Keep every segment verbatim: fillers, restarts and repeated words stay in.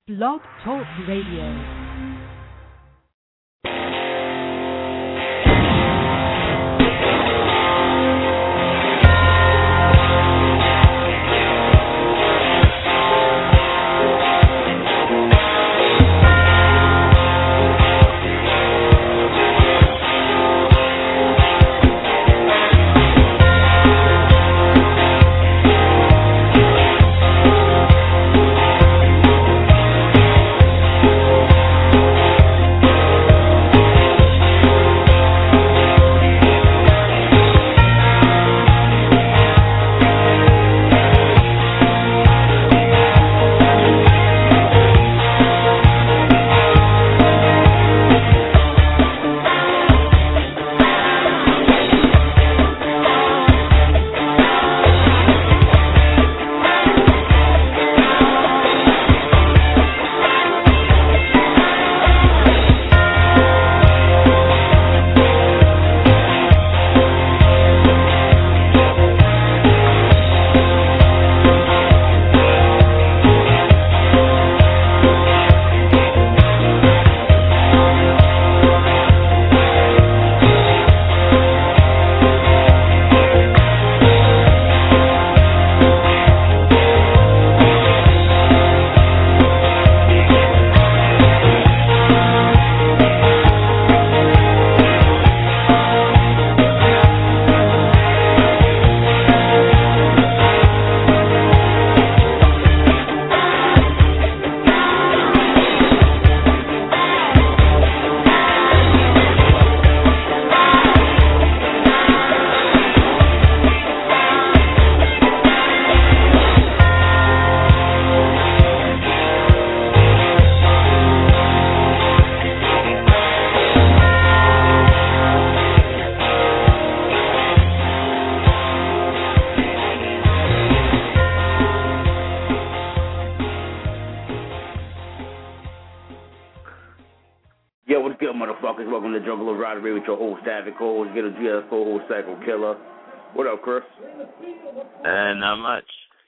Blog Talk Radio. Welcome to Jungle of Roddery with your host, David Cole, Get a G S co-host, Psycho Killer. What up, Chris? Uh, not much.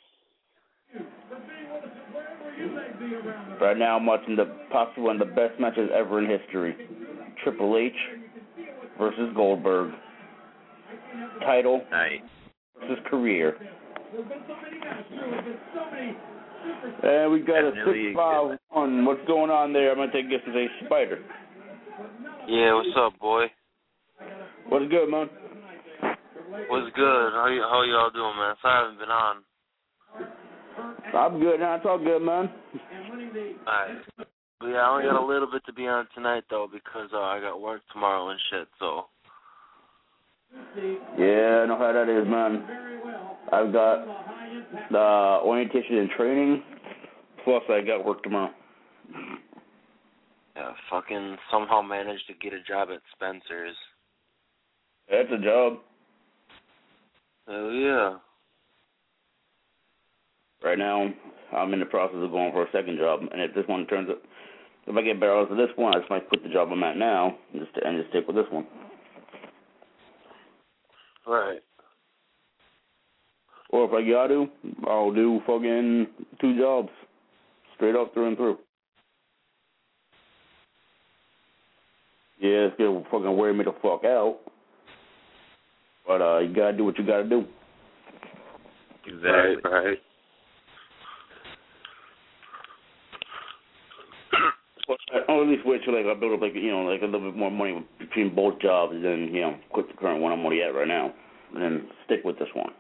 Right now, I'm watching the possibly one of the best matches ever in history. Triple H versus Goldberg. Title nice. versus career. And we got a six five one. What's going on there? I'm going to take this as a Spider. Yeah, what's up, boy? What's good, man? What's good? How y- how y'all doing, man? Sorry I haven't been on. I'm good now. It's all good, man. Alright. But yeah, I only got a little bit to be on tonight, though, because uh, I got work tomorrow and shit, so. Yeah, I know how that is, man. I've got the orientation and training, plus I got work tomorrow. Yeah, fucking somehow managed to get a job at Spencer's. That's a job. Hell yeah. Right now, I'm in the process of going for a second job, and if this one turns up, if I get better odds of this one, I just might quit the job I'm at now and just, and just stick with this one. Right. Or if I got to, I'll do fucking two jobs, straight up through and through. Yeah, it's gonna fucking wear me the fuck out. But uh, you gotta do what you gotta do. Exactly. Right, right. Or at least wait till like I build up like you know like a little bit more money between both jobs, and then you know quit the current one I'm already at right now, and then stick with this one.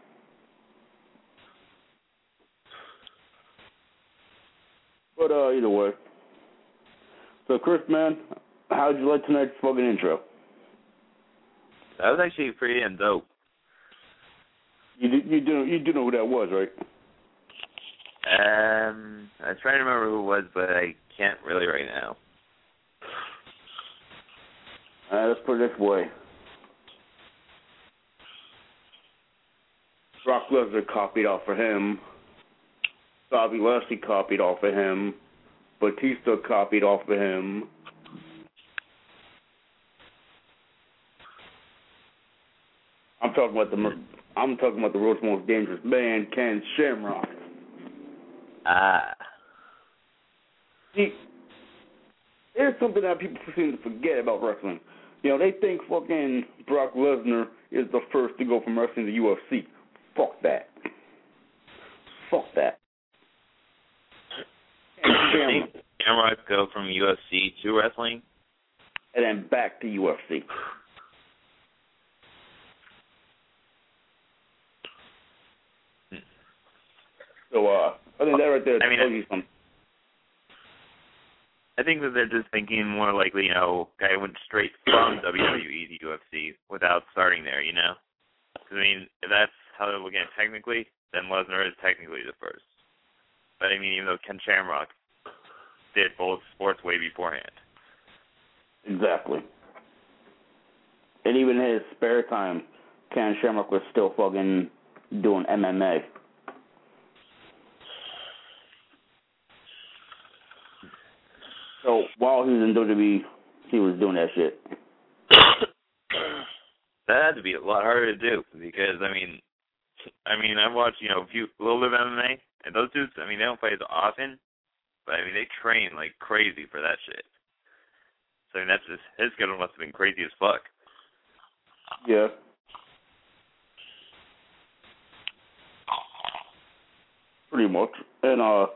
But uh, either way. So Chris, man, how'd you like tonight's fucking intro? That was actually pretty damn dope. You do, you do you do know who that was, right? Um, I'm trying to remember who it was, but I can't really right now. Uh, let's put it this way. Brock Lesnar copied off of him. Bobby Lashley copied off of him. Batista copied off of him. I'm talking about the I'm talking about the world's most dangerous man, Ken Shamrock. Ah. See, there's something that people seem to forget about wrestling. You know, they think fucking Brock Lesnar is the first to go from wrestling to U F C. Fuck that. Fuck that. And Shamrock go from U F C to wrestling? And then back to U F C. So, uh, I think that right there I mean, tells you something. I think that they're just thinking more likely, you know, guy went straight from W W E to U F C without starting there, you know? I mean, if that's how they're looking at it technically, then Lesnar is technically the first. But I mean, even though Ken Shamrock did both sports way beforehand. Exactly. And even in his spare time, Ken Shamrock was still fucking doing M M A. So while he was in W W E, he was doing that shit. That had to be a lot harder to do because I mean, I mean I've watched you know a few a little bit of M M A and those dudes. I mean they don't fight as often, but I mean they train like crazy for that shit. So I mean that's just his schedule must have been crazy as fuck. Yeah. Pretty much. And uh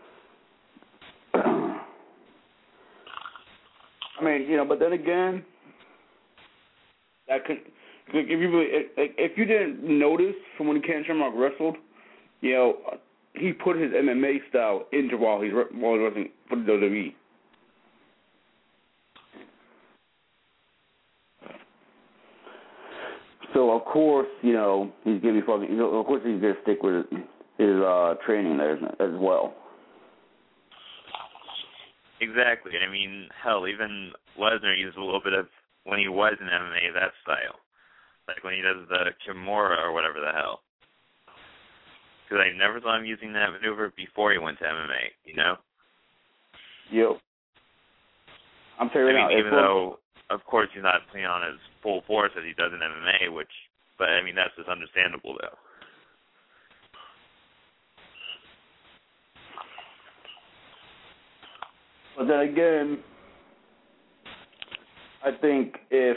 I mean, you know, but then again, that could, if you really, if you didn't notice from when Ken Shamrock wrestled, you know, he put his M M A style into while he's while he's wrestling for the W W E. So of course, you know, he's gonna be fucking. You know, of course, he's gonna stick with his uh, training there as well. Exactly. I mean, hell, even Lesnar used a little bit of, when he was in M M A, that style. Like when he does the Kimura or whatever the hell. Because I never saw him using that maneuver before he went to M M A, you know? Yep. I'm telling you I right mean, now, even though, of course, he's not playing on his full force as he does in M M A, which, but I mean, that's just understandable, though. But then again, I think if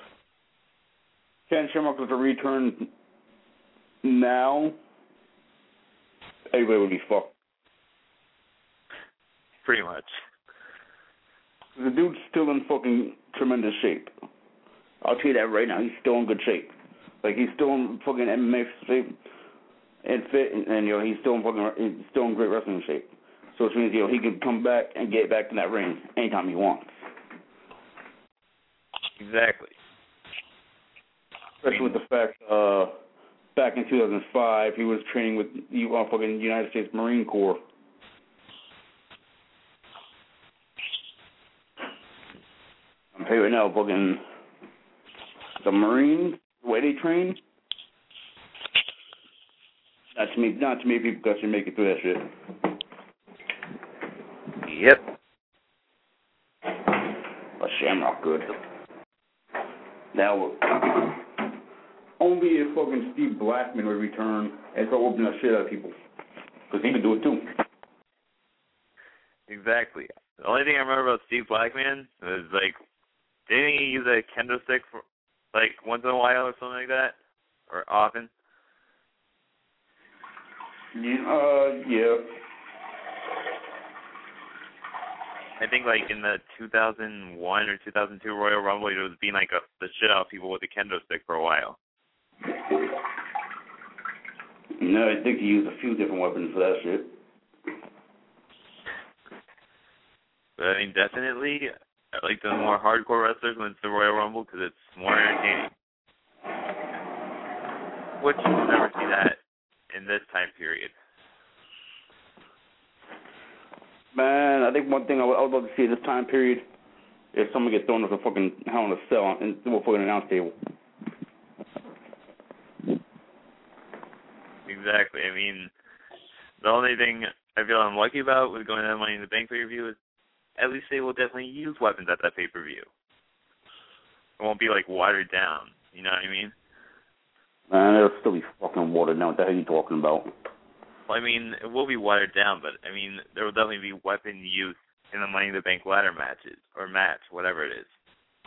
Ken Shamrock was to return now, everybody would be fucked. Pretty much. The dude's still in fucking tremendous shape. I'll tell you that right now. He's still in good shape. Like, he's still in fucking M M A shape and fit, and, and you know, he's still in fucking, he's still in great wrestling shape. So which means, you know, he can come back and get back in that ring anytime he wants. Exactly. Especially with the fact, uh, back in two thousand five, he was training with the uh, fucking United States Marine Corps. I'm telling you right now, fucking the Marines, the way they train, not too many, not too many people can actually make it through that shit. Yep. But Shamrock good. Now, only if fucking Steve Blackman would return and start opening the shit out of people. Because he could do it too. Exactly. The only thing I remember about Steve Blackman was, like, didn't he use a kendo stick for, like, once in a while or something like that? Or often? Yeah, uh, yeah. I think, like, in the two thousand one or two thousand two Royal Rumble, he was being, like, a, the shit out of people with a kendo stick for a while. No, I think he used a few different weapons for that shit. But, I mean, definitely, I like the more hardcore wrestlers when it's the Royal Rumble because it's more entertaining. Which you will never see that in this time period. Man, I think one thing I would, I would love to see this time period is someone get thrown off a fucking Hell in a Cell and do a fucking announce table. Exactly. I mean, the only thing I feel I'm lucky about with going to that Money in the Bank pay-per-view is at least they will definitely use weapons at that pay-per-view. It won't be, like, watered down. You know what I mean? Man, it'll still be fucking watered down. What the hell are you talking about? Well, I mean, it will be watered down, but, I mean, there will definitely be weapon use in the Money in the Bank ladder matches or match, whatever it is.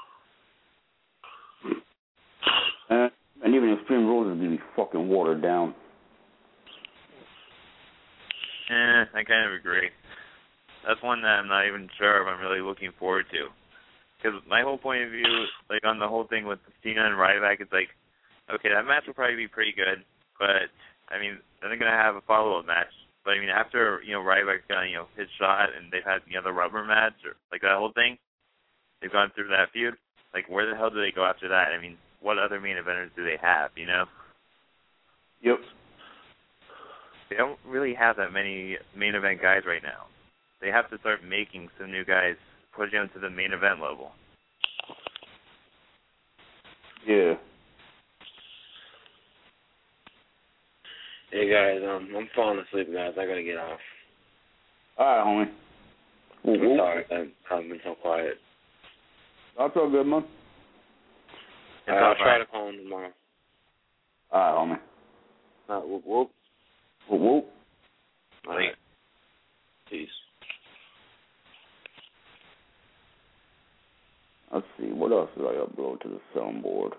Uh, and even Extreme Rules is going to be fucking watered down. Eh, I kind of agree. That's one that I'm not even sure if I'm really looking forward to. Because my whole point of view, like on the whole thing with Cena and Ryback, is like, okay, that match will probably be pretty good, but I mean, they're going to have a follow-up match. But I mean, after you know Ryback got you know his shot and they've had the other rubber match or like that whole thing, they've gone through that feud. Like, where the hell do they go after that? I mean, what other main eventers do they have? You know? Yep. They don't really have that many main event guys right now. They have to start making some new guys, pushing them to the main event level. Yeah. Hey guys, um, I'm falling asleep, guys. I gotta get off. All right, homie. I'm Whoop, sorry, I've probably been so quiet. That's all good, man. Uh, I'll try to call him tomorrow. All right, homie. Uh, whoop whoop. Whoop, whoop. All right. Peace. Let's see, what else did I upload to the soundboard?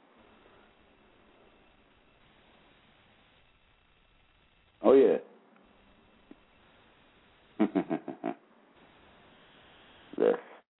Oh, yeah. This.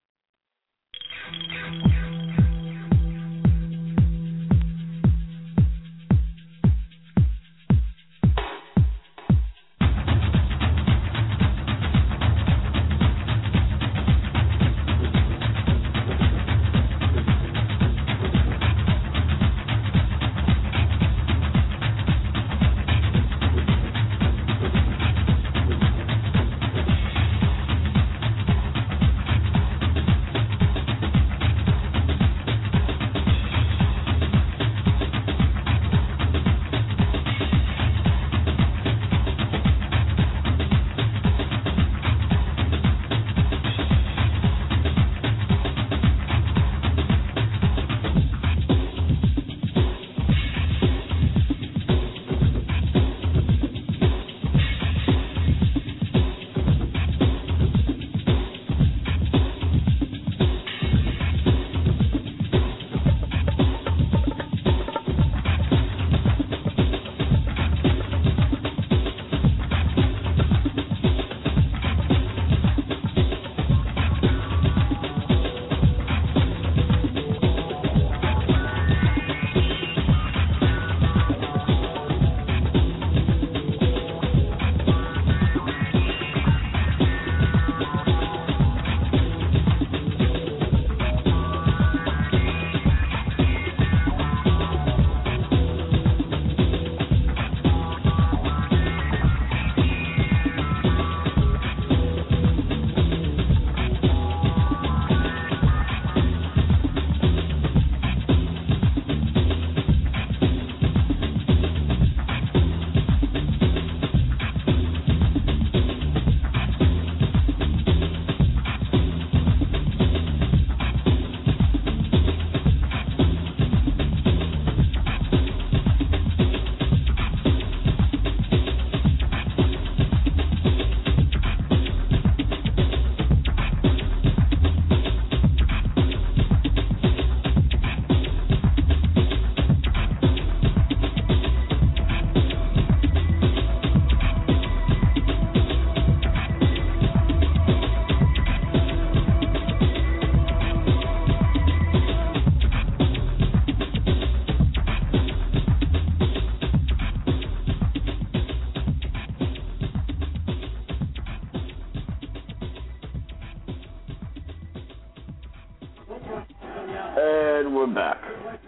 And we're back.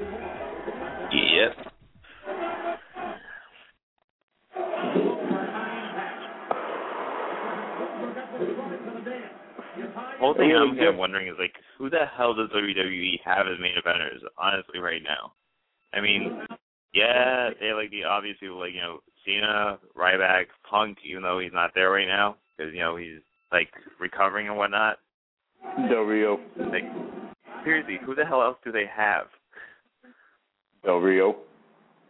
Yep. The whole thing I'm kind of wondering is, like, who the hell does W W E have as main eventers, honestly, right now? I mean, yeah, they have, like, the obvious people, like, you know, Cena, Ryback, Punk, even though he's not there right now, because, you know, he's, like, recovering and whatnot. Del Rio. Like, seriously, who the hell else do they have? Del Rio.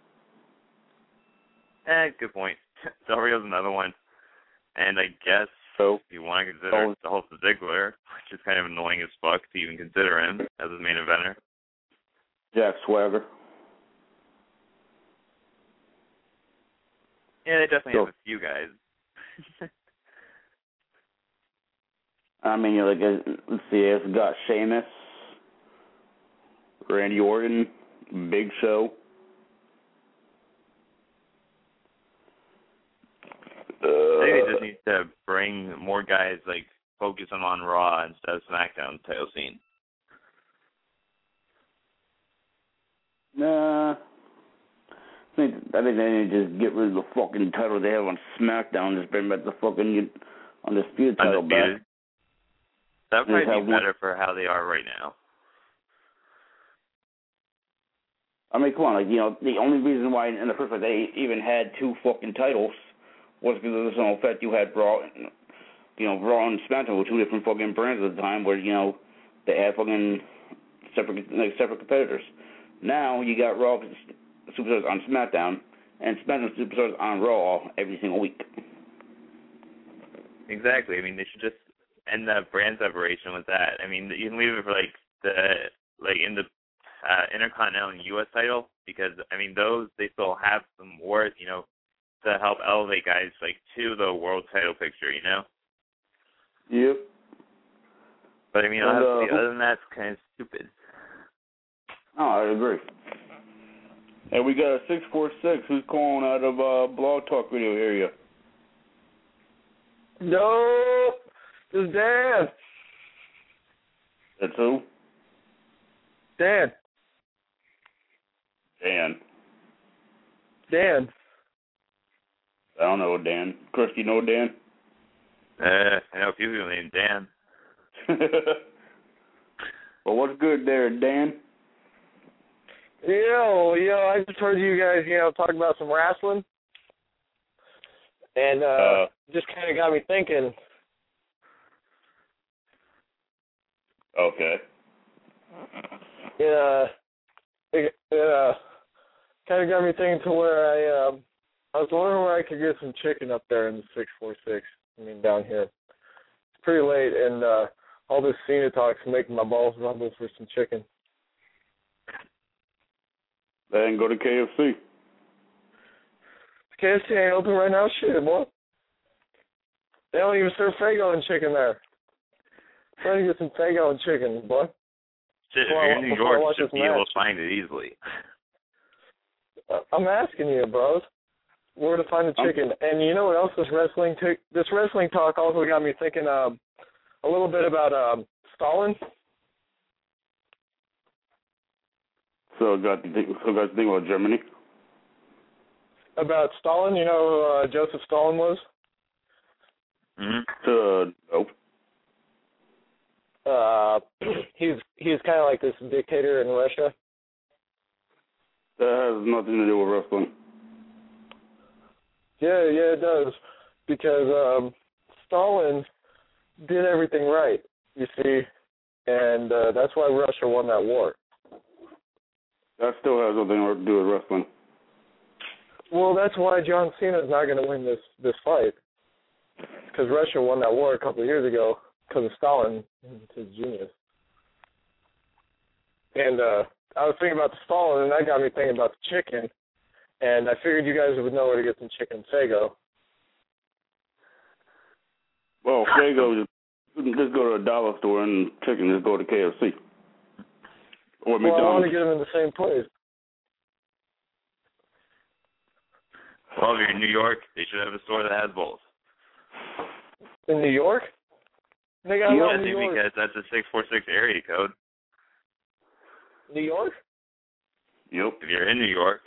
Eh, good point. Del Rio's another one. And I guess So if you want to consider oh. the Dolph Ziggler, which is kind of annoying as fuck to even consider him as a main eventer. Jack Swagger. Yeah, they definitely so, have a few guys. I mean, you know, like, uh, let's see, it's got Sheamus, Randy Orton, Big Show. Uh, I think they just need to bring more guys, like, focus them on Raw instead of SmackDown title scene. Nah. I think, I think they need to just get rid of the fucking title they have on SmackDown, just bring back the fucking Undisputed title Undisputed. back. That would probably be one. better for how they are right now. I mean, come on, like, you know, the only reason why in the first place they even had two fucking titles was because of the simple fact you had Raw, you know, Raw and SmackDown were two different fucking brands at the time where, you know, they had fucking separate, like, separate competitors. Now you got Raw superstars on SmackDown and SmackDown superstars on Raw every single week. Exactly. I mean, they should just end that brand separation with that. I mean, you can leave it for, like, the, like, in the uh, Intercontinental and U S title, because, I mean, those, they still have some worth, you know, to help elevate guys, like, to the world title picture, you know? Yep. But, I mean, and, honestly, uh, other than that, it's kind of stupid. Oh, I agree. And we got a six four six who's calling out of uh, Blog Talk Radio area. No, this is Dan. That's who? Dan. Dan. Dan. I don't know Dan. Chris, you know Dan? Uh, I know a few people named Dan. Well, what's good there, Dan? Yo, yo, I just heard you guys, you know, talk about some wrestling. And uh, uh just kind of got me thinking. Okay. Yeah, it, it uh, kind of got me thinking to where I, um, I was wondering where I could get some chicken up there in the six four six. I mean, down here. It's pretty late, and uh, all this Cena talk's making my balls rumble for some chicken. Then go to K F C. K F C ain't open right now? Shit, boy. They don't even serve Faygo and chicken there. Trying to get some Faygo and chicken, boy. Shit, if Before you're I- in New before I York, watch you should this be able match. to find it easily. Uh, I'm asking you, bros, where to find the chicken. And you know what else? This wrestling, t- this wrestling talk also got me thinking um, a little bit about um, Stalin. So got to think, so got to think about Germany. About Stalin, you know who uh, Joseph Stalin was? Mm-hmm. Uh, nope. Uh, he's he's kind of like this dictator in Russia. That has nothing to do with wrestling. Yeah, yeah, it does. Because um, Stalin did everything right, you see, and uh, that's why Russia won that war. That still has nothing to do with wrestling. Well, that's why John Cena's not going to win this, this fight. Because Russia won that war a couple of years ago because of Stalin and his genius. And uh, I was thinking about the Stalin, and that got me thinking about the chicken. And I figured you guys would know where to get some chicken Faygo. Well, Faygo, just, just go to a dollar store and chicken, just go to K F C. Or Well, I want to McDonald's. get them in the same place. Well, if you're in New York, they should have a store that has both. In New York? They got Yeah, one in New York. because that's a six four six area code. New York? Yep. If you're in New York.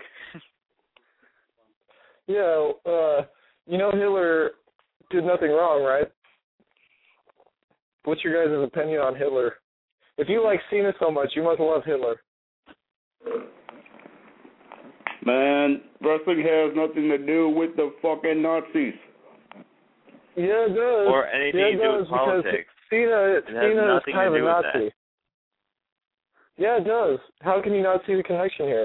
Yeah, uh, you know Hitler did nothing wrong, right? What's your guys' opinion on Hitler? If you like Cena so much, you must love Hitler. Man, wrestling has nothing to do with the fucking Nazis. Yeah, it does. Or anything yeah, it to do does, with politics. Cena, It has Cena is nothing kind to of a do with Nazi. Yeah, it does. How can you not see the connection here?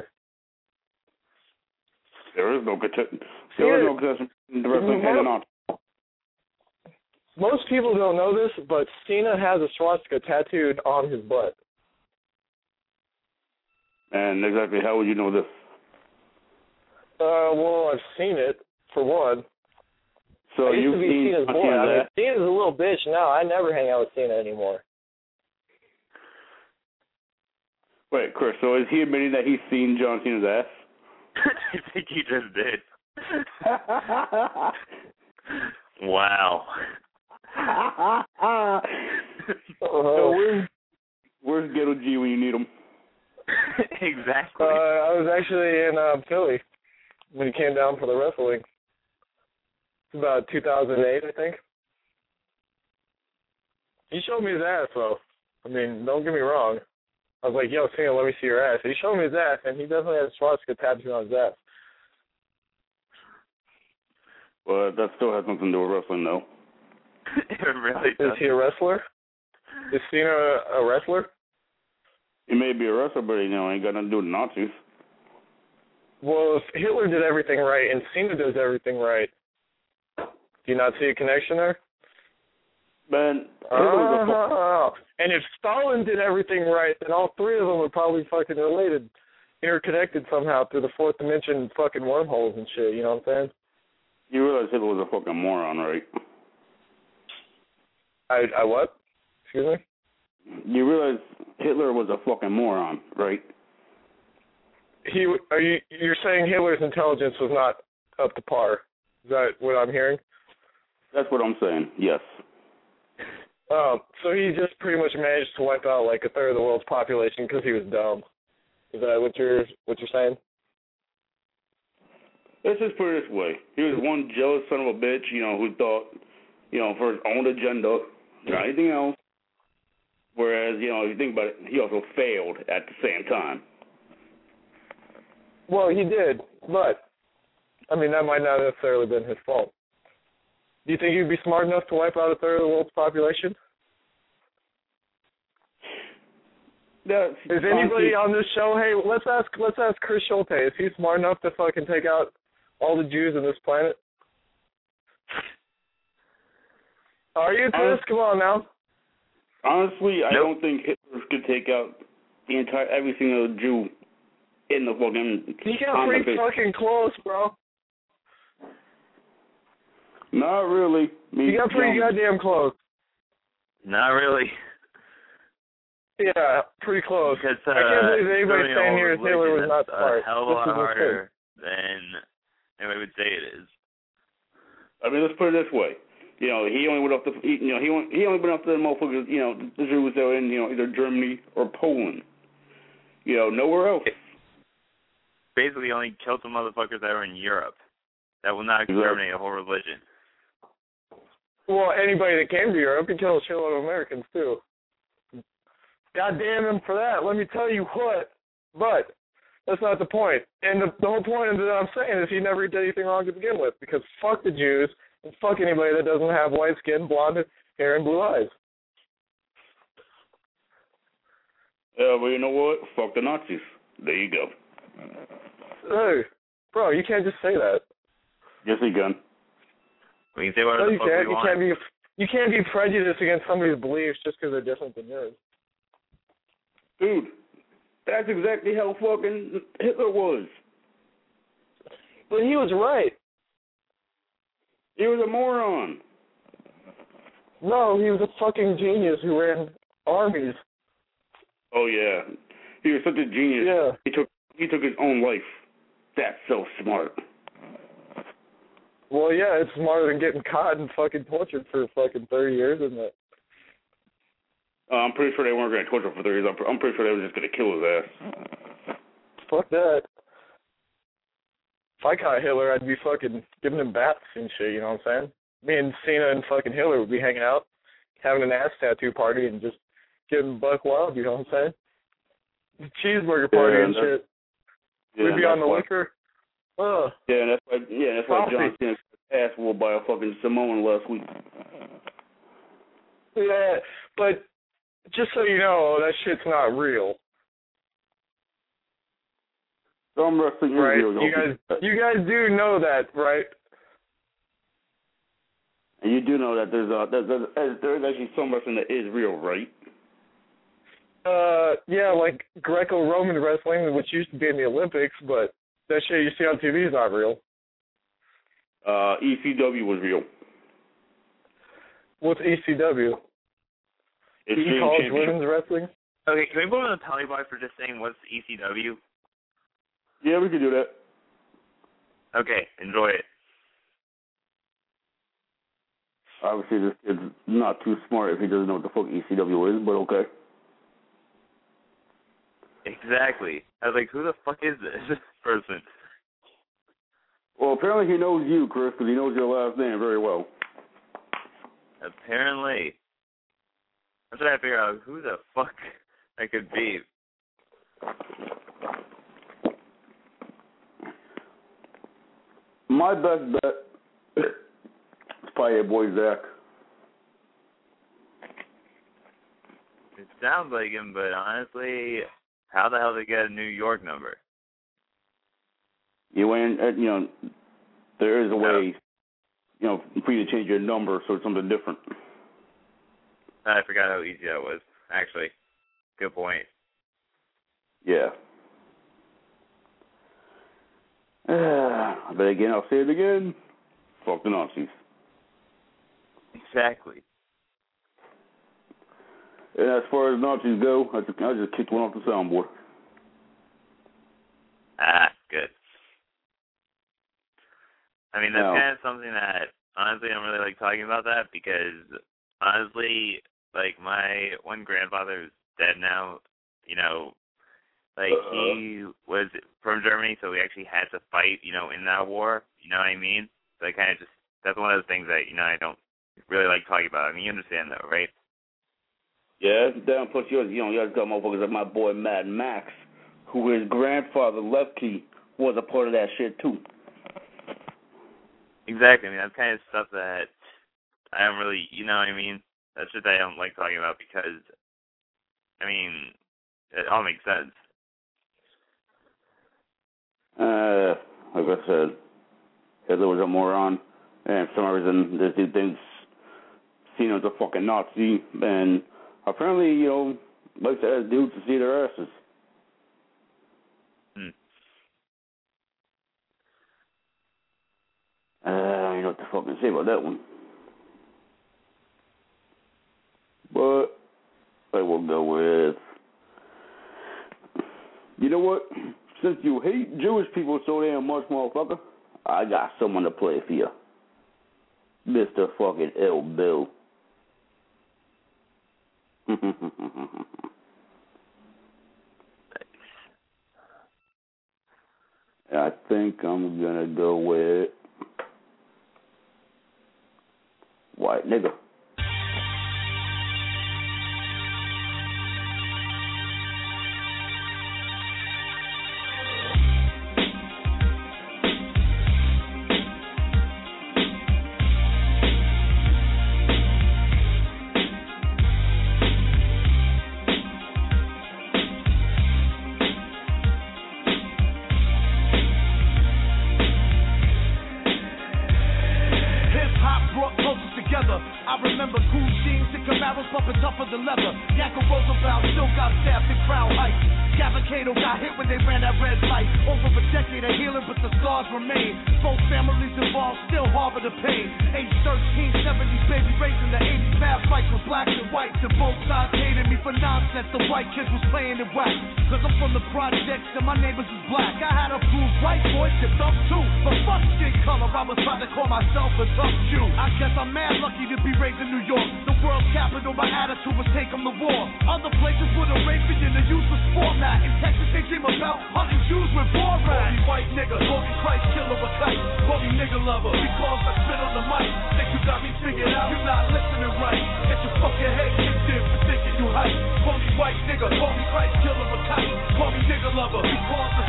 There is no connection. There is no connection in the wrestling and the Nazis. most people don't know this, but Cena has a swastika tattooed on his butt. And exactly how would you know this? Uh, well, I've seen it, for one. So I used you've to be seen Cena's boy. Cena's I mean, ass? Cena's a little bitch now. I never hang out with Cena anymore. Wait, Chris, so is he admitting that he's seen John Cena's ass? I think he just did. Wow. So where's, where's Ghetto G when you need him? Exactly. Uh, I was actually in uh, Philly when he came down for the wrestling. It's about two thousand eight, I think. He showed me his ass, though. I mean, don't get me wrong. I was like, yo, Cena, let me see your ass. He showed me his ass, and he definitely has a swastika tattooed on his ass. Well, that still has nothing to do with wrestling, though. It really does. Is he a wrestler? Is Cena a, a wrestler? He may be a wrestler, but, you know, ain't got nothing to do with Nazis. Well, if Hitler did everything right and Cena does everything right, do you not see a connection there? Man, Oh, and if Stalin did everything right, then all three of them were probably fucking related, interconnected somehow through the fourth dimension fucking wormholes and shit, you know what I'm saying? you realize Hitler was a fucking moron, right? I, I what? Excuse me? You realize Hitler was a fucking moron, right? He, are you, you're saying Hitler's intelligence was not up to par? Is that what I'm hearing? That's what I'm saying, yes. Um, so he just pretty much managed to wipe out like a third of the world's population because he was dumb. Is that what you're what you're saying? Let's just put it this way. He was one jealous son of a bitch, you know, who thought, you know, for his own agenda, not anything else. Whereas, you know, if you think about it, he also failed at the same time. Well, he did, but I mean that might not necessarily been his fault. Do you think he'd be smart enough to wipe out a third of the world's population? That's, Is anybody on this show? Hey, let's ask let's ask Chris Schulte. Is he smart enough to fucking take out all the Jews on this planet? Are you, Chris? Come on now. Honestly, I Nope. don't think Hitler could take out the entire every single Jew in the fucking. He got pretty fucking close, bro. Not really. Me, You got pretty John, goddamn close. Not really. Yeah, pretty close. Because, uh, I can't believe anybody serving saying all here religion, Hitler was not that's smart. a hell of a This lot is the harder than anybody would say it is. I mean, let's put it this way. You know, he only went up to, you know, he only, he only went up to the motherfuckers, you know, the Jews that were in, you know, either Germany or Poland. You know, nowhere else. Basically, only killed some motherfuckers that were in Europe. That will not exterminate a whole religion. Well, anybody that came to Europe could kill a shitload of Americans, too. God damn him for that. Let me tell you what. But that's not the point. And the, the whole point of that I'm saying is he never did anything wrong to begin with, because fuck the Jews and fuck anybody that doesn't have white skin, blonde hair, and blue eyes. Yeah, but you know what? Fuck the Nazis. There you go. Hey, bro, you can't just say that. Yes, he can. We can say whatever No, the you fuck can't. we You want. can't be. You can't be prejudiced against somebody's beliefs just because they're different than yours. Dude, that's exactly how fucking Hitler was. But he was right. He was a moron. No, he was a fucking genius who ran armies. Oh yeah, he was such a genius. Yeah. He took he took his own life. That's so smart. Well, yeah, it's smarter than getting caught and fucking tortured for fucking thirty years, isn't it? Uh, I'm pretty sure they weren't going to torture him for thirty years. I'm, pr- I'm pretty sure they were just going to kill his ass. Fuck that. If I caught Hitler, I'd be fucking giving him baths and shit, you know what I'm saying? Me and Cena and fucking Hitler would be hanging out, having an ass tattoo party and just getting buck wild, you know what I'm saying? Cheeseburger party Yeah, and that's- shit. Yeah, We'd be that's on the why- liquor. Ugh. Yeah, and that's why. Yeah, that's why Coffee. John Cena got his ass whooped by a fucking Samoan last week. Yeah, but just so you know, that shit's not real. Some wrestling is Right? real. You guys, you guys do know that, right? And you do know that there's uh there's, there's, there's actually some wrestling that is real, right? Uh, yeah, like Greco-Roman wrestling, which used to be in the Olympics, but that shit you see on T V is not real. Uh, E C W was real. What's E C W? Extreme College Championship. Women's Wrestling? Okay, can we put on the tally bar for just saying what's E C W? Yeah, we could do that. Okay, enjoy it. Obviously, this kid's not too smart if he doesn't know what the fuck E C W is, but okay. Exactly. I was like, who the fuck is this person? Well, apparently he knows you, Chris, because he knows your last name very well. Apparently. I'm trying to figure out who the fuck that could be. My best bet is probably your boy Zach. It sounds like him, but honestly, how the hell did he get a New York number? You went, uh, you know, there is a No. way, you know, for you to change your number so it's something different. I forgot how easy that was. Actually, good point. Yeah. Uh, but again, I'll say it again. Fuck the Nazis. Exactly. And as far as Nazis go, I just, I just kicked one off the soundboard. Ah, good. I mean, that's No. kind of something that, honestly, I don't really like talking about that because, honestly, like, my one grandfather is dead now, you know, like, uh, he was from Germany, so we actually had to fight, you know, in that war, you know what I mean? So I kind of just, that's one of those things that, you know, I don't really like talking about. I mean, you understand that, right? Yeah, then plus you, you know, you guys got motherfuckers like my boy Mad Max, who his grandfather Lefty was a part of that shit too. Exactly. I mean, that's kind of stuff that I don't really, you know what I mean? That's shit that I don't like talking about because, I mean, it all makes sense. Uh, like I said, Hitler was a moron, and for some reason this dude thinks seen him as a fucking Nazi, and apparently, you know, likes to ask dudes to see their asses. Hmm. Uh, I don't know what to fucking say about that one. But I will go with, you know what? Since you hate Jewish people so damn much, motherfucker, I got someone to play for you. Mister fucking L. Bill. I think I'm gonna go with White Nigga.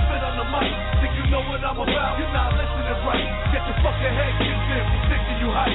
They call me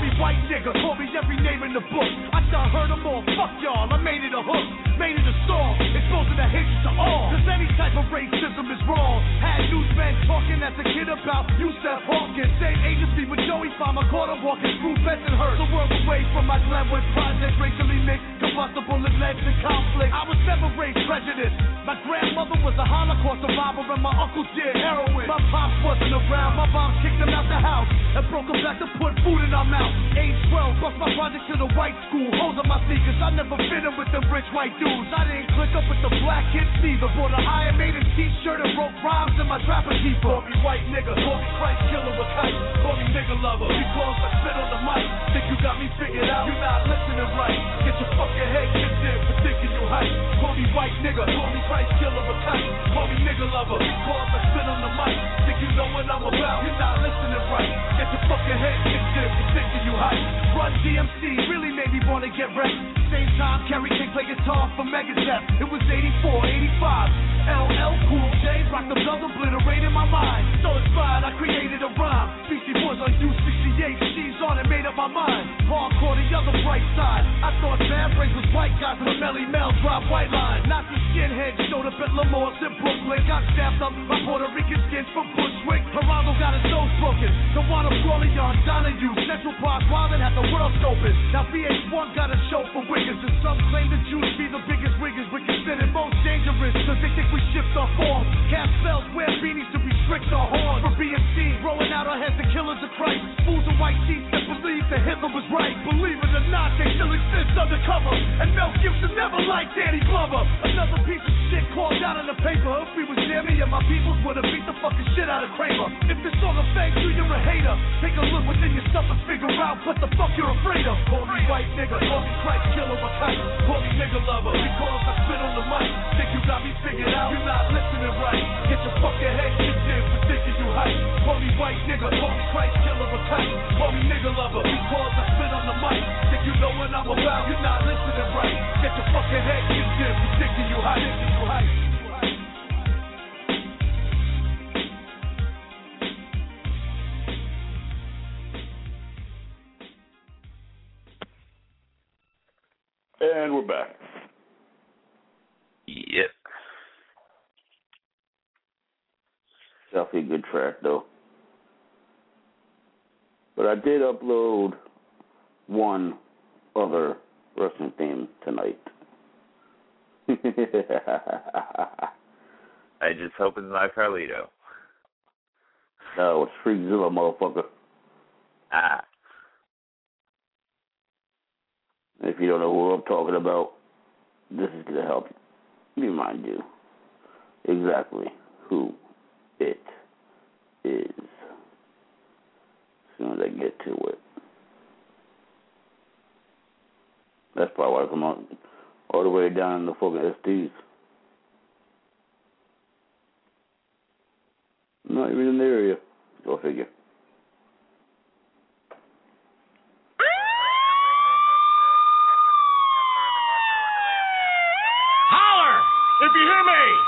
me white nigga, call me every name in the book. I done heard them all, fuck y'all, I made it a hook, made it a song, exposing the hatred to all. Cause any type of racism is wrong. Had newsmen talking as a kid about Yusef Hawkins. Same agency with Joey Farmer, caught him walking through Bensonhurst. The world away from my Glenwood project, racially mixed, combustible and led to conflict. I was never raised prejudiced. My grandmother was a Holocaust survivor and my uncle did heroin. My pops wasn't around, my mom kicked him out the house and broke him back to put food in our mouth. Age twelve, bust my project to the white school, holes on my sneakers. I never fit in with them rich white dudes. I didn't click up with the black kids neither. Bought a Iron Maiden t-shirt and wrote rhymes in my trapper keeper. Call me white nigga, call me Christ killer with kite. Call me nigga lover, because I spit on the mic. Think you got me figured out, you're not listening right. Get your fucking head kicked in for thinking you hype. Call me white nigga, call me Christ killer with kite. Call me nigga lover, because I spit on the mic. Think you know what I'm about, you're not listening right. Get your fucking head kicked in for thinking you hype. Run D M C really made me wanna get wrecked. Same time, Kerry King play guitar for Megadeth. It was eighty-four, eighty-five. L L Cool J rocked the belt, obliterated my mind. So inspired, I created a rhyme. Beastie Boys on U sixty-eight, she's on it, made up my mind. Hardcore, the other bright side. I thought Bad Brains was white guys, but Melly Mel drop white line. Not the skinheads showed up at Lamore's in Brooklyn. Got stabbed up by Puerto Rican skins from Bushwick. Geraldo got his nose broken. The one of Corleone, Donahue, Central Park, Wildin' had the world scoping. Now V H one got a show for wiggers, and some claim the Jews be the biggest wiggers. We're considered most dangerous, cause they think we shift our form. Cast spells, wear beanies to restrict our horns. For being seen, rolling out our heads, the killers of Christ. Fools in white sheets that believe that Hitler was right. Believe it or not, they still exist undercover. And Mel Gibson never liked Danny Glover. Another piece of shit called out in the paper. If we was near me and my peoples would have beat the fucking shit out of Kramer. If this song offends you, you're a hater. Take a look within yourself and figure out what the fuck you're afraid of. Call me white nigga, call me Christ killer or kite. Call me nigga lover, because I spit on the mic. Think you got me figured out, you're not listening right. Get your fucking head kicked in for thinking you hype. Call me white nigga, call me Christ killer or kite. Call me nigga lover, because I spit on the mic. Think you know what I'm about, you're not listening right. Get your fucking head kicked in for thinking you hype. Thinking you hype. And we're back. Yep. Definitely a good track, though. But I did upload one other wrestling theme tonight. I just hope it's not Carlito. No, it's Freakzilla, motherfucker. Ah. If you don't know who I'm talking about, this is going to help remind you exactly who it is as soon as I get to it. That's probably why I come on all the way down in the fucking S Ds. Not even in the area. Go figure. Holler if you hear me.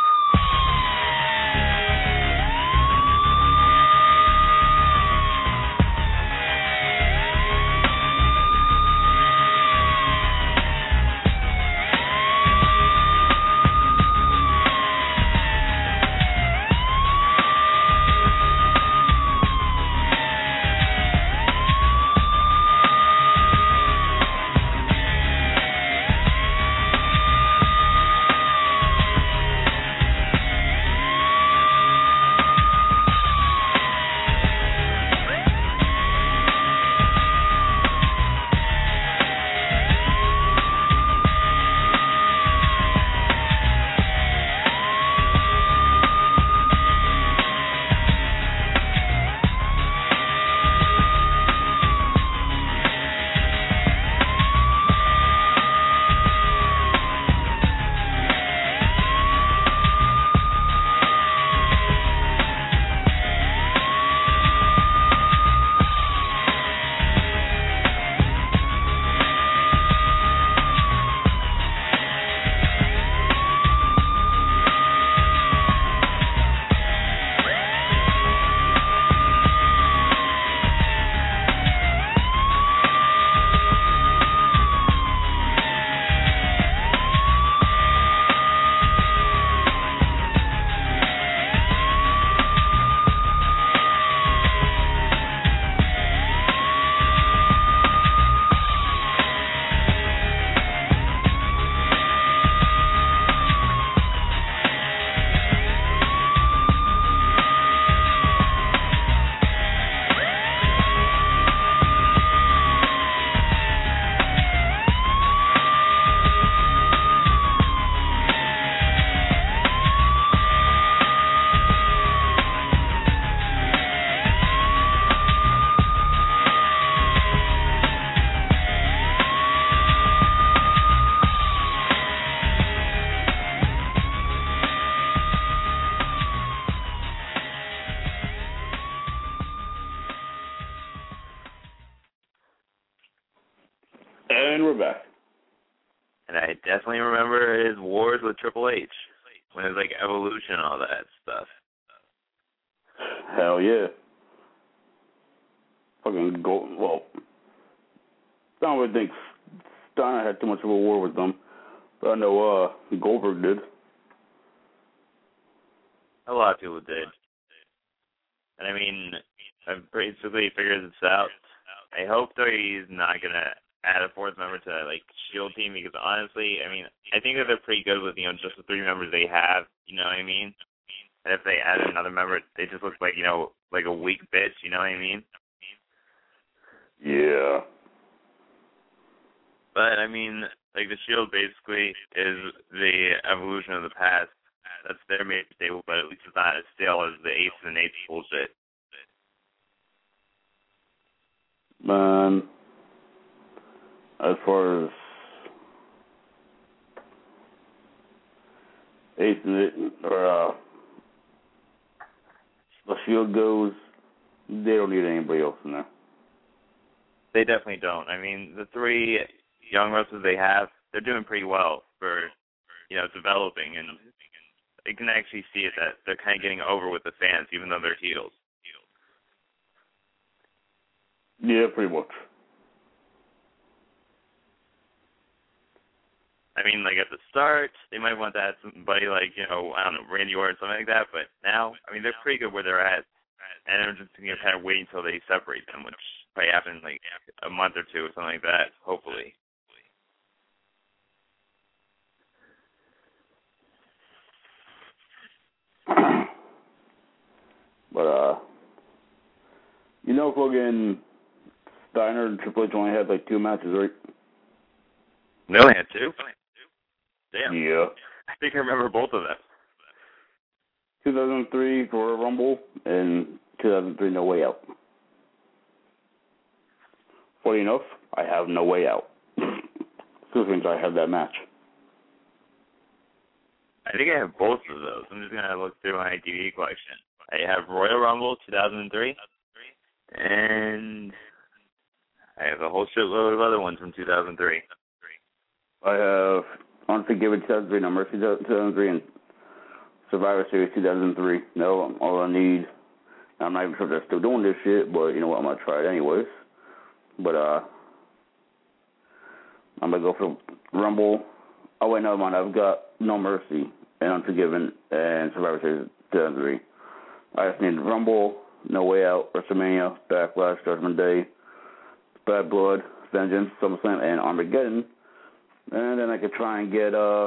definitely remember his wars with Triple H when it was like Evolution and all that stuff. Hell yeah. Fucking go. Well, I don't really think Steiner had too much of a war with them, but I know uh, Goldberg did. A lot of people did. And I mean, I've basically figured this out. I hope though he's not gonna add a fourth member to like Shield team because honestly, I mean, I think that they're pretty good with you know just the three members they have. You know what I mean? And if they add another member, they just look like you know like a weak bitch. You know what I mean? Yeah. But I mean, like the Shield basically is the evolution of the past. That's their main stable, but at least it's not as stale as the eights and eights bullshit. Man, as far as eighth and eight, or uh, the Shield goes, they don't need anybody else in there. They definitely don't. I mean, the three young wrestlers they have, they're doing pretty well for, you know, developing, and you can actually see it that they're kind of getting over with the fans, even though they're heels. Yeah, pretty much. I mean, like at the start, they might want to add somebody like, you know, I don't know, Randy Orton or something like that, but now, I mean, they're pretty good where they're at, and they're just you know, kind of waiting until they separate them, which probably happen in like a month or two or something like that, hopefully. But, uh, you know, fucking Steiner and Triple H only had like two matches, right? No, they had two? Damn. Yeah. I think I remember both of them. two thousand three for a Rumble and two thousand three No Way Out. Funny enough, I have No Way Out. So means I have that match. I think I have both of those. I'm just going to look through my D V D collection. I have Royal Rumble two thousand three, and I have a whole shitload of other ones from two thousand three. I have Unforgiven two thousand three, No Mercy two thousand three, and Survivor Series two thousand three. No, all I need. I'm not even sure if they're still doing this shit, but you know what? I'm going to try it anyways. But, uh, I'm going to go for Rumble. Oh, wait, no, mind. I've got No Mercy and Unforgiven and Survivor Series two thousand three. I just need Rumble, No Way Out, WrestleMania, Backlash, Judgment Day, Bad Blood, Vengeance, SummerSlam, and Armageddon. And then I could try and get uh,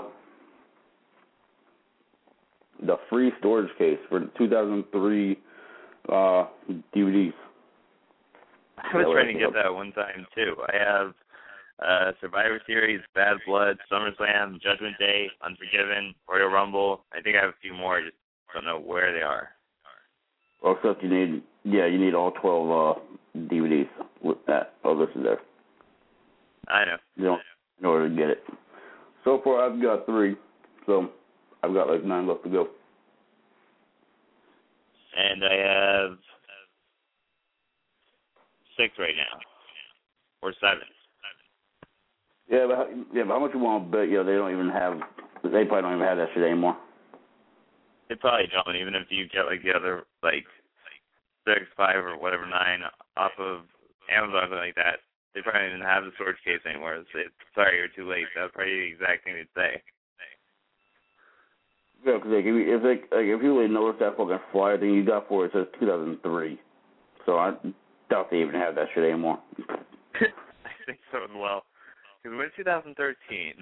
the free storage case for the two thousand three uh, D V Ds. I was trying to get that one time, too. I have uh, Survivor Series, Bad Blood, SummerSlam, Judgment Day, Unforgiven, Royal Rumble. I think I have a few more. I just don't know where they are. Well, except you need, yeah, you need all twelve uh, D V Ds with that. Oh, this is there. I know. You know, in order to get it. So far, I've got three. So I've got like nine left to go. And I have six right now, or seven. Yeah, but how, yeah, but how much you want to bet? You know, they don't even have. They probably don't even have that shit anymore. They probably don't, even if you get like the other like six, five, or whatever nine off of Amazon or something like that. They probably didn't have the storage case anymore. It's, it's, sorry, you're too late. That's probably the exact thing they'd say. Yeah, because like, if, you, if, like, like, if you really notice that fucking flyer thing you got for it, it says two thousand three. So I doubt they even have that shit anymore. I think so as well. Because when's two thousand thirteen?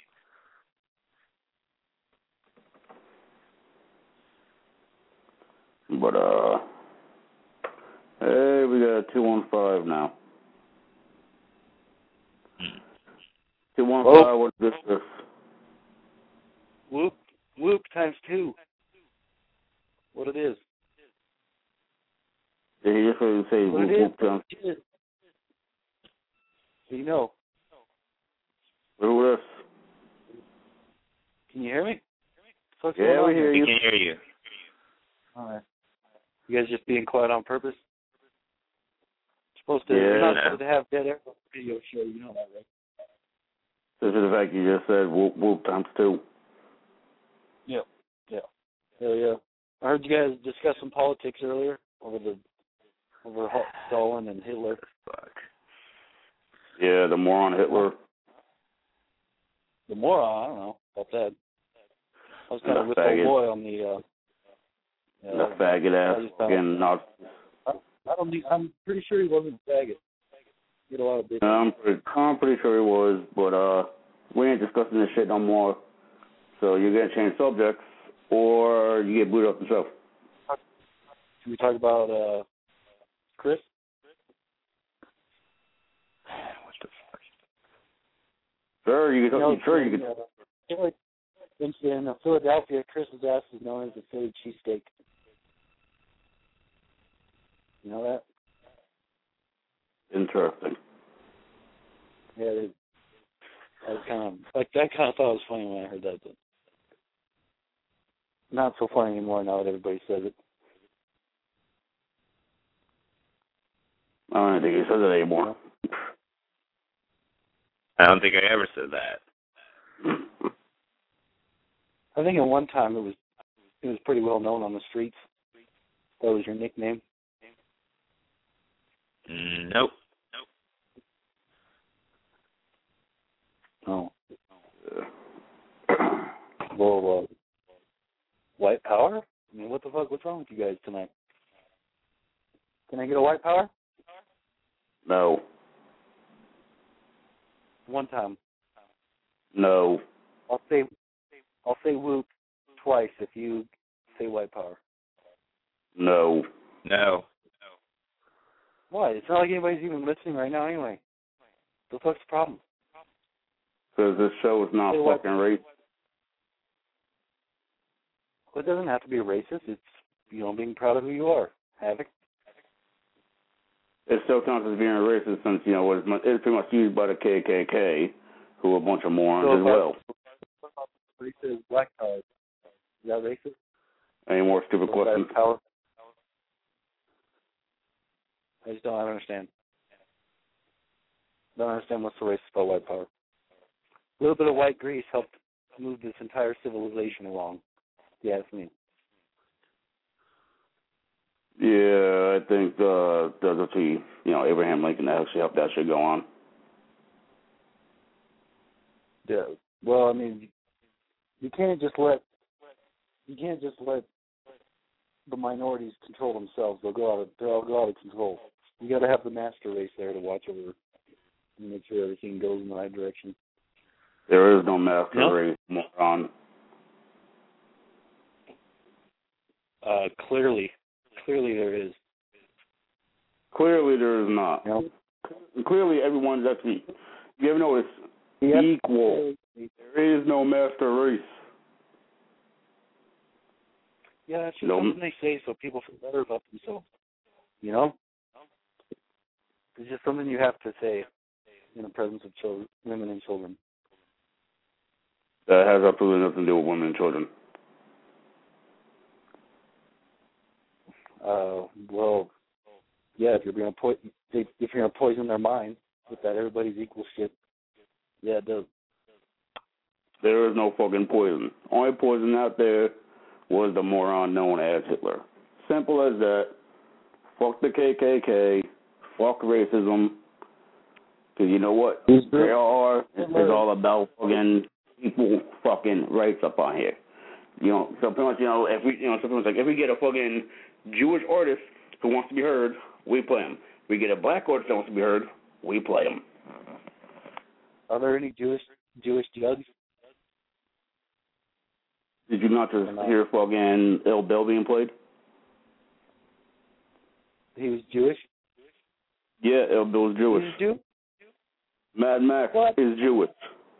But, uh, hey, we got a two one five now. Hmm. two one five, what's this? this? Whoop, whoop times two. What it is. Did he just really say What whoop, it whoop times? is. Do you know? Who is? Can you hear me? What's Yeah, we hear We you. can hear you. All right. You guys just being quiet on purpose? Supposed to, Yeah. you're not supposed to have dead air on the radio show, you know that, right? This is the fact you just said whoop whoop times two. Yeah, yeah, yeah, yeah. I heard you guys discuss some politics earlier over the over Stalin and Hitler. Fuck. Yeah, the moron Hitler. The moron, I don't know about that. I was kind of The with faggot. old boy on the. Uh, The uh, faggot ass fucking Nazi. I, I don't. Think, I'm pretty sure he wasn't a faggot. He had a lot of bitches. I'm pretty, I'm pretty sure he was, but uh, we ain't discussing this shit no more. So you're gonna change subjects, or you get booted off the show. Should we talk about uh, Chris? What the fuck? Sure, you can. You know, sure, you in, can. uh, Philly- in, in Philadelphia, Chris's ass is known as the Philly cheesesteak. You know that? Interesting. Yeah, it, I was kind of like that. Kind of thought it was funny when I heard that. But not so funny anymore now that everybody says it. I don't think he says it anymore. I don't think I ever said that. I think at one time it was it was pretty well known on the streets. That was your nickname. Mm, nope. Oh. Well, uh, white power? I mean, what the fuck? What's wrong with you guys tonight? Can I get a white power? No. One time. No. I'll say, I'll say whoop twice if you say white power. No. No. Why? It's not like anybody's even listening right now anyway. The fuck's the problem? Because this show is not Say what? fucking race. Well, it doesn't have to be racist. It's, you know, being proud of who you are. Havoc. It still counts as being racist since, you know, it's, it's pretty much used by the K K K, who are a bunch of morons So as well. What about the racist black power? Is that racist? Any more stupid Or is that questions? power? I just don't I don't understand. Don't understand what's so racist about white power. A little bit of white grease helped move this entire civilization along. You ask me. Yeah, I think uh, that's you know, Abraham Lincoln actually helped that shit go on. Yeah. Well, I mean, you can't just let you can't just let the minorities control themselves. They'll go out of they'll go out of control. You got to have the master race there to watch over and make sure everything goes in the right direction. There is no master Nope. race, moron. Uh, clearly, clearly there is. Clearly there is not. You know? Clearly everyone's actually, you ever notice, Yep. equal. There is no master race. Yeah, that's just No. something they say so people feel better about themselves. You know? It's just something you have to say in the presence of children, women and children. That has absolutely nothing to do with women and children. Uh, well, yeah, if you're gonna po- if you're gonna poison their mind with that everybody's equal shit, yeah, it does. There is no fucking poison. Only poison out there was the moron known as Hitler. Simple as that. Fuck the K K K. Fuck racism. Because you know what? They are. It's all about fucking equal fucking rights up on here. You know, so pretty much, you know, if we, you know, so pretty much like if we get a fucking Jewish artist who wants to be heard, we play him. We get a black artist that wants to be heard, we play him. Are there any Jewish Jewish jugs? Did you not just hear fucking Il Bill being played? He was Jewish. Yeah, Il Bill's Jewish. He was Jew? Mad Max What? is Jewish.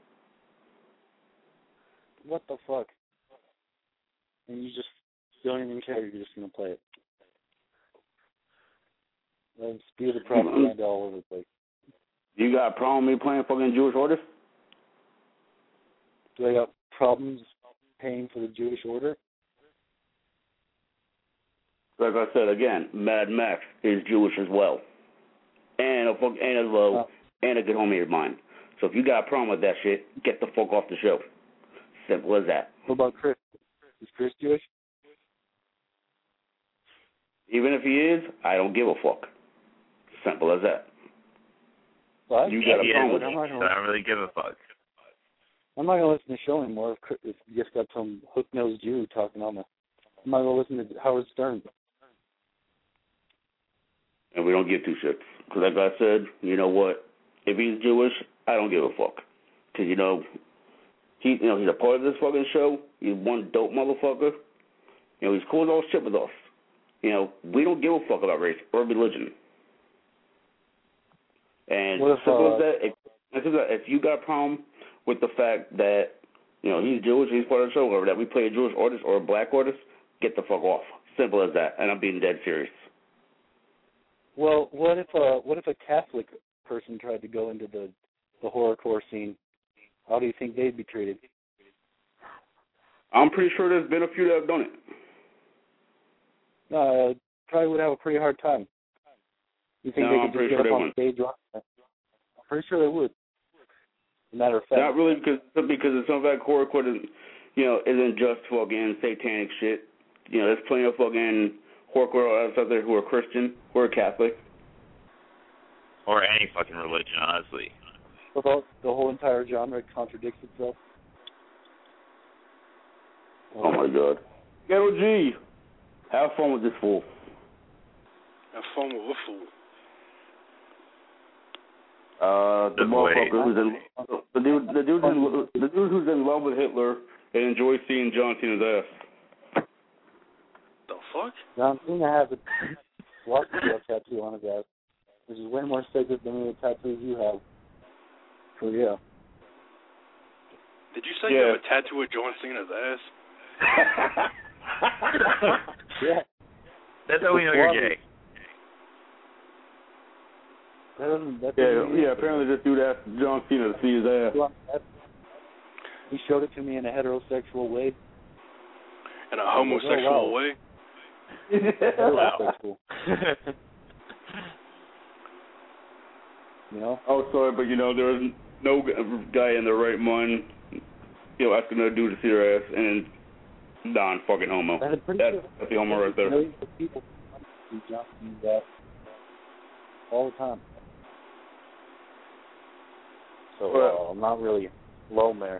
What the fuck? And you just don't even care. You're just gonna play it. And spew the propaganda all over the place. You got a problem with me playing fucking Jewish artists? Do I got problems paying for the Jewish order? Like I said again, Mad Max is Jewish as well, and a fuck and as well, Oh. and a good homie of mine. So if you got a problem with that shit, get the fuck off the show. Simple as that. What about Chris? Is Chris Jewish? Even if he is, I don't give a fuck. Simple as that. What? You got a yeah, problem with I it. don't I really give a fuck. I'm not gonna listen to the show anymore if, Chris, if you just got some hook-nosed Jew talking on the. I'm not gonna listen to Howard Stern. And we don't give two shits. Because like I said, you know what? If he's Jewish, I don't give a fuck. Because, you know, he, you know, he's a part of this fucking show. He's one dope motherfucker. You know, he's cool as all shit with us. You know, we don't give a fuck about race or religion. And What if, simple uh, as that, if, if you got a problem with the fact that, you know, he's Jewish, he's part of the show, or that we play a Jewish artist or a black artist, get the fuck off. Simple as that. And I'm being dead serious. Well, what if a what if a Catholic person tried to go into the the horrorcore scene? How do you think they'd be treated? I'm pretty sure there's been a few that have done it. Uh, probably would have a pretty hard time. You think No, they I'm could pretty just get sure up they on stage? I'm pretty sure they would. As a matter of fact. Not really, because because some of that horrorcore, is, you know, isn't just fucking satanic shit. You know, there's plenty of fucking horrorcore artists out there who are Christian, who are Catholic. Or any fucking religion, honestly. About the whole entire genre contradicts itself. Oh my god. Ghetto G, have fun with this fool. Have fun with a fool. Uh, the Good motherfucker way. who's in the dude, the dude, who's, the dude who's in love with Hitler and enjoys seeing John Cena's ass. The fuck? John Cena has a swastika tattoo on his ass, which is way more sacred than any tattoos you have. So yeah. Did you say Yeah. you have a tattoo of John Cena's ass? Yeah. That's how we know you're gay. That doesn't, that Yeah, doesn't mean yeah. Apparently, this dude asked John Cena to see his ass. He showed it to me in a heterosexual way. In a homosexual Oh, wow. way? Heterosexual. You know? Oh, sorry, but you know, there was no guy in their right mind, you know, asking a dude to see their ass, and Don fucking homo. That's, That's, that's the homo right there. Millions of people see John Cena's ass all the time. So Well- uh, I'm not really low there.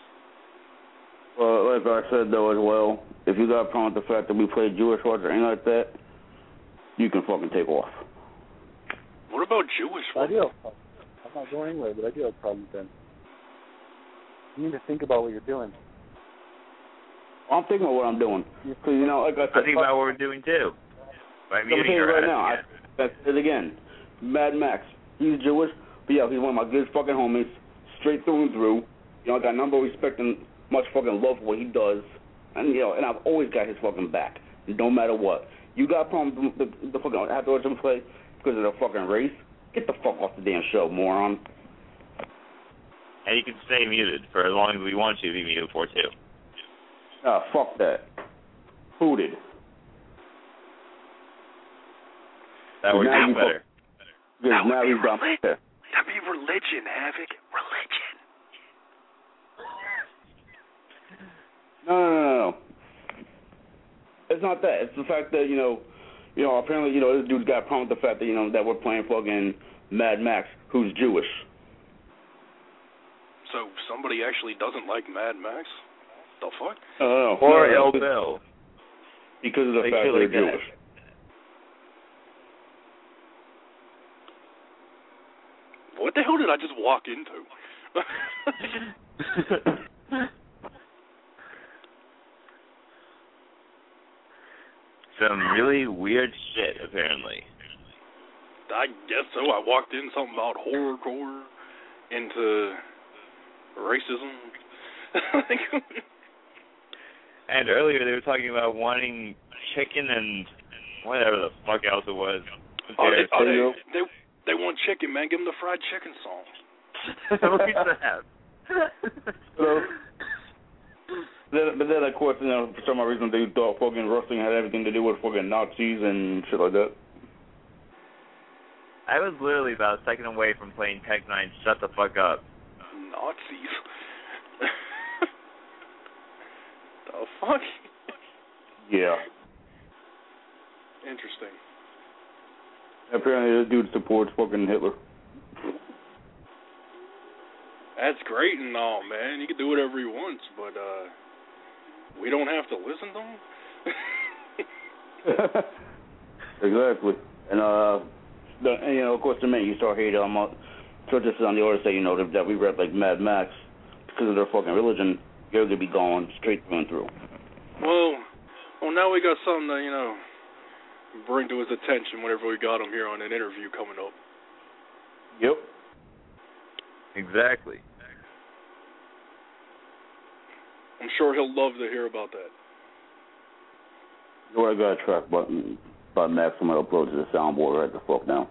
Well, like I said, though, as well, if you got a problem with the fact that we play Jewish arts or anything like that, you can fucking take off. What about Jewish I ones? do have a problem. I'm not going anywhere, but I do have a problem with them. You need to think about what you're doing. I'm thinking of what I'm doing. Because, you know, like I said, I think about what we're doing too. By I'm telling muting you your right ass now, I, again. that's it again. Mad Max, he's Jewish, but yeah, he's one of my good fucking homies, straight through and through. You know, I got number of respect and much fucking love for what he does. And, you know, and I've always got his fucking back, no matter what. You got a problem with the, the fucking afterwards him play because of the fucking race? Get the fuck off the damn show, moron. And you can stay muted for as long as we want you to be muted for too. Ah, fuck that. Hooted. That works Now out you better. Because That would now be he's got relig- yeah. That'd be religion, Havoc. Religion. No, no, no, no. It's not that. It's the fact that, you know, you know, apparently, you know, this dude's got a problem with the fact that, you know, that we're playing fucking Mad Max, who's Jewish. So somebody actually doesn't like Mad Max? The fuck? No, no, no. Or no, no, Ill because- Bill. Because of the Like fact shit that like they're that. Jewish. What the hell did I just walk into? Some really weird shit, apparently. I guess so. I walked in something about horrorcore into racism. And earlier they were talking about wanting chicken and whatever the fuck else it was. oh, they, oh, There- they, they, they want chicken, man. Give them the fried chicken song. Reach that. So, then, but then, of course, you know, for some reason they thought fucking wrestling had everything to do with fucking Nazis and shit like that. I was literally about a second away from playing Tech Nine Shut the Fuck Up Nazis. The fuck? Yeah. Interesting. Apparently, this dude supports fucking Hitler. That's great and all, man. He can do whatever he wants, but uh, we don't have to listen to him. Exactly. And uh, the, and, you know, of course, the minute you start hating on, uh, so this is on the order say, you know, that, that we rep like Mad Max because of their fucking religion, you're gonna be going straight through and through. Well, well, now we got something to, you know, bring to his attention whenever we got him here on an interview coming up. Yep. Exactly. I'm sure he'll love to hear about that. You know, I got a track button by Max. I'm gonna upload to the soundboard right the fuck now.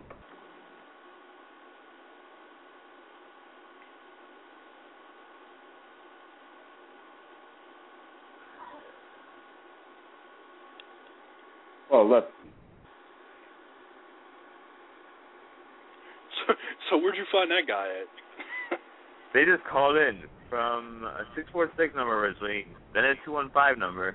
Oh, left. So, so where'd you find that guy at? They just called in from a six four six number originally, then a two one five number.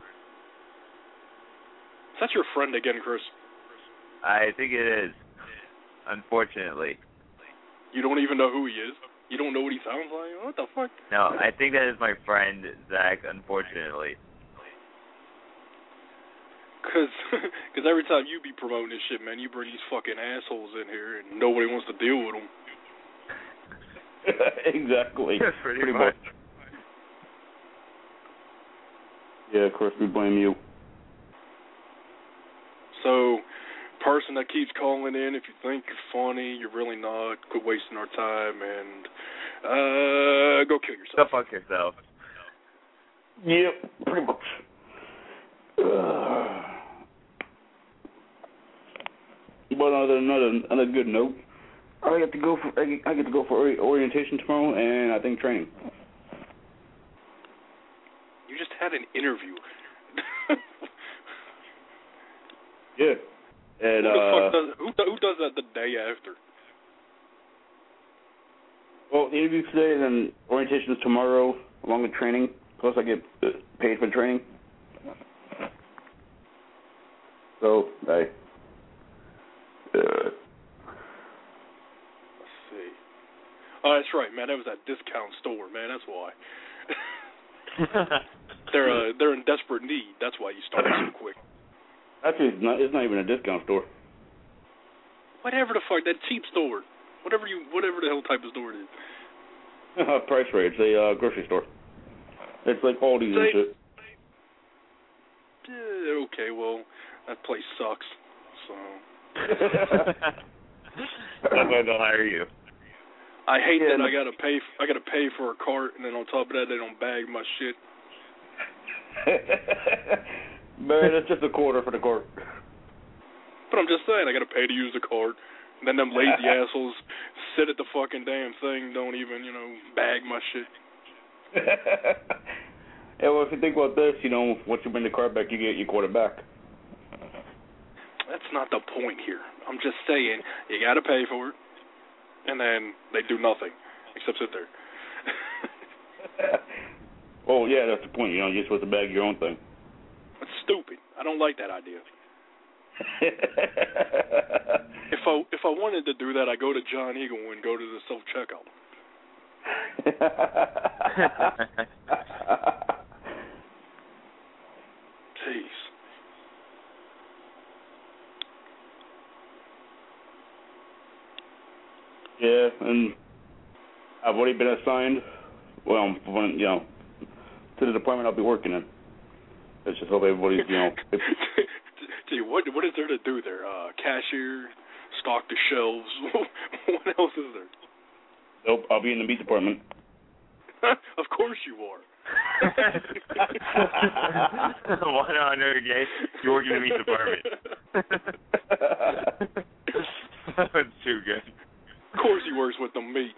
Is that your friend again, Chris? I think it is, unfortunately. You don't even know who he is? You don't know what he sounds like? What the fuck? No, I think that is my friend, Zach, unfortunately. Because cause every time you be promoting this shit, man, you bring these fucking assholes in here and nobody wants to deal with them. Exactly. Yes, pretty, pretty much. much. Yeah, of course, we blame you. So, person that keeps calling in, if you think you're funny, you're really not, quit wasting our time and uh, go kill yourself. Go fuck yourself. Yep, pretty much. Uh, but on another, on a good note, I get to go for I get to go for orientation tomorrow, and I think training. You just had an interview. Yeah. And who, the uh, fuck does, who, who does that the day after? Well, the interview today, and then orientation is tomorrow, along with training. Plus, I get paid for training. So, I. Uh, Let's see. Oh, that's right, man. That was that discount store, man. That's why. they're uh, they're in desperate need. That's why you started so quick. Actually, it's not, it's not even a discount store. Whatever the fuck, that cheap store. Whatever you, whatever the hell type of store it is. Price Rate. It's a uh, grocery store. It's like Aldi's and shit. Yeah, okay, well, that place sucks. So. That's why they'll hire you. I hate yeah, that I gotta pay. I gotta pay for a cart, and then on top of that, they don't bag my shit. Man, it's just a quarter for the cart. But I'm just saying, I gotta pay to use the cart. And then them lazy assholes sit at the fucking damn thing, don't even, you know, bag my shit. Yeah, well, if you think about this, you know, once you bring the cart back, you get your quarter back. That's not the point here. I'm just saying, you gotta pay for it, and then they do nothing except sit there. Oh, yeah, that's the point. You know, you're supposed to bag your own thing. That's stupid. I don't like that idea. if I if I wanted to do that, I go to John Eagle and go to the self checkout. Jeez. Yeah, and I've already been assigned. Well, you know, to the department I'll be working in. Let's just hope everybody's, you know. If, Gee, what what is there to do there? Uh, cashier, stock the shelves. What else is there? Nope, I'll be in the meat department. Of course you are. One honor, okay? You work in the meat department. That's too good. Of course he works with the meat.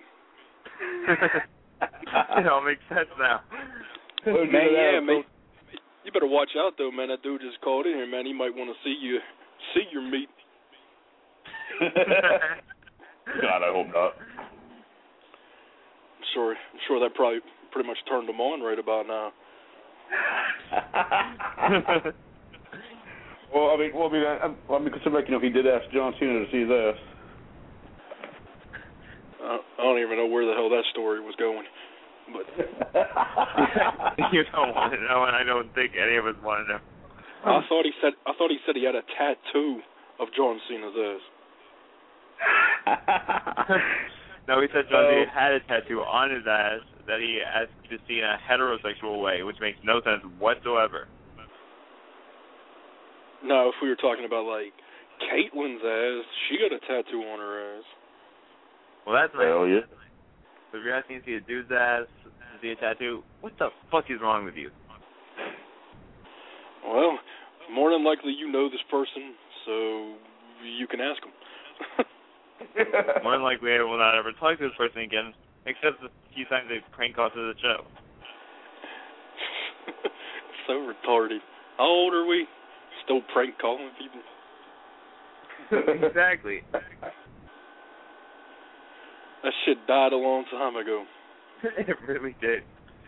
It all makes sense now. Man, yeah, man. You better watch out, though, man. That dude just called in here, man. He might want to see you, see your meat. God, I hope not. sure, I'm sure that probably pretty much turned him on right about now. Well, I mean, well, I mean, I, I mean, consider, like, you know, he did ask John Cena to see his ass. Uh, I don't even know where the hell that story was going, but you don't want to know, and I don't think any of us want to know. I thought he said I thought he said he had a tattoo of John Cena's ass. No, he said John Oh. Cena had a tattoo on his ass that he asked to see in a heterosexual way, which makes no sense whatsoever. No, if we were talking about like Caitlyn's ass, she got a tattoo on her ass. Well, that's nice. Hell yeah. So if you're asking to see a dude's ass, to see a tattoo, what the fuck is wrong with you? Well, more than likely you know this person, so you can ask him. More than likely I will not ever talk to this person again, except the few times they prank calls to the show. So retarded. How old are we? Still prank calling people? Exactly. That shit died a long time ago. It really did.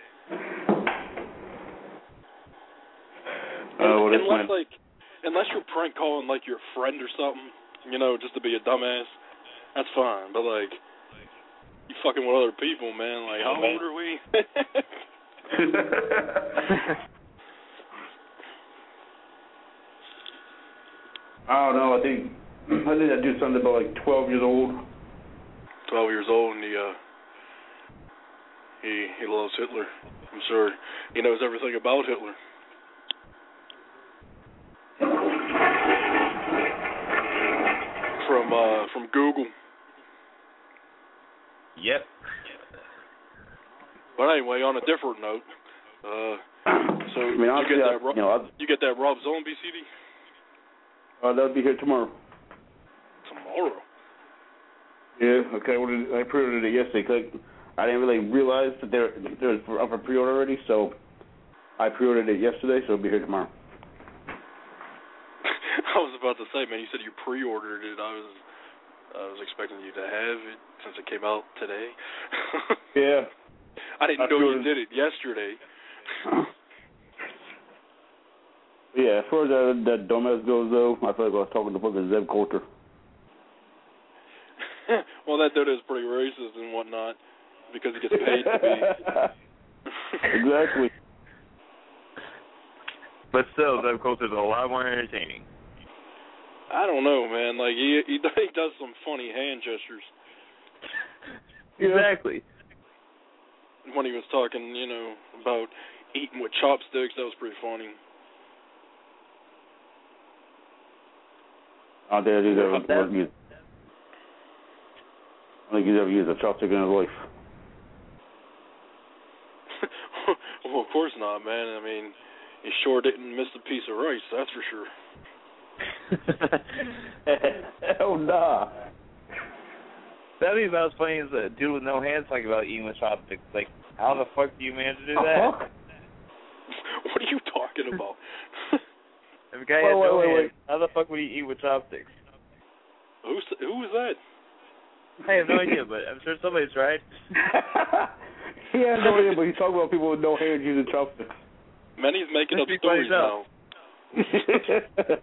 Uh, well, unless like, unless you're prank calling like your friend or something, you know, just to be a dumbass, that's fine. But like, you fucking with other people, man. Like, how old are we? I don't know. I think I think I do something about like twelve years old. Twelve years old, and he uh, he he loves Hitler. I'm sure he knows everything about Hitler. From uh, from Google. Yep. But anyway, on a different note, uh, so I mean, you honestly, get I, that Ro- you know, I'd, you get that Rob Zombie C D uh, that'll be here tomorrow. tomorrow. Yeah. Okay. Well, I pre-ordered it yesterday. Cause I didn't really realize that there there was up for pre-order already, so I pre-ordered it yesterday, so it'll be here tomorrow. I was about to say, man, you said you pre-ordered it. I was I was expecting you to have it since it came out today. Yeah. I didn't I know you pre-ordered- did it yesterday. Yeah, as far as that, that dumbass goes, though, I feel like I was talking to fucking Zeb Coulter. Well, that dude is pretty racist and whatnot because he gets paid to be. Exactly. But still, Zeb Coulter's a lot more entertaining. I don't know, man. Like he he, he does some funny hand gestures. Exactly. When he was talking, you know, about eating with chopsticks, that was pretty funny. I don't think he's ever, ever used, I don't think he's ever used a chopstick in his life. Well, of course not, man. I mean, he sure didn't miss a piece of rice, that's for sure. Hell nah. That is about as funny as a dude with no hands talking about eating with chopsticks. Like, how the fuck do you manage to do that? Uh-huh. What are you talking about? If a guy Wait, has wait, no wait, hands, wait. how the fuck would he eat with chopsticks? Who's who was that? I have no idea, but I'm sure somebody's tried. He has no idea, but he's talking about people with no hands using chopsticks. Man, he's making up Speak for stories now. yourself.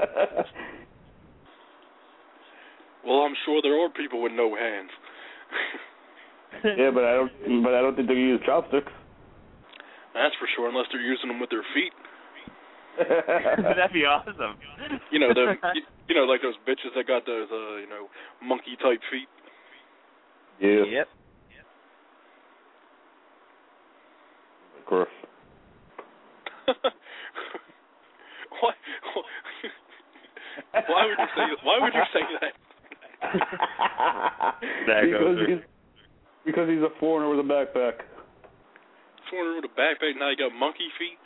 Well, I'm sure there are people with no hands. Yeah, but I don't. But I don't think they use chopsticks. That's for sure, unless they're using them with their feet. That'd be awesome. You know, the you, you know, like those bitches that got those, uh, you know, monkey type feet. Yeah. Yep. Of course. why? Why would you say? Why would you say that? That because goes he's because he's a foreigner with a backpack. Foreigner with a backpack, now you got monkey feet.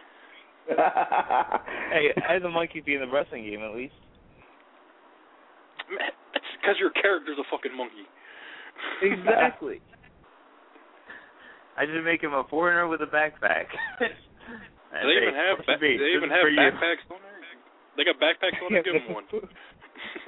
Hey, I had the monkey feet in the wrestling game at least. Man, that's because your character's a fucking monkey. Exactly. I just make him a foreigner with a backpack. Do they even have ba- be, they even have backpacks on there? They got backpacks on there? Give them one.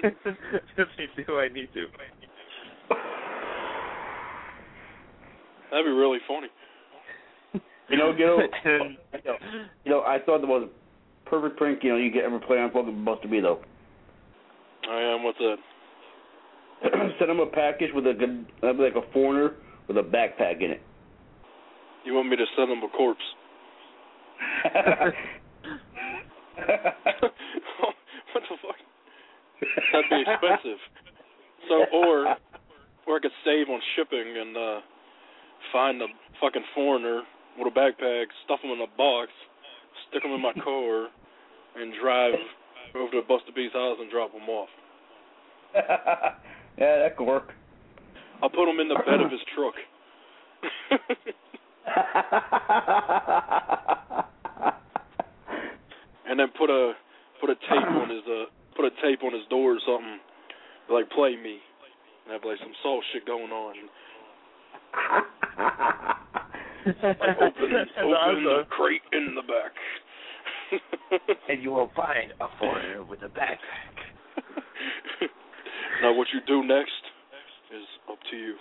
If they do, I need to. That'd be really funny. You know, you know, you know, you know, I thought the most perfect prank, you know, you could ever play on fucking Buster B, though. I am. What's that? Send him a package with a good, like a foreigner with a backpack in it. You want me to send him a corpse? What the fuck? That'd be expensive. So, or, or I could save on shipping and uh, find a fucking foreigner with a backpack, stuff him in a box, stick him in my car, and drive over to Buster B's house and drop him off. Yeah, that could work. I'll put him in the bed of his truck. And then put a put a tape on his uh put a tape on his door or something, like play me, and have like some soul shit going on. Like open, open the crate in the back. And you will find a foreigner with a backpack. Now what you do next is up to you.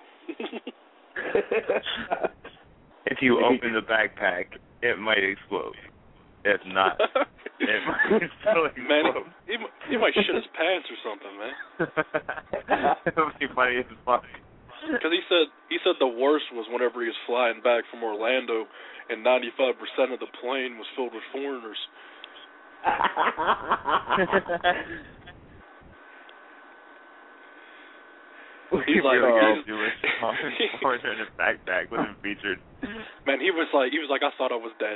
If you open the backpack, it might explode. If not, it might still explode. Man, he, he might shit his pants or something, man. It would be funny as fuck. Because he said he said the worst was whenever he was flying back from Orlando, and ninety-five percent of the plane was filled with foreigners. He's like, really oh, do it. Foreigner in a backpack wasn't featured. Man, he was like, he was like, I thought I was dead.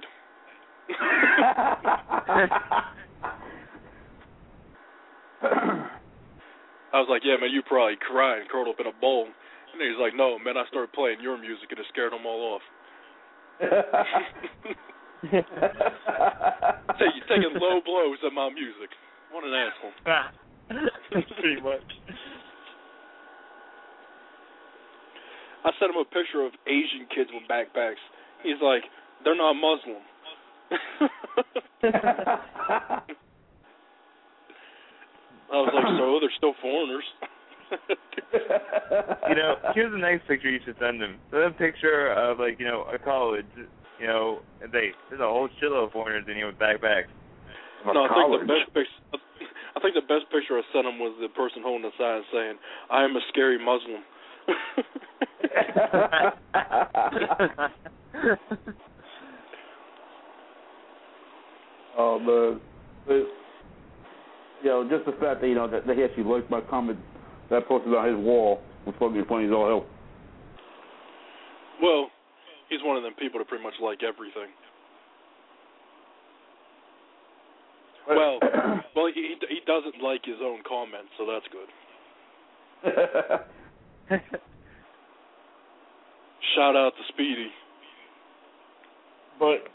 I was like, yeah, man, you probably crying, curled up in a ball. And he's like, no, man, I started playing your music and it scared them all off. Say, you're taking low blows at my music. What an asshole. Pretty much. I sent him a picture of Asian kids with backpacks. He's like, they're not Muslim. I was like, so they're still foreigners. You know, here's a nice picture you should send them. Send a picture of, like, you know, a college, you know, and they, there's a whole shitload of foreigners in here with backpacks. No, I think the best picture, I think the best picture I sent him was the person holding the sign saying, I am a scary Muslim. Oh, man. But, you know, just the fact that, you know, that he actually liked my comment that I posted on his wall was fucking funny as all hell. Well, he's one of them people that pretty much like everything. Well, well, he he doesn't like his own comments, so that's good. Shout out to Speedy. But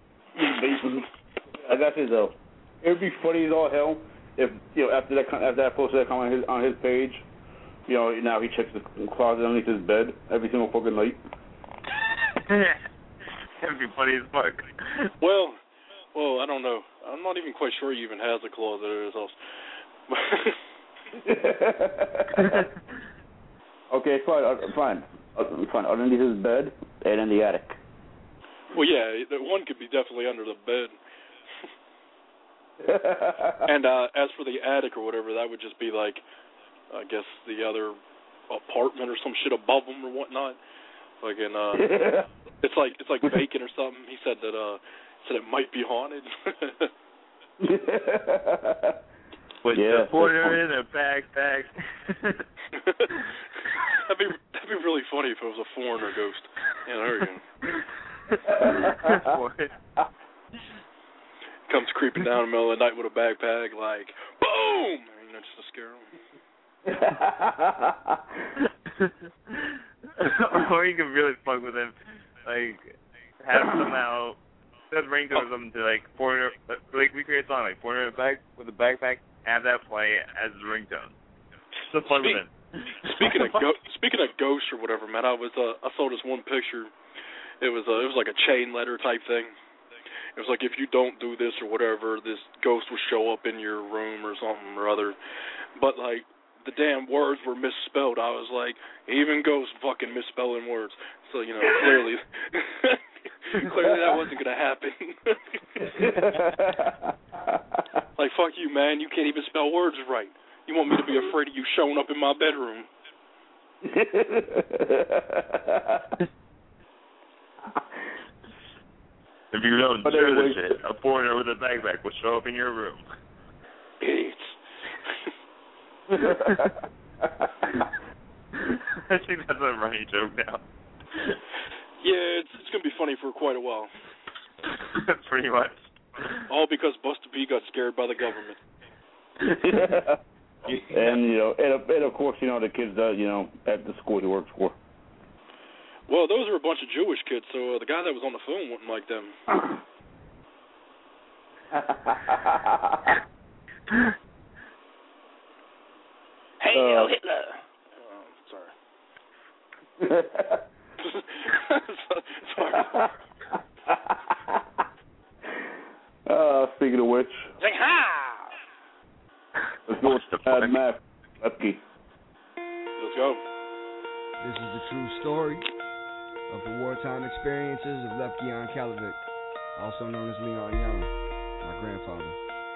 I got this though. It would be funny as all hell if, you know, after that after I posted that comment on his, on his page, you know, now he checks the closet underneath his bed every single fucking night. That'd be funny as fuck. Well, well, I don't know. I'm not even quite sure he even has a closet at his house. Okay, fine, uh, fine, uh, fine. Underneath his bed and in the attic. Well, yeah, the one could be definitely under the bed. And uh, as for the attic or whatever, that would just be like, I guess the other apartment or some shit above him or whatnot. Like in, uh, it's like it's like vacant or something. He said that uh, said it might be haunted. With yeah, the foreigner in a backpack. that'd be that'd be really funny if it was a foreigner ghost. Yeah, there you go. Comes creeping down in the middle of the night with a backpack, like boom, and that's just to scare him. Or you can really fuck with him, like have him somehow does ringtone or something to like foreigner, like we create a song like foreigner in a back with a backpack. Have that play as a ringtone. So fun with it. Speaking of go- speaking of ghosts or whatever, man, I was uh, I saw this one picture. It was uh, it was like a chain letter type thing. It was like if you don't do this or whatever, this ghost will show up in your room or something or other. But like the damn words were misspelled. I was like, even Ghost fucking misspelling words. So, you know, clearly, clearly that wasn't going to happen. Like, fuck you, man. You can't even spell words right. You want me to be afraid of you showing up in my bedroom. If you don't But do anyway, this shit, a foreigner with a backpack will show up in your room. Idiots. I think that's a running joke now. Yeah, it's, it's going to be funny for quite a while. Pretty much. All because Buster B got scared by the government. And, you know, and, and of course, you know, the kids, uh, you know, at the school he works for. Well, those are a bunch of Jewish kids, so uh, the guy that was on the phone wouldn't like them. Hail uh, Hitler! Oh, sorry. sorry. uh, speaking of which, Sing ha! let's go with the bad math. Lepke. Let's go. This is the true story of the wartime experiences of Lev Guyon Kalovic, also known as Leon Young, my grandfather.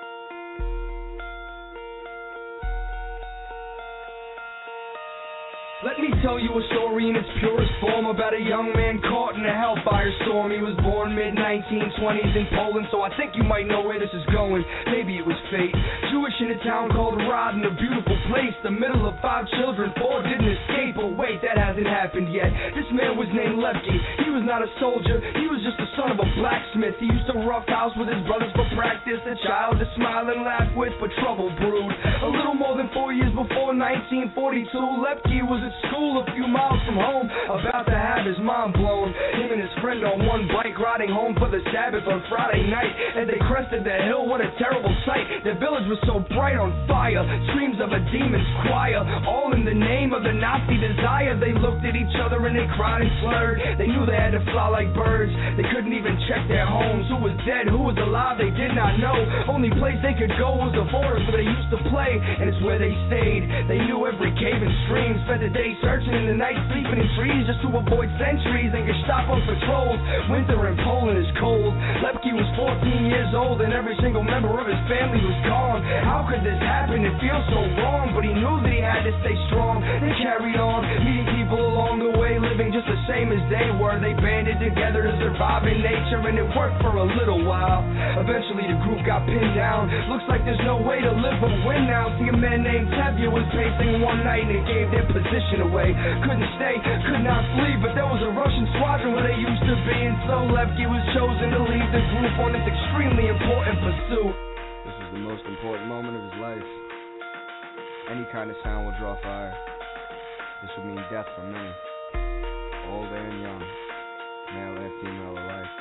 Let me tell you a story in its purest form about a young man caught in a hellfire storm. He was born mid nineteen twenties in Poland, so I think you might know where this is going. Maybe it was fate. Jewish in a town called Rodin, a beautiful place, the middle of five children, four didn't escape. But wait, that hasn't happened yet. This man was named Levki. He was not a soldier, he was just the son of a blacksmith. He used to roughhouse with his brothers for practice, a child to smile and laugh with, but trouble brewed. A little more than four years before nineteen forty-two, Levki was at school a few miles from home, about to have his mind blown. Him and his friend on one bike riding home for the Sabbath on Friday night. As they crested the hill, what a terrible sight. The village was so bright on fire, screams of a demon's choir, all in the name of the Nazi desire. They looked at each other and they cried and slurred. They knew they had to fly like birds. They couldn't even check their homes. Who was dead, who was alive, they did not know. Only place they could go was the forest where they used to play, and it's where they stayed. They knew every cave and stream, spent the day searching in the night, sleeping in trees just to avoid sentries and Gestapo patrols. Winter in Poland is cold. Lepke was fourteen years old and every single member of his family was gone. How could this happen? It feels so wrong, but he knew that he had to stay strong. They carried on, meeting people along the way, living just the same as they were. They banded together to survive in nature, and it worked for a little while. Eventually the group got pinned down. Looks like there's no way to live or win now. See, a man named Tevye was pacing one night and it gave their position away. Couldn't stay, could not flee, but there was a Russian squadron where they used to be, and so Levke was chosen to lead the group on this extremely important pursuit. This was the most important moment of his life. Any kind of sound will draw fire. This would mean death for many, old and young, male and female alike.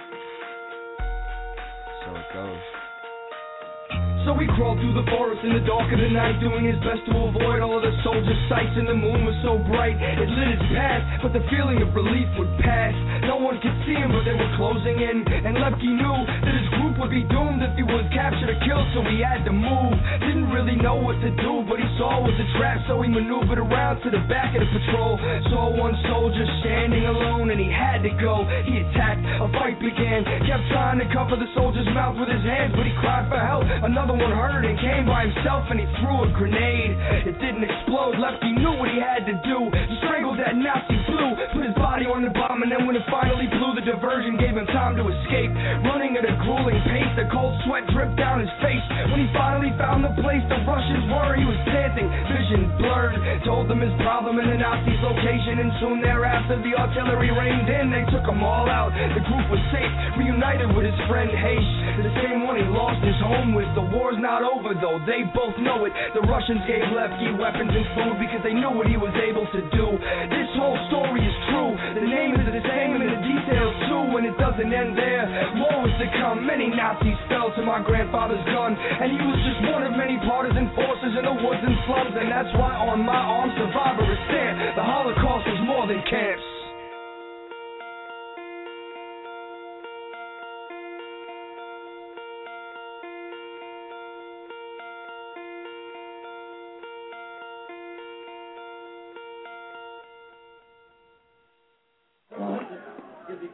So it goes. So he crawled through the forest in the dark of the night, doing his best to avoid all of the soldiers' sights. And the moon was so bright, it lit his path, but the feeling of relief would pass. No one could see him, but they were closing in, and Lepke knew that his group would be doomed if he was captured or killed, so he had to move. Didn't really know what to do, but he saw it was a trap, so he maneuvered around to the back of the patrol. Saw one soldier standing alone, and he had to go. He attacked, a fight began, kept trying to cover the soldier's mouth with his hands, but he cried for help. Another one heard and came by himself, and he threw a grenade. It didn't explode. Lepke knew what he had to do. He strangled that Nazi blue, put his body on the bomb, and then when it finally blew, the diversion gave him time to escape. Running at a grueling pace, the cold sweat dripped down his face. When he finally found the place the Russians were, he was panting, vision blurred. Told them his problem in the Nazis' location, and soon thereafter the artillery rained in. They took them all out. The group was safe, reunited with his friend Haish, the same one he lost his home with. The war's not over though, they both know it. The Russians gave Lepke weapons and food because they knew what he was able to do. This whole story is true. The name is the same and the details too, and it doesn't end there. More was to come. Many Nazis fell to my grandfather's gun, and he was just one of many partisan forces in the woods and slums, and that's why on my arm survivor is there. The Holocaust was more than camps.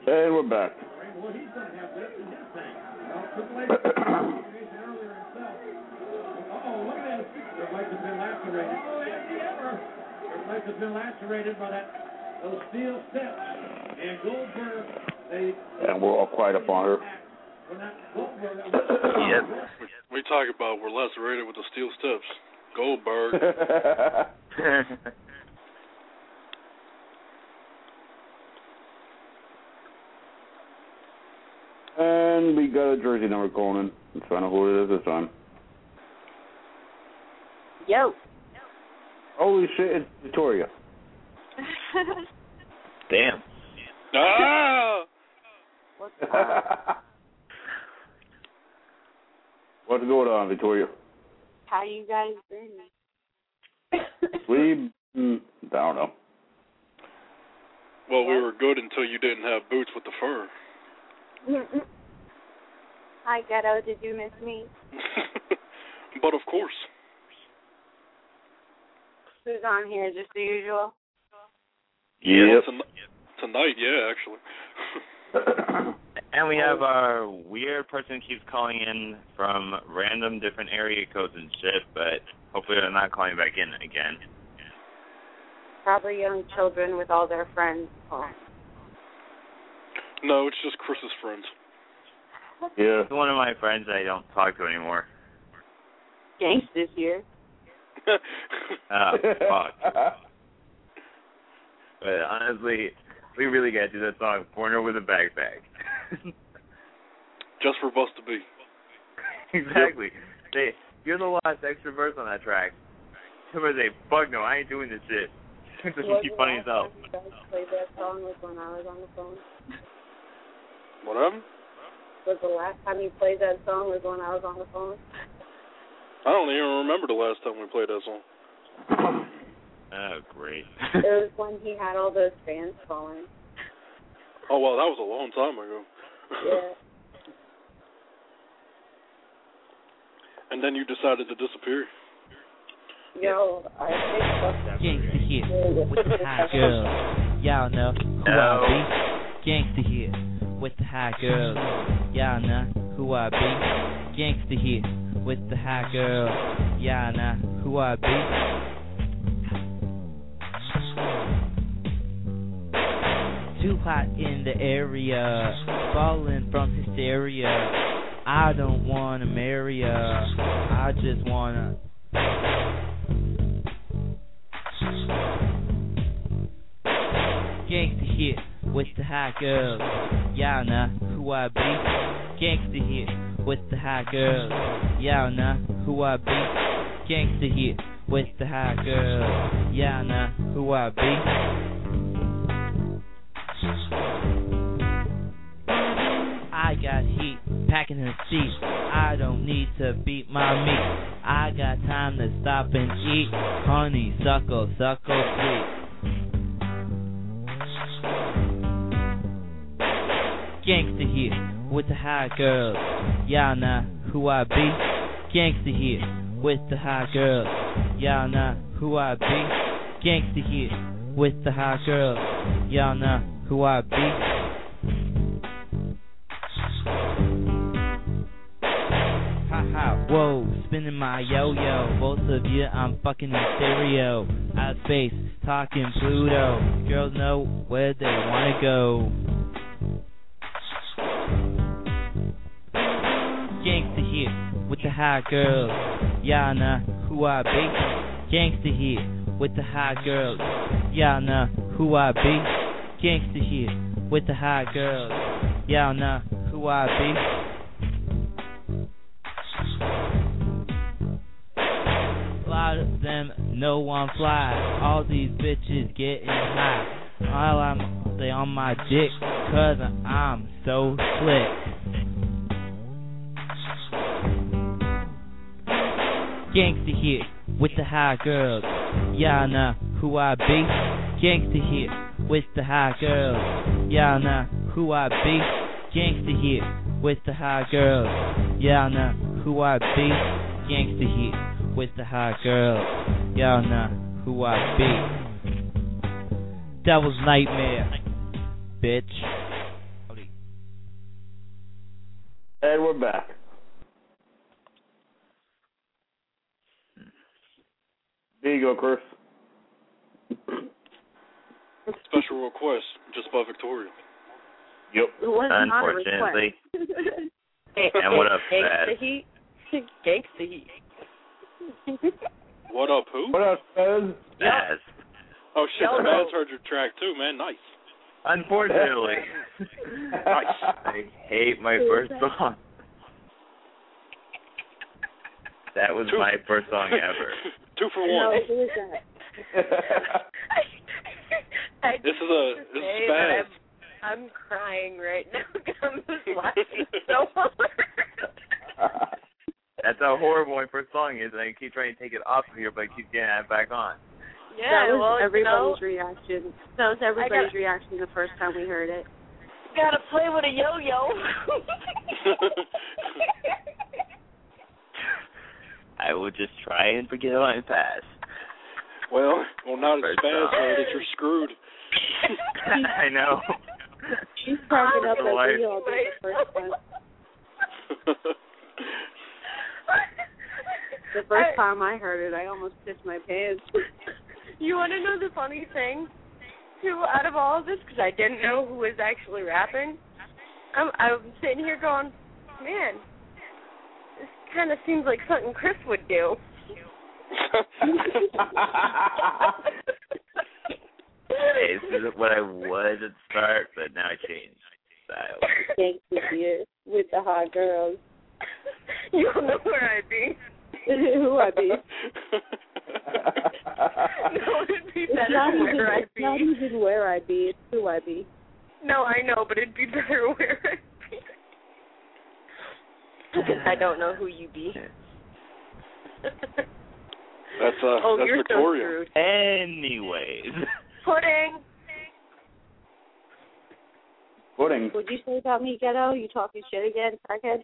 And we're back. Has been lacerated by that those steel steps, and Goldberg, they and we're all quiet up on her. Yep. We talk about we're lacerated with the steel steps. Goldberg. And we got a jersey number calling in. I'm trying to know who it is this time. Yo. Holy shit, it's Victoria. Damn. Ah! What's up? What's going on, Victoria? How you guys been? We, mm, I don't know. Well, we were good until you didn't have boots with the fur. Hi, Ghetto. Did you miss me? But of course. Who's on here? Just the usual? Yeah, yep. Tonight, tonight, yeah, actually. And we have our weird person keeps calling in from random different area codes and shit, but hopefully they're not calling back in again. Probably young children with all their friends. Oh. No, it's just Chris's friends. Yeah. It's one of my friends I don't talk to anymore. Gangsters here. Oh, fuck. But honestly, we really got to do that song, Porno with a Backpack. Just for Bus to Be. Exactly. They, you're the last extra verse on that track. Somebody say, fuck no, I ain't doing this shit. Just keep funny as hell. You guys played that song was when I was on the phone. What happened? Was the last time you played that song was when I was on the phone? I don't even remember the last time we played that song. Oh, great. It was when he had all those fans calling. Oh, well, that was a long time ago. Yeah. And then you decided to disappear. Yo, I think Gangsta here with the hot girls. Y'all know who I be. Gangsta here with the hot girls. Y'all know who I be. Gangsta here with the hot girls. Y'all know who I be. Too hot in the area, falling from hysteria. I don't wanna marry ya, I just wanna. Gangsta here with the hot girls. Y'all know who I be. Gangsta here with the hot girls. Y'all know who I be. Gangsta here with the hot girls. Y'all know who I be. I got heat, packing in the seat. I don't need to beat my meat. I got time to stop and eat. Honey, suckle, suckle, sweet. Gangsta here with the hot girls. Y'all know who I be. Gangsta here with the hot girls. Y'all know who I be. Gangsta here with the hot girls. Y'all know who I be. Ha, whoa, spinning my yo-yo. Both of you, I'm fucking in stereo. Out of space, talking Pluto. Girls know where they wanna go. Gangsta here with the hot girls. Y'all know who I be. Gangsta here with the hot girls. Y'all know who I be. Gangsta here with the hot girls. Y'all know who I be. A lot of them know I'm fly. All these bitches getting high. All I'm they on my dick, cause I'm so slick. Gangsta here with the hot girls. Y'all know who I be. Gangsta here with the hot girls. Y'all know who I be. Gangsta here with the hot girls. Y'all know who I be. Gangsta here with the hot girls. Y'all know who I be. Devil's Nightmare, bitch. And we're back. There you go, Chris. Special request, just by Victoria. Yep. It was not a Unfortunately. request. And what up, Gangsta Spaz? heat. Gangsta heat. What up, who? What up, Spaz? Spaz. Oh shit, Yo, Spaz heard your track too, man. Nice. Unfortunately. Nice. I hate my first song. That was Two. my first song ever. Two for No, one. who is that? I This is a this is say Spaz. that I'm, I'm crying right now because I'm just laughing so hard. That's how horrible my first song is, and I keep trying to take it off of here, but I keep getting it back on. Yeah, that was well, everybody's you know, reaction. That was everybody's gotta, reaction the first time we heard it. Gotta play with a yo-yo. I will just try and forget about it fast. Well, well, now that Spaz heard it, you're screwed. I know. She's cracking up So as I- we all did the first time. The first I, time I heard it, I almost pissed my pants. You want to know the funny thing, too, out of all of this? Because I didn't know who was actually rapping. I'm, I'm sitting here going, man, this kind of seems like something Chris would do. Hey, this is what I was at the start, but now I changed style. Gangsta here with the hot girls. You don't know where I'd be. Who I be? No, it'd be It's better not, even, where I'd it's be. not even where I be, it's who I be. No, I know, but it'd be better where I'd be. Because I don't know who you be. That's uh, oh, that's you're Victoria. so screwed. Anyways. Pudding. Pudding. What'd you say about me, Ghetto? You talking shit again, crackhead?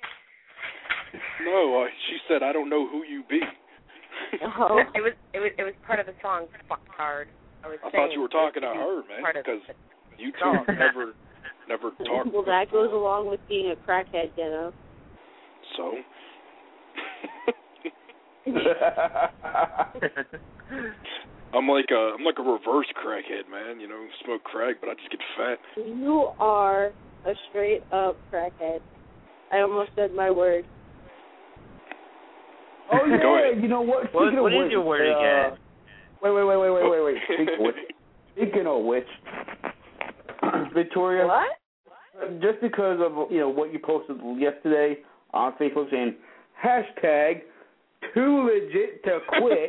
No, uh, she said, I don't know who you be. Oh. It was it was it was part of the song "Fucked Hard." I was I saying thought you were talking to her, man, part of because it. you two never, never talked. Well, that goes along with being a crackhead, Ghetto. So? I'm like a, I'm like a reverse crackhead, man. You know, smoke crack, but I just get fat. You are a straight up crackhead. I almost said my word. Oh yeah, Go ahead. you know what? What, Speaking what of is which, your word uh, again? Wait, wait, wait, wait, wait, wait, wait. Speaking of which, speaking of which, Victoria. What? Just because of you know what you posted yesterday on Facebook saying hashtag too legit to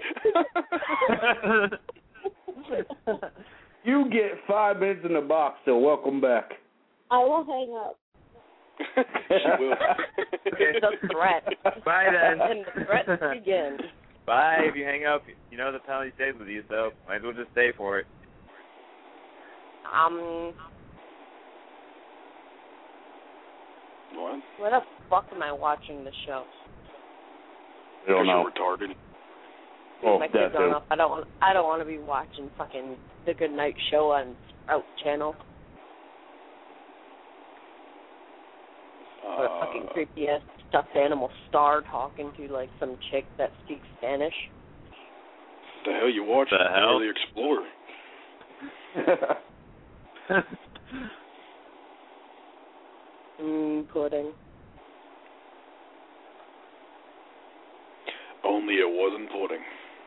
quit. You get five minutes in the box, so welcome back. I will hang up. She will. The threat. Bye then. And the threats begin. Bye. If you hang up, you know the penalty stays with you, so might as well just stay for it. Um. What? Why the fuck am I watching the show? I don't know. You're retarded. Oh, My kids that aren't too. up. I don't want. I don't want to be watching fucking The Good Night Show on Sprout Channel. Or a Uh, fucking creepy ass stuffed animal star talking to like some chick that speaks Spanish. the hell you watching? The hell? The Explorer. Mmm, pudding. Only it wasn't pudding.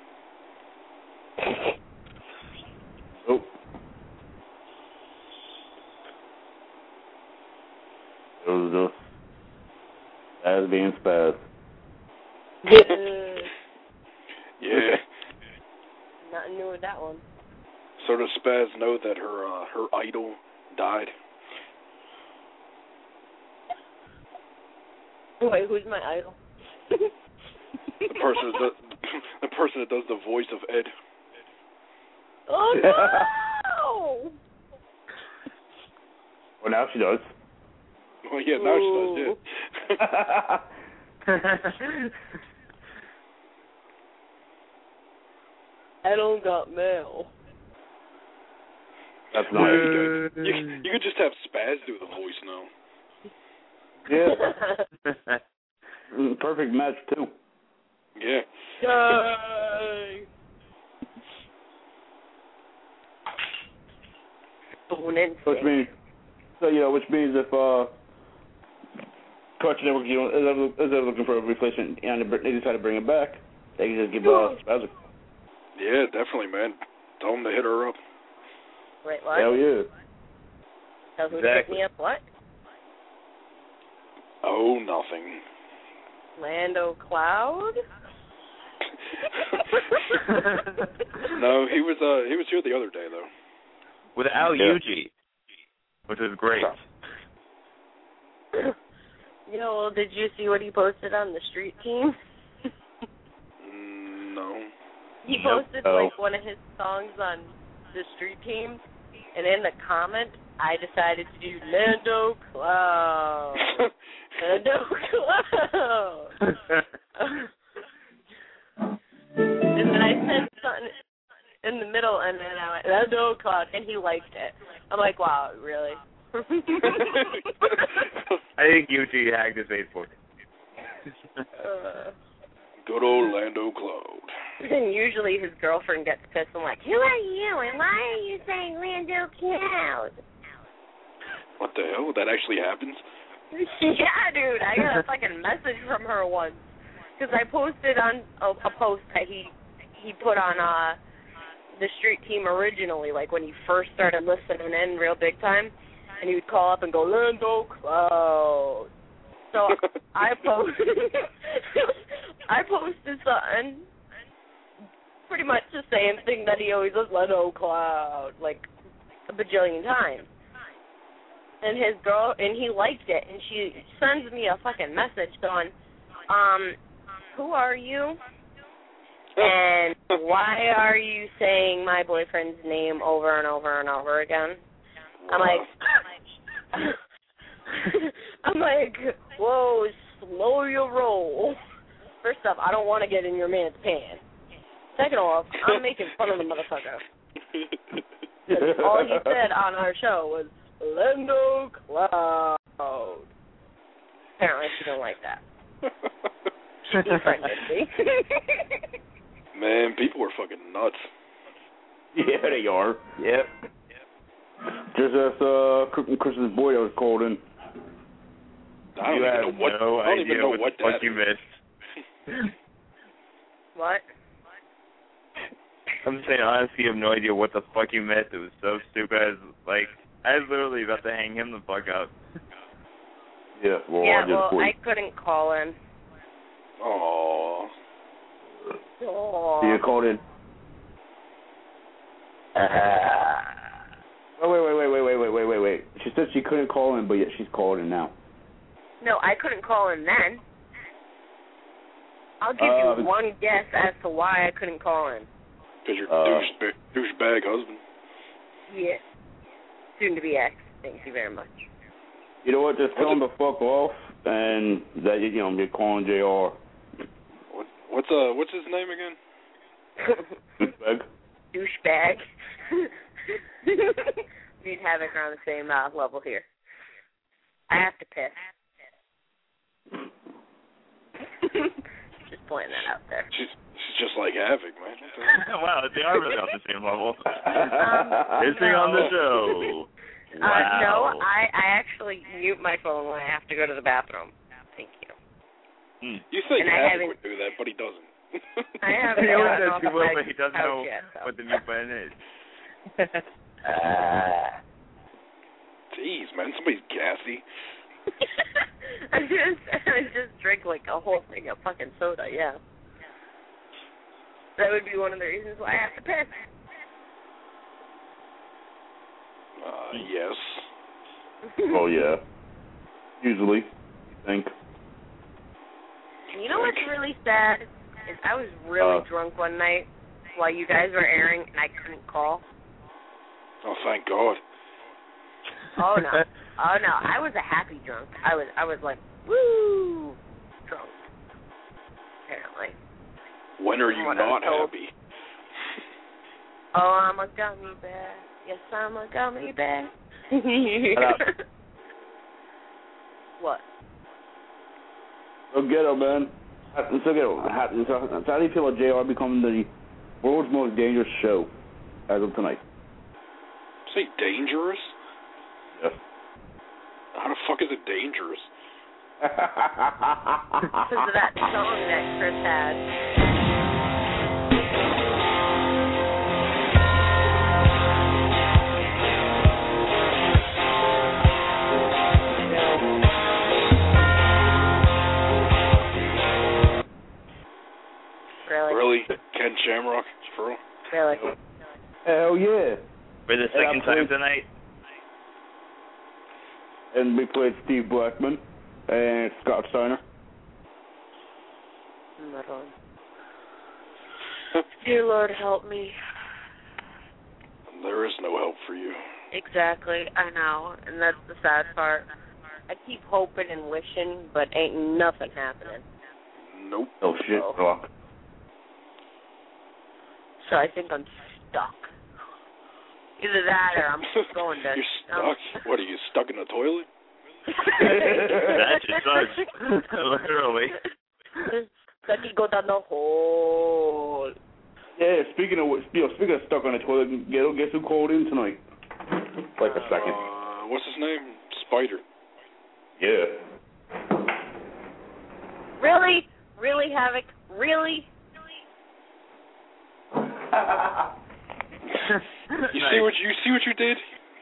Oh. It was just as being spaz. Yeah. Nothing new with that one. So does Spaz know that her uh, her idol died? Wait, who's my idol? The person that does, the person that does the voice of Ed. Oh no! Well, now she does. Well, yeah, now she does. Yeah. I don't got mail. That's Well, nice. you, could, you, you could just have Spaz do the voice now. Yeah. Perfect match too. Yeah. Yay! Which means, so you know, which means if uh, Cartoon Network, you know, is ever, is ever looking for a replacement and they decide to bring it back, they can just give uh, Spazzer. Yeah, definitely, man. Tell them to hit her up. Wait, what? Hell yeah. Tell who Exactly. to hit me up, what? Oh, nothing. Lando Cloud? No, he was uh he was here the other day though. Without Yeah. Yuji, which is great. Yo, did you see what he posted on the street team? Mm, no. He Nope. posted Oh. like one of his songs on the street team, and in the comment, I decided to do Lando Cloud. Lando Cloud. And then I said something in the middle, and then I went Lando Cloud, and he liked it. I'm like, wow, really? I think Yuji hacked his Facebook. uh, Good old Lando Cloud. And usually his girlfriend gets pissed. I'm like, who are you, and why are you saying Lando Cloud? What the hell? That actually happens? Yeah, dude, I got a fucking message from her once. Because I posted on a, a post that he he put on uh the street team originally, like when he first started listening in real big time, and he would call up and go, Lando Cloud. So I posted, I posted something, pretty much the same thing that he always does, Lando Cloud, like a bajillion times. And his girl, and he liked it, and she sends me a fucking message going, um, who are you? And why are you saying my boyfriend's name over and over and over again? I'm like, I'm like, whoa, slow your roll. First off, I don't want to get in your man's pants. Second off, I'm making fun of the motherfucker. All he said on our show was, Lando Cloud. Apparently she don't like that. She defriended me. Man, people are fucking nuts. Yeah, they are. Yep. Just as uh, Chris's boy that was called in. I don't you even have know what. no I don't idea even know what, what the fuck that you is. missed. What? I'm saying honestly, you have no idea what the fuck you missed. It was so stupid. I was like, I was literally about to hang him the fuck up. Yeah, well, yeah, I just well, quit. I couldn't call in. Aww. Aww. You called in. Uh, Oh, wait, wait, wait, wait, wait, wait, wait, wait, wait. She said she couldn't call in, but yet she's calling in now. no, I couldn't call in then. I'll give Uh, you one guess as to why I couldn't call in. Because you're Uh, douchebag, douchebag husband. Yeah. Soon to be ex. Thank you very much. You know what? Just tell him to fuck off, and that you know you're calling J R. What, what's uh what's his name again? Douchebag. Douchebag. We'd have it on the same uh, level here. I have to piss. Just pointing that out there. She's she's just like Havoc, man. Wow, they are really on the same level. Um, Missing no. on the show. Uh, Wow. no, I, I actually mute my phone when I have to go to the bathroom. Thank you. Hmm. You think And I Havoc haven't- would do that, but he doesn't. I haven't He always gotten says off he of will, my but he doesn't couch know yet, so. what the mute button is. Uh, Jeez, man, somebody's gassy. I just I just drink like a whole thing of fucking soda, yeah. That would be one of the reasons why I have to piss. Uh, yes. Oh yeah. Usually, I think. You know what's really sad is I was really Uh. drunk one night while you guys were airing and I couldn't call. Oh, thank God. Oh no. Oh no. I was a happy drunk. I was I was like, woo drunk. Apparently. When are you What I was not told. happy? Oh, I'm a gummy bear. Yes, I'm a gummy bear. up. What? So ghetto, man. So ghetto. How, so, so how do you feel about J R becoming the world's most dangerous show as of tonight? Say dangerous? Yes. How the fuck is it dangerous? Because of that song that Chris had. Really? Really? Ken Shamrock? For real? Really? Hell yeah. For the second time tonight? And we played Steve Blackman and Scott Steiner. Dear Lord, help me. There is no help for you. Exactly, I know, and that's the sad part. I keep hoping and wishing, but ain't nothing happening. Nope. Oh shit. Oh. So I think I'm stuck. Either that or I'm going to... You're stuck? What, are you stuck in the toilet? That's just such. Literally. Let me go down the hole. Yeah, speaking of you know, speaking of stuck on the toilet, guess who called in tonight? Like a second. Uh, what's his name? Spider. Yeah. Really? Really, Havoc? Really? You see what you see what you did?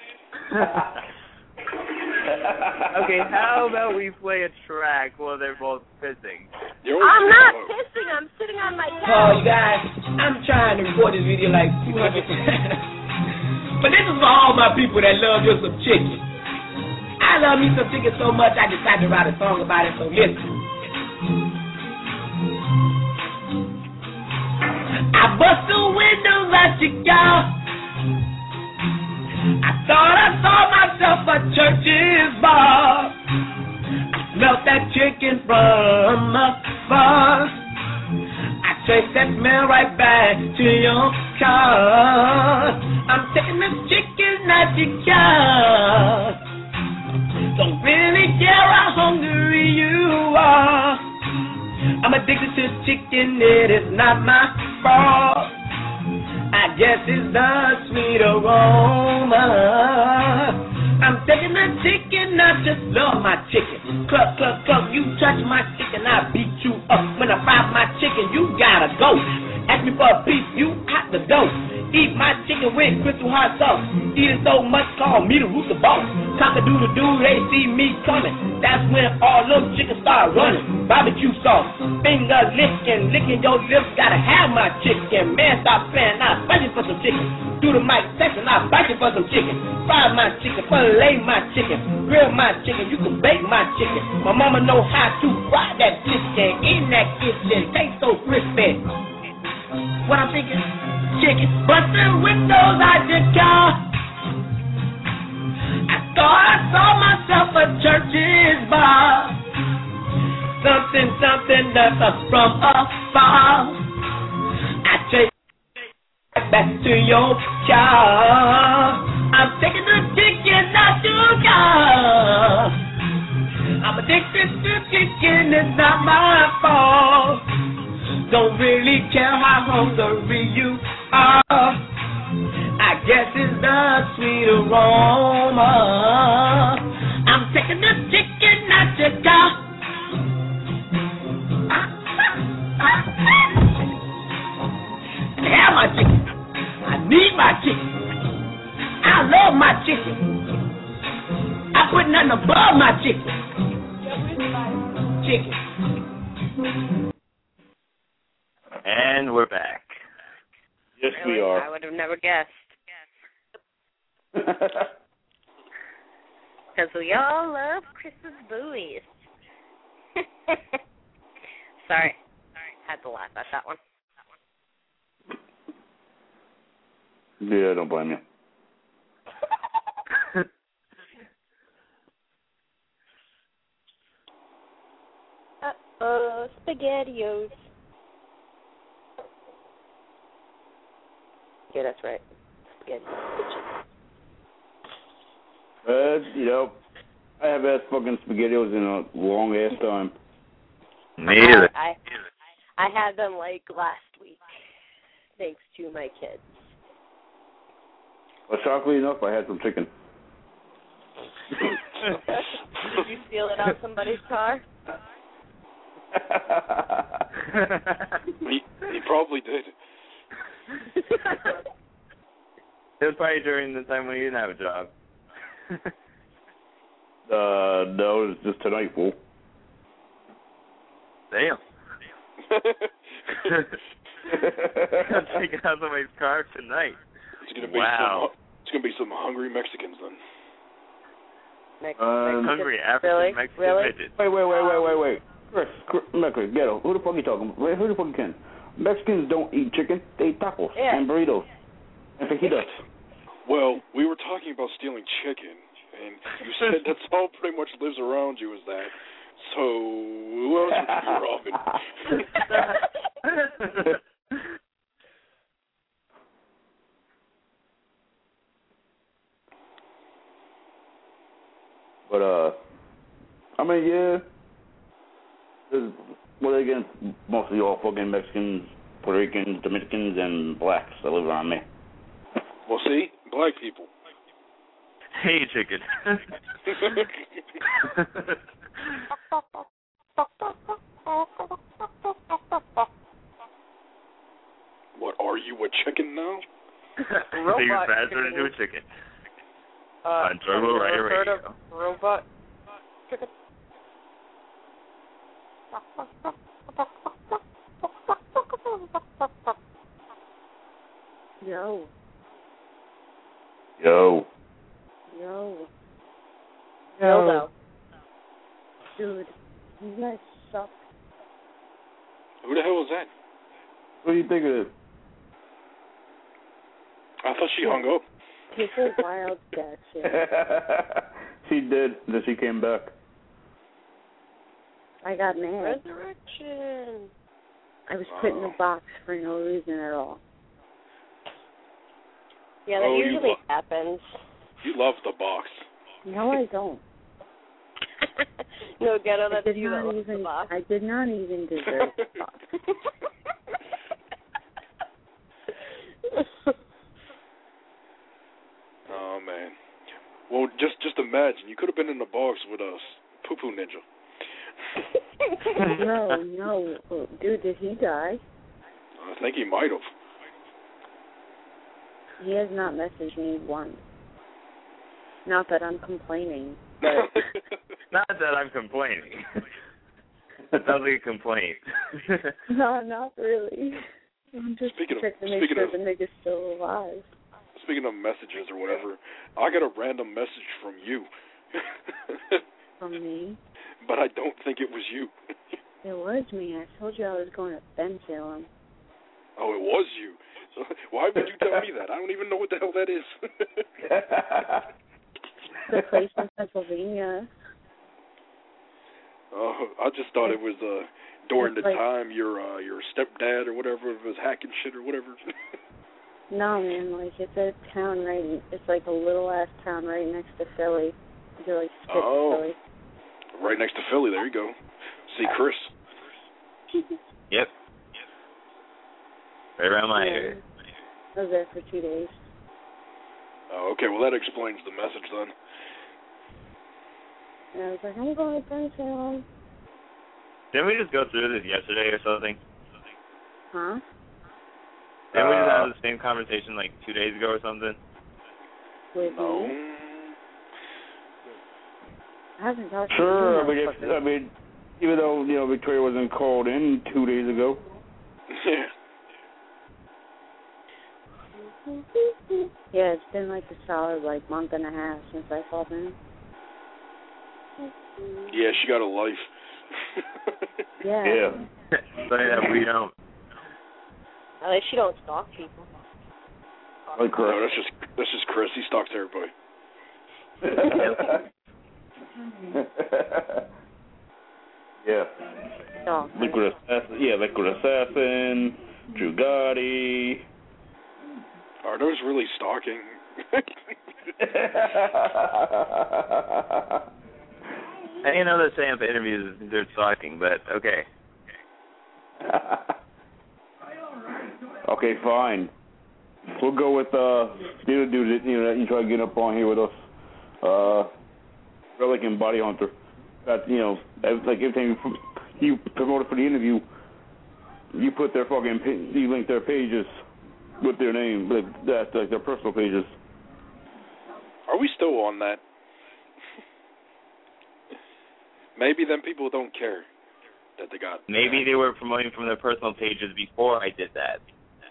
Okay, how about we play a track while they're both pissing? I'm not pissing. I'm sitting on my couch. Oh, you guys, I'm trying to record this video like two hundred But this is for all my people that love just some chicken. I love me some chicken so much I decided to write a song about it, so listen. I bust the windows at your car. I thought I saw myself at church's bar. I smelled that chicken from afar. I traced that smell right back to your car. I'm taking the chicken at your car. Don't really care how hungry you are. I'm addicted to chicken, it is not my fault. I guess it's the sweet aroma. I'm taking the chicken, I just love my chicken. Cluck, cluck, cluck, you touch my chicken, I beat you up. When I fry my chicken, you gotta go. Ask me for a piece, you out the door. Eat my chicken with crystal hot sauce. Eat it so much, call me the rooster boss. Cock-a-doodle-doo, they see me coming. That's when all them chickens start running. Barbecue sauce, finger licking, licking your lips. Gotta have my chicken. Man, stop playing, I'll bite you for some chicken. Do the mic section, I'll bite you for some chicken. Fry my chicken, fillet my chicken. Grill my chicken, you can bake my chicken. My mama know how to fry that chicken. In that kitchen, taste so crispy. What I'm thinking? Chicken. Busting windows out your car. I thought I saw myself at church's bar. Something, something that's from afar. I chase back to your car. I'm taking the chicken out your car. I'm addicted to chicken, it's not my fault. Don't really care how hungry you are. I guess it's the sweet aroma. I'm taking the chicken out your car. And have my chicken. I need my chicken. I love my chicken. I put nothing above my chicken. Chicken. And we're back. Yes, really? we are. I would have never guessed. Because we all love Chris's buoys. Sorry. Sorry. Had to laugh at that one. Yeah, don't blame you. Uh-oh, SpaghettiOs. Yeah, that's right. Spaghetti. Uh, you know, I have had fucking SpaghettiOs in a long ass time. Me either. I, I I had them like last week, thanks to my kids. Well, shockingly enough, I had some chicken. Did you steal it out somebody's car? he, he probably did. It was probably during the time when you didn't have a job. uh, no, it was just tonight, fool. Damn. I'm taking out somebody's car tonight. It's gonna be wow. some. It's gonna be some hungry Mexicans then. Mex- Um, hungry African really? Mexican really? midgets. Wait, wait, wait, wait, wait, wait. Chris, Chris, Chris, ghetto. Who the fuck you talking? Wait, who the fuck you can? Mexicans don't eat chicken. They eat tacos Yeah. and burritos and fajitas. Well, we were talking about stealing chicken, and you said that's all pretty much lives around you is that. So who else would you be robbing? But uh, I mean, yeah. There's, well, again, mostly all fucking Mexicans, Puerto Ricans, Dominicans, and blacks that live around me. Well, see, black people. Hey, chicken. What, are you a chicken now? So you're faster into a chicken. Uh, On Turbo Rider heard Radio. of robot chicken? Yo. Yo. Yo. Yo, though. Dude, you guys suck. Who the hell was that? What do you think of it? I thought she hung up. People wild that shit. She did. Then she came back. I got mad. Resurrection. I was put in a box for no reason at all. Yeah, that Oh, you usually lo- happens. You love the box. No, I don't. No, ghetto, I that's did you that not loves the even. box. I did not even deserve the box. Oh man. Well, just just imagine you could have been in the box with us, Poo Poo Ninja. No, no, oh, dude, did he die? I think he might have. He has not messaged me once. Not that I'm complaining. Not that I'm complaining. That sounds like a complaint. No, not really. I'm just Speaking of- checking to make speaking sure of- the nigga's still alive. Speaking of messages or whatever, I got a random message from you. From me? But I don't think it was you. It was me. I told you I was going to Ben Salem. Oh, it was you. Why would you tell me that? I don't even know what the hell that is. The place in Pennsylvania. Oh, I just thought it was uh, during the It's like- time your uh, your stepdad or whatever was hacking shit or whatever. No, man, like, it's a town right, it's like a little ass town right next to Philly. You're like, skip Oh. Philly. Right next to Philly. There you go. See Chris. Yep. Right around my Yeah. area. I was there for two days. Oh, okay. Well, that explains the message then. And I was like, I'm going to Ben Salem. Didn't we just go through this yesterday or something? Huh? Didn't we just Uh, have the same conversation like two days ago or something? With No. me? I haven't talked Sure. I to mean, you, if, I mean, even though you know Victoria wasn't called in two days ago. Yeah. Yeah, it's been like a solid like month and a half since I called in. Yeah, she got a life. Yeah. Yeah. Something that we don't. At least you don't stalk people. Like No, that's just that's just Chris. He stalks everybody. Yeah. Stalk. Liquid Assassin. Yeah, Liquid Assassin. Drew Gotti. Are those really stalking? I didn't know that saying for interviews they're stalking, but okay. Okay, fine. We'll go with uh, the other dude that you know that you try to get up on here with us, uh, Relic and Body Hunter. That you know, like everything you promoted for the interview, you put their fucking, you link their pages with their name, like that's like their personal pages. Are we still on that? Maybe then people don't care that they got. Maybe they were promoting from their personal pages before I did that.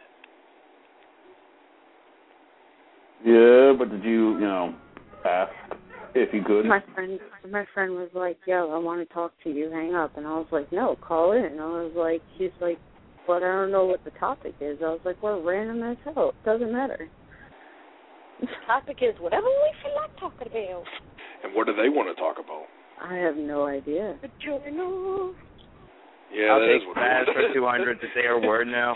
Yeah, but did you, you know, ask if you could? My friend, my friend was like, "Yo, I want to talk to you. Hang up." And I was like, "No, call in." And I was like, "He's like, but I don't know what the topic is." I was like, "We're random as hell. It doesn't matter." The topic is whatever we feel like talking about. And what do they want to talk about? I have no idea. The journal. Yeah, I'll that take is what that for two hundred to say our word now.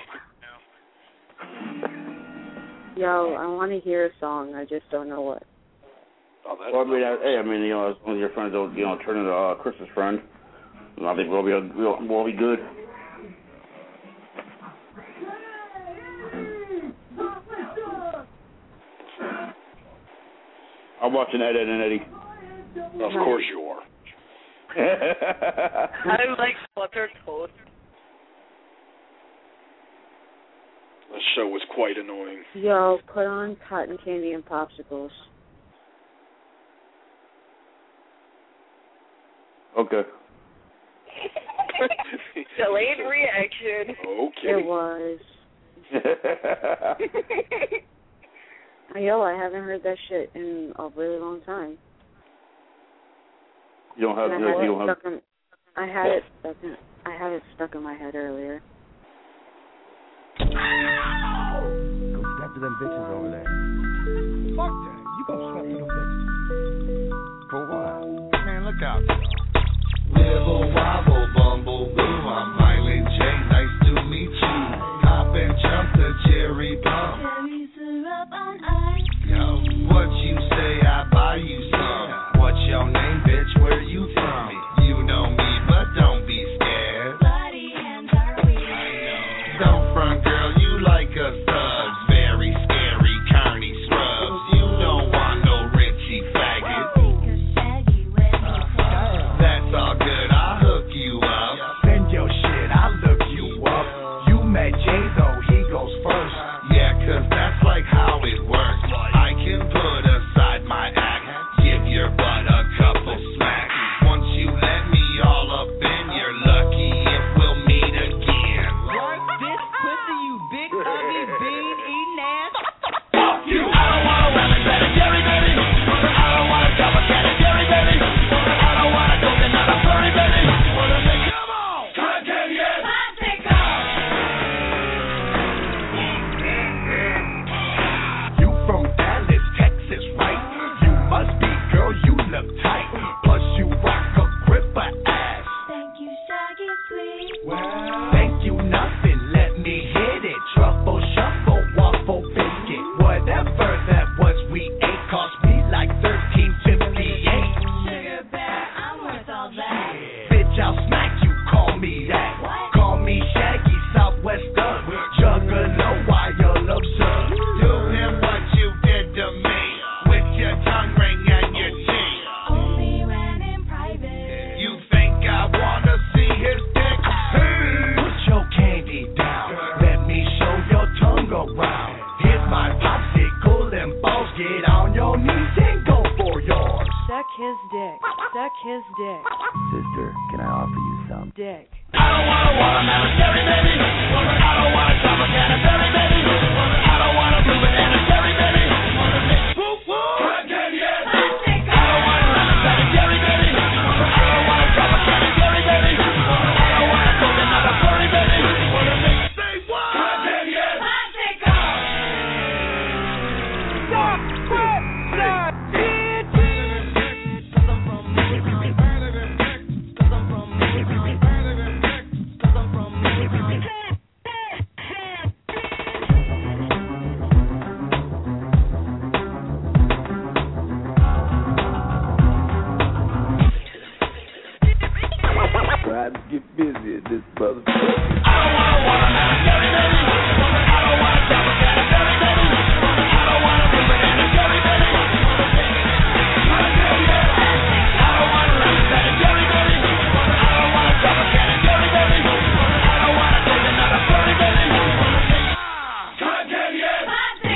Yo, I want to hear a song. I just don't know what. Oh, that's well, I mean, I, hey, I mean, you know, as long as your friends don't, you know, turn into uh, Chris's friend, I think we'll be, we'll, we'll be good. I'm watching Ed, Ed, and Eddie. Of course you are. I like Flutter Toad. The show was quite annoying. Yo, put on Cotton Candy and Popsicles. Okay. Delayed reaction. Okay. It was. Yo, I haven't heard that shit in a really long time. You don't have, I you had, don't it have. stuck in, I had it stuck in. I had it stuck in my head earlier. Go step to them bitches over there. Fuck that. You go step to them bitches. For what? Man, look out. Wibble, wobble, bumble, boo. I'm Violent J. Nice to meet you. Pop and jump the cherry pump. Cherry syrup on ice. Yo, what you say? I buy you some. What's your name, bitch? Where you from? You know me, but don't be scared. Bloody hands are weak. I know. Don't front, girl. You like a thug. Very scary, carny scrubs. You don't want no Richie faggot. That's all good. I'll hook you up. Send your shit. I'll look you up. You met J-Zo. He goes first. Yeah, cause that's like how it works. I can put aside my act. Give your butt a couple smacks. Once you let me all up in, you're lucky if we'll meet again. What? This pussy, you big ugly bean eating ass? Fuck you! I don't wanna rap it, better Jerry, baby. I don't wanna cover cat and Jerry, baby. I don't wanna go to not a furry, baby. Wanna say, come on! Come on, yes! You from Dallas, Texas, right? You must be, girl. You look tight. Plus you rock a gripper ass. Thank you, Shaggy Sweet. Thank you, nothing. Let me hit it. Truffle, shuffle, waffle, biscuit. Whatever that was we ate cost me like thirteen fifty-eight. Sugar bear, I'm worth all that. Bitch, I'll smack you. Call me that. What? Call me Shaggy, Southwest Thug. Juggalo, why you look so? Do him what you did to me. With your tongue ring and your teeth. Only ran in private. You think I wanna see his dick? Put your candy down. Let me show your tongue around. Here's my popsicle and balls. Get on your knees and go for yours. Suck his dick. Suck his dick. Sister, can I offer you some? Dick. I don't wanna watermelon cherry, baby. I don't wanna chopper can of berry, baby. I don't wanna blueberry and a cherry, baby. Whoop whoop. Again, yes. I don't wanna lemon pepper cherry, baby. I don't wanna chopper can of berry, baby. I don't wanna coconut or furry, baby. Say what? Again, yes. Stop, quit, stop, in this motherfucker. I don't wanna wanna have a scary baby. I don't wanna stop a cat a scary baby. I don't wanna move it in a scary baby. I don't wanna run a cat a scary baby. I don't wanna stop a cat a scary baby. I don't wanna take another furry baby. Can't get yet.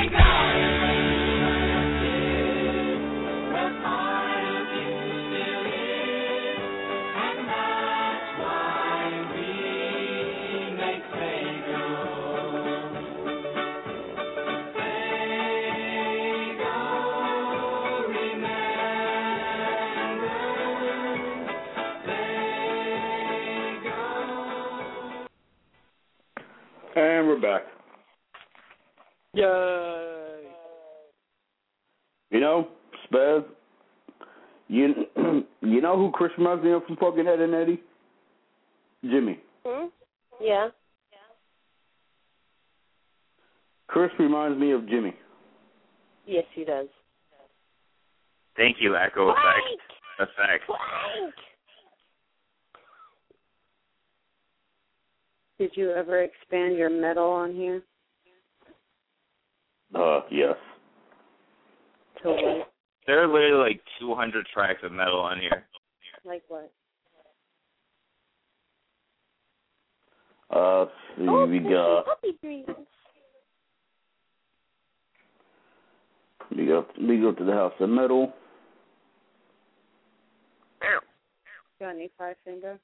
And we're back. Yay! You know, Spaz, you you know who Chris reminds me of from fucking Ed and Eddie? Jimmy. Hmm? Yeah. Chris reminds me of Jimmy. Yes, he does. Thank you, Echo Effect. Effect. Did you ever expand your metal on here? Uh, yes. To what? There are literally like two hundred tracks of metal on here. Like what? Uh, let's see, Oh, we got, puppy dreams. we go, we go to the House of Metal. Got any five finger?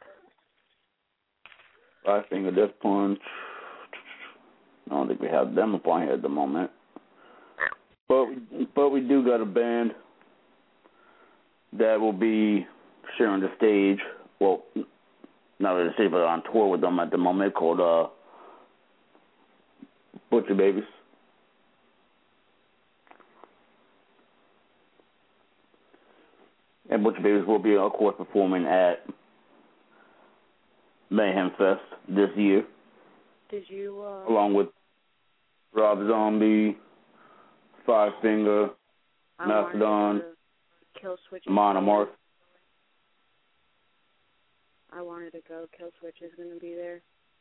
Five Finger Death Punch. I don't think we have them up on here at the moment. But but we do got a band that will be sharing the stage. Well, not really the stage, but on tour with them at the moment, called uh, Butcher Babies. And Butcher Babies will be, of course, performing at Mayhem Fest this year. Did you, uh... Along with Rob Zombie, Five Finger, I Mastodon, Kill Switch. Monomarth. I wanted to go. Kill Switch is going to be there.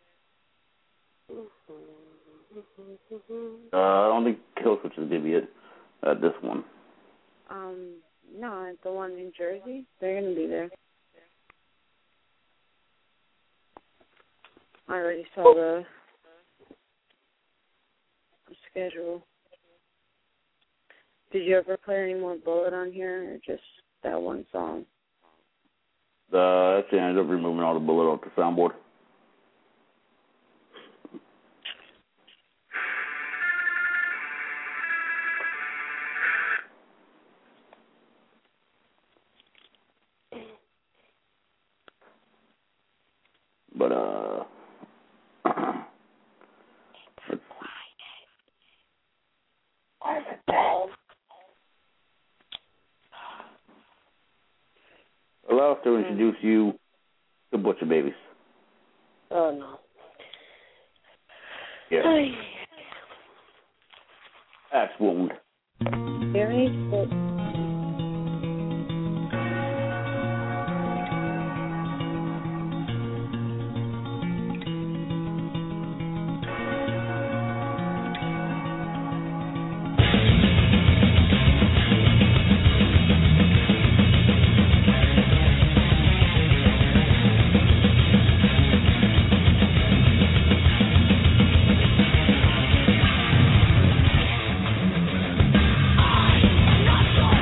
Uh, I don't think Kill Switch is going to be it at this one. Um, no, the one in Jersey, they're going to be there. I already saw the, the schedule. Did you ever play any more Bullet on here, or just that one song? Uh, actually, I ended up removing all the Bullet off the soundboard. But, uh... allow us to introduce you to Butcher Babies. Oh, no. Yeah. Axe wound. Very good. I am not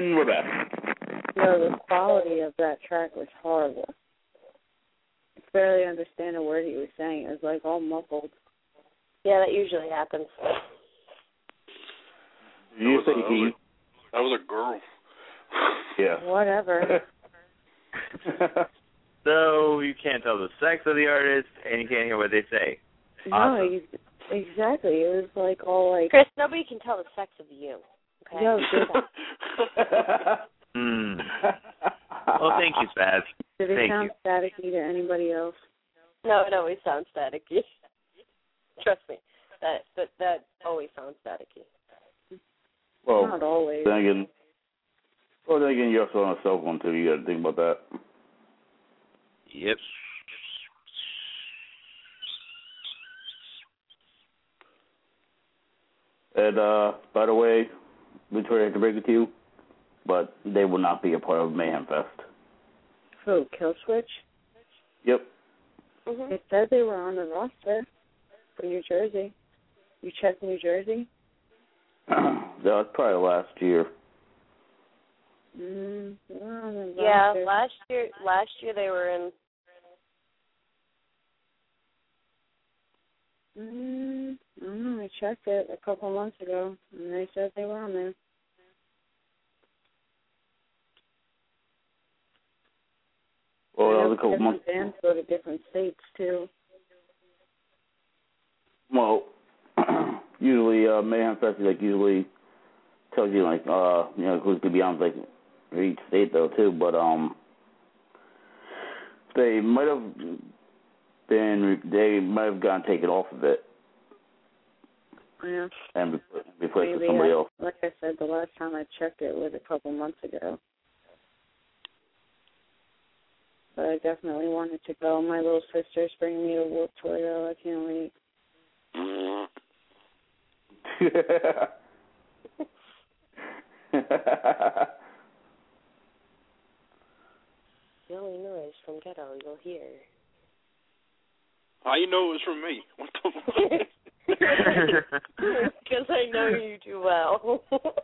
in with that. No, the quality of that track was horrible. I barely understand a word he was saying. It was like all muffled. Yeah, that usually happens. You say that, was he? a, that was a girl. Yeah. Whatever. So you can't tell the sex of the artist, and you can't hear what they say. No, Awesome. you, exactly. It was like all like. Chris, nobody can tell the sex of you. Okay. Yo, did, Hmm. Well, thank you, Spaz. did it Thank sound you. staticky to anybody else? No, it always sounds staticky. Trust me, that that that always sounds staticky. Well, Not always. then again, well, then again, you're also on a cell phone too. You got to think about that. Yep. And uh, by the way, Victoria, I can break it to you, but they will not be a part of Mayhem Fest. Who? Killswitch? Yep. Mm-hmm. It said they were on the roster for New Jersey. You checked New Jersey? That was probably last year. Mm, they were on the Yeah, roster. last year last year they were in. Mm, I don't know. I checked it a couple months ago, and they said they were on there. Well, that I know was a couple different months. bands go to different states too. Well, usually uh, Mayhem Fest like usually tells you like uh you know who's gonna be on like each state though too, but um they might have been they might have gotten taken off of it Yeah. and re- replaced with Maybe, somebody uh, else. Like I said, the last time I checked it was a couple months ago. But I definitely wanted to go. My little sister's bringing me to Warped Tour, though. I can't wait. The only noise from Ghetto you'll hear. How you know it was from me? What the fuck? Because I know you too well.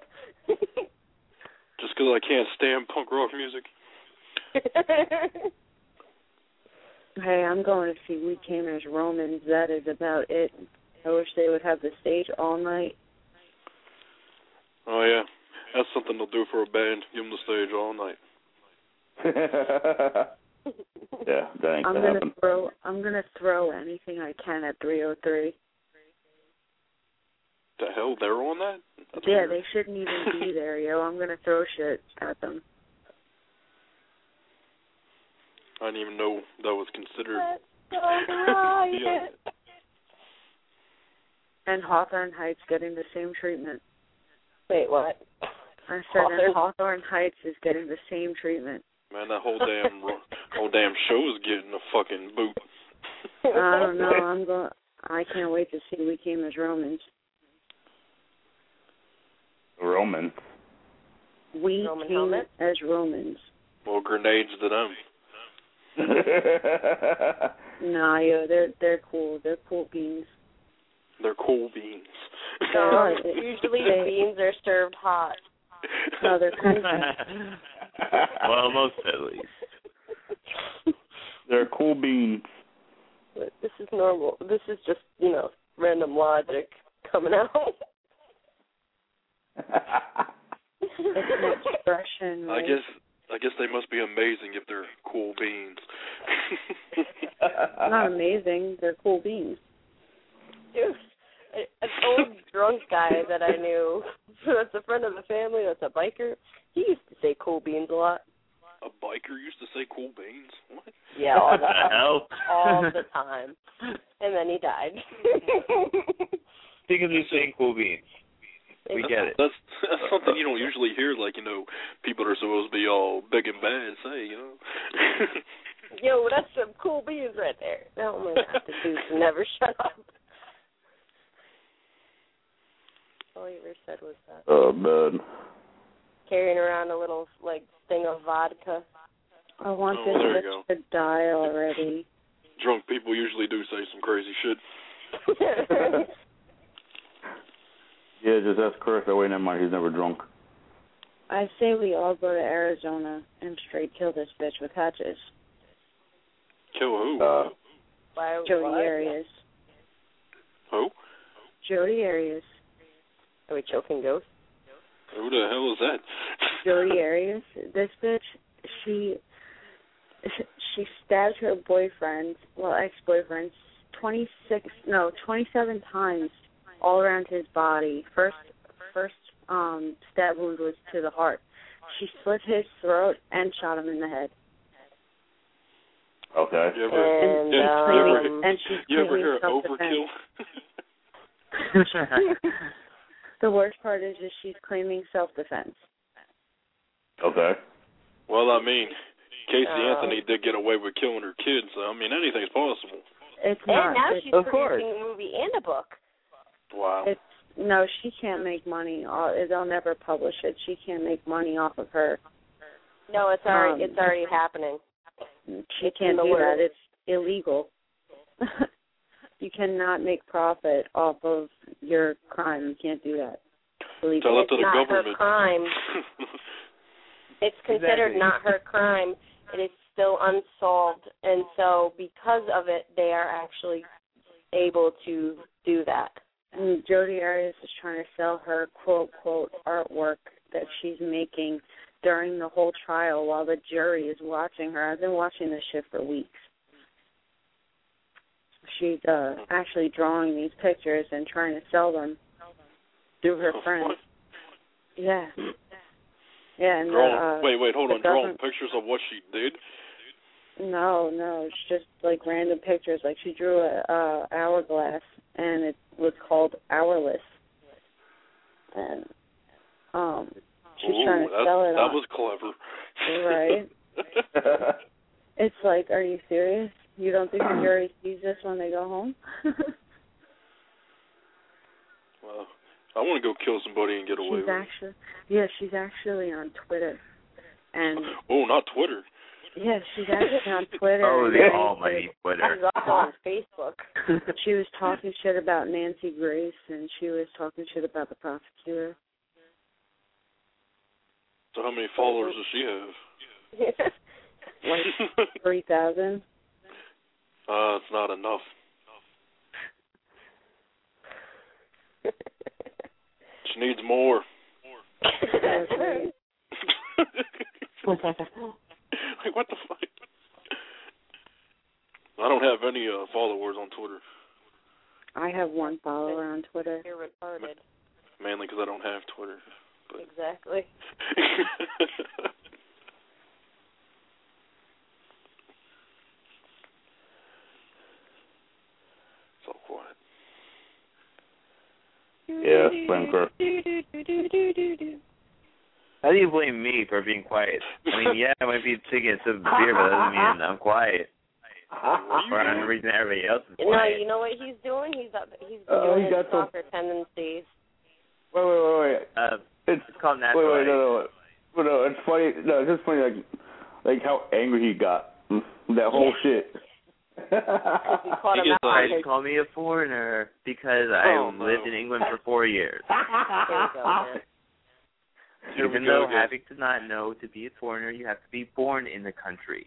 Just because I can't stand punk rock music. Hey, I'm going to see We Came as Romans. That is about it. I wish they would have the stage all night. Oh yeah, that's something they'll do for a band. Give them the stage all night. Yeah, that ain't I'm gonna gonna happen. throw. I'm gonna throw anything I can at three oh three. The hell, they're on that? That's Yeah, weird. they shouldn't even be there, yo. I'm gonna throw shit at them. I didn't even know that was considered. Right. Yeah. And Hawthorne Heights getting the same treatment. Wait, what? I said Hawthorne? that Hawthorne Heights is getting the same treatment. Man, that whole damn ro- whole damn show is getting a fucking boot. I don't know. I'm going. I can't wait to see We Came as Romans. Roman. We Roman came helmet? as Romans. Well, grenades to them. Nah, yo, they're they're cool. They're cool beans. They're cool beans. No, usually the beans are served hot. No, they're cool. Well, most at least. They're cool beans. But this is normal. This is just, you know, random logic coming out. It's an expression, I right? guess I guess they must be amazing if they're cool beans. Not amazing. They're cool beans. Dude, an old drunk guy that I knew, that's a friend of the family, that's a biker, he used to say cool beans a lot. A biker used to say cool beans? What? Yeah, all the What the time. hell? All the time. And then he died. Think of me saying cool beans. We get it. That's that's something you don't usually hear, like, you know, people are supposed to be all big and bad say, you know. Yo, that's some cool beans right there. No, I'm going to have to do to never shut up. All he ever said was that. Oh, man. Carrying around a little, like, thing of vodka. I want Oh, there you this go. bitch to die already. Drunk people usually do say some crazy shit. Yeah, just ask Chris. That way, never mind. He's never drunk. I say we all go to Arizona and straight kill this bitch with hatches. Kill who? Uh, Why, Jody what? Arias. Who? Jody Arias. Are we choking ghosts? Who the hell is that? Jody Arias. This bitch, she she stabbed her boyfriend, well, ex-boyfriend, twenty-six, no, twenty-seven times all around his body. First, first um, stab wound was to the heart. She slit his throat and shot him in the head. Okay. You ever, And, yeah, um, you ever, and she's you ever claiming hear of self-defense. overkill? The worst part is, is she's claiming self-defense. Okay. Well, I mean, Casey Uh, Anthony did get away with killing her kids, so I mean, anything's possible. It's and not. now it's, she's Of producing course. a movie and a book. Wow. it's no, she can't make money. Uh, They'll never publish it. She can't make money off of her. No, it's already Um, it's already happening. She It's in can't the do works. that. It's illegal. You cannot make profit off of your crime. You can't do that. It's illegal. Tell it It's to the not government. her crime. It's considered Exactly. not her crime. It is still unsolved, and so because of it, they are actually able to do that. And Jodi Arias is trying to sell her quote quote artwork that she's making during the whole trial while the jury is watching her. I've been watching this shit for weeks. She's uh, actually drawing these pictures and trying to sell them to her friends. Yeah. Yeah, and Drawing, the, uh, wait, wait, hold the on. Drawing government- pictures of what she did? No, no, it's just like random pictures. Like she drew a uh, hourglass, and it was called Hourless. And um, she's Ooh, trying to that, sell it that on. was clever. Right. It's like, are you serious? You don't think the jury sees this when they go home? Well, I want to go kill somebody and get away She's with it. actually, yeah, she's actually on Twitter, and Oh, not Twitter. yeah, she's actually on Twitter. Oh, and the she- almighty Twitter. She's also on Facebook. She was talking shit about Nancy Grace, and she was talking shit about the prosecutor. So how many followers does she have? Like three thousand. Uh, it's not enough. She needs more. Like, what the fuck? I don't have any uh, followers on Twitter, I have one follower on Twitter. You're retarded. mainly because I don't have Twitter. But Exactly. It's all quiet. Yeah, blame Kirk. How do you blame me for being quiet? I mean, yeah, I might be taking a sip of beer, but that doesn't mean I'm quiet. Or I'm the reason everybody else is No, quiet. you know what he's doing? He's up, he's Oh, doing he his got some- soccer tendencies. Wait, wait, wait, wait. Uh, It's, it's called wait, natural. wait, no, no, no, no. It's funny. No, it's just funny, like, like how angry he got. That whole shit. Caught him He out on tried to his- call me a foreigner because I Oh, no. lived in England for four years. There you go, man. Here we Even go though again. having to not know to be a foreigner, you have to be born in the country.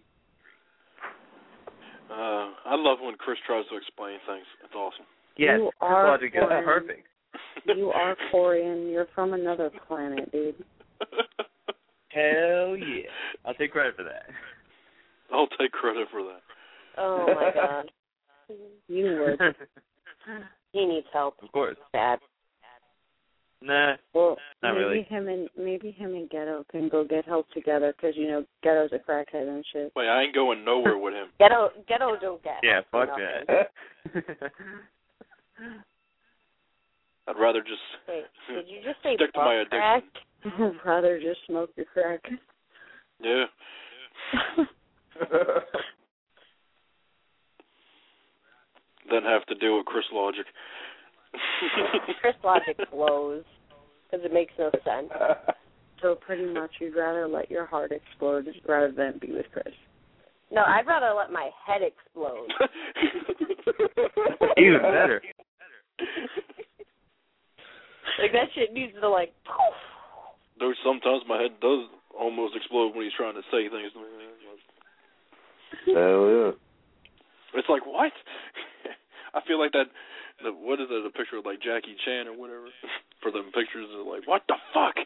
Uh, I love when Chris tries to explain things. It's awesome. Yes, You this are logic is foreign. perfect. You are Korean. You're from another planet, dude. Hell yeah. I'll take credit for that. I'll take credit for that. Oh, my God. You would. He needs help. Of course. Bad. Nah, Well, not maybe really. him and maybe him and Ghetto can go get help together because you know Ghetto's a crackhead and shit. Wait, I ain't going nowhere with him. Ghetto, ghetto don't get Yeah, help fuck for nothing. that. I'd rather just Wait, did you just say stick to my butt crack? addiction. I'd rather just smoke your crack. Yeah. Then have to deal with Chris Logic. Chris Logic blows because it makes no sense. So pretty much you'd rather let your heart explode rather than be with Chris. No, I'd rather let my head explode. Even better. Like, that shit needs to, like, poof. There's sometimes my head does almost explode when he's trying to say things. Hell yeah. It's like, what? I feel like that, the, what is it, a picture of like Jackie Chan or whatever? For them pictures of like, what the fuck?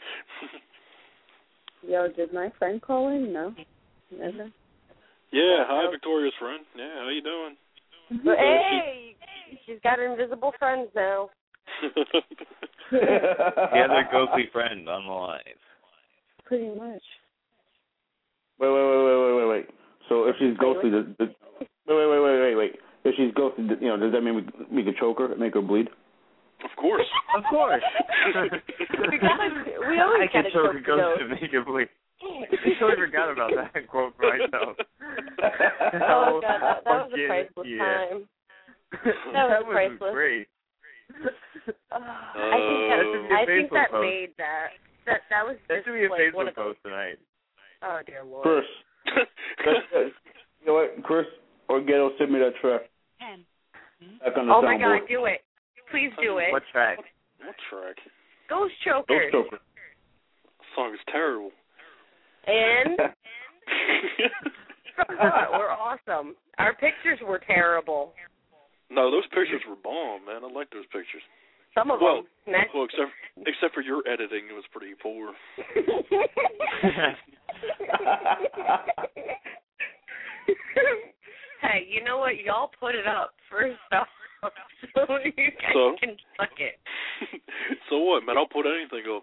Yo, did my friend call in? No. Never. Yeah, hi, Victoria's friend. Yeah, how you doing? But hey, she's got invisible friends now. She has her ghostly friend on the line. Pretty much. Wait, wait, wait, wait, wait, wait, wait. So if she's ghostly, the, the, wait, wait, wait, wait, wait, wait. If she's ghostly, you know, does that mean we, we could choke her, make her bleed? Of course. Of course. we, gotta, we always I can gotta choke choke a ghost the and make her bleed. I totally forgot about that quote for myself. Oh, God, that, that was a priceless yeah. time. That That was was priceless. great. Uh, I think that, Uh, I think that post. made that. That that was That just should be a like one Facebook of those. post tonight. Oh dear Lord. Chris. That's, you know what, Chris or Ghetto, send me that track. Back on the Oh my soundboard. God, do it. Please do it. What track? What track? Ghost Chokers. Ghost Choker. The song is terrible. And uh, we're awesome. Our pictures were terrible. No, those pictures were bomb, man. I like those pictures. Some of Well, them. Next. well, except except for your editing, it was pretty poor. Hey, you know what? Y'all put it up first off, so you guys So? can suck it. So what, man? I'll put anything up.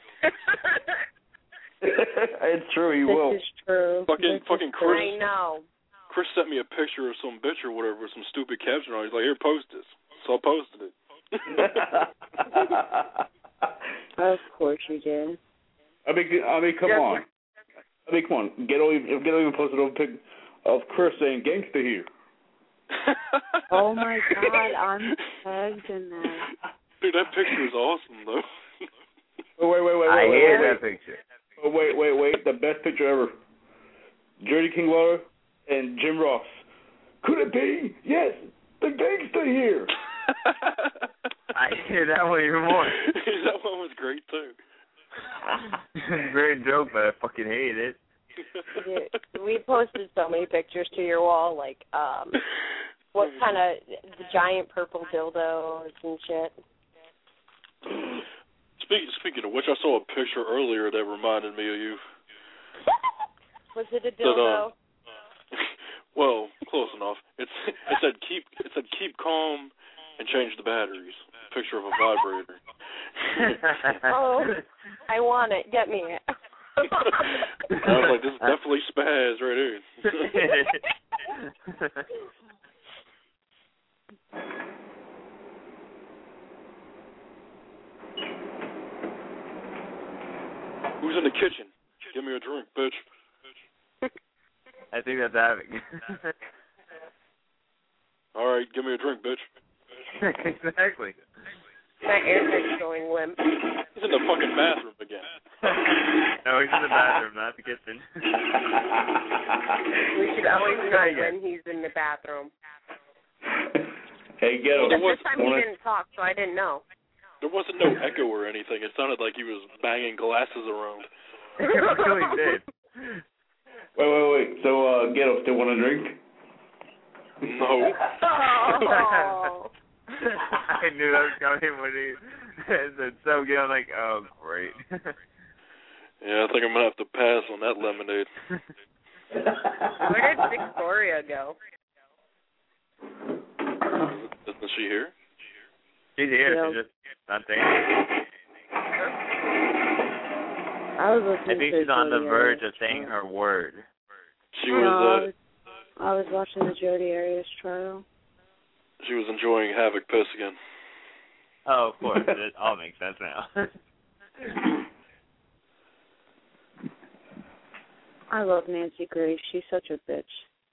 It's true, you this will. is true. Fucking, This fucking is Chris. I know. Chris sent me a picture of some bitch or whatever with some stupid caption on it. He's like, here, post this. So I posted it. Of course you did. I mean, I mean, come Yeah. on. I mean, come on. Ghetto even, Ghetto even posted a pic of Chris saying "gangsta here." Oh my God, I'm tagged in that. Dude, that picture is awesome, though. Oh, wait, wait, wait, wait, I wait, hated wait, that picture. Oh, wait, wait, wait. The best picture ever. Journey King Lawler and Jim Ross. Could it be? Yes, the gangsta here. I hated that one even more. That one was great, too. Great joke, but I fucking hated it. Yeah, we posted so many pictures to your wall, like um, what kind of the giant purple dildos and shit. Speaking speaking of which, I saw a picture earlier that reminded me of you. Was it a That, uh, dildo? well, close enough. It's it said keep it said keep calm and change the batteries. Picture of a vibrator. Oh, I want it. Get me it. I was like, this is definitely spaz right here. Who's in the kitchen? Give me a drink, bitch. I think that's having. All right, give me a drink, bitch. Exactly. My airhead's going limp. He's in the fucking bathroom again. No, he's in the bathroom, not the kitchen. We should always know Try again. when he's in the bathroom. Hey, Ghetto. The first time he didn't talk, so I didn't know. There wasn't no echo or anything. It sounded like he was banging glasses around. He really did. Wait, wait, wait. So, uh, Ghetto, still want a drink? No. Oh. I knew that was coming when he said so good. I'm like, oh, great. Yeah, I think I'm going to have to pass on that lemonade. Where did Victoria go? Isn't she here? She's here. Yeah. She's just not saying anything. I was I listening think to she's on the Jodi verge Arias. of saying her word. She No, was I uh, was, I was watching the Jodi Arias trial. she was enjoying Havoc piss again. Oh, of course. It all makes sense now. I love Nancy Grace. She's such a bitch.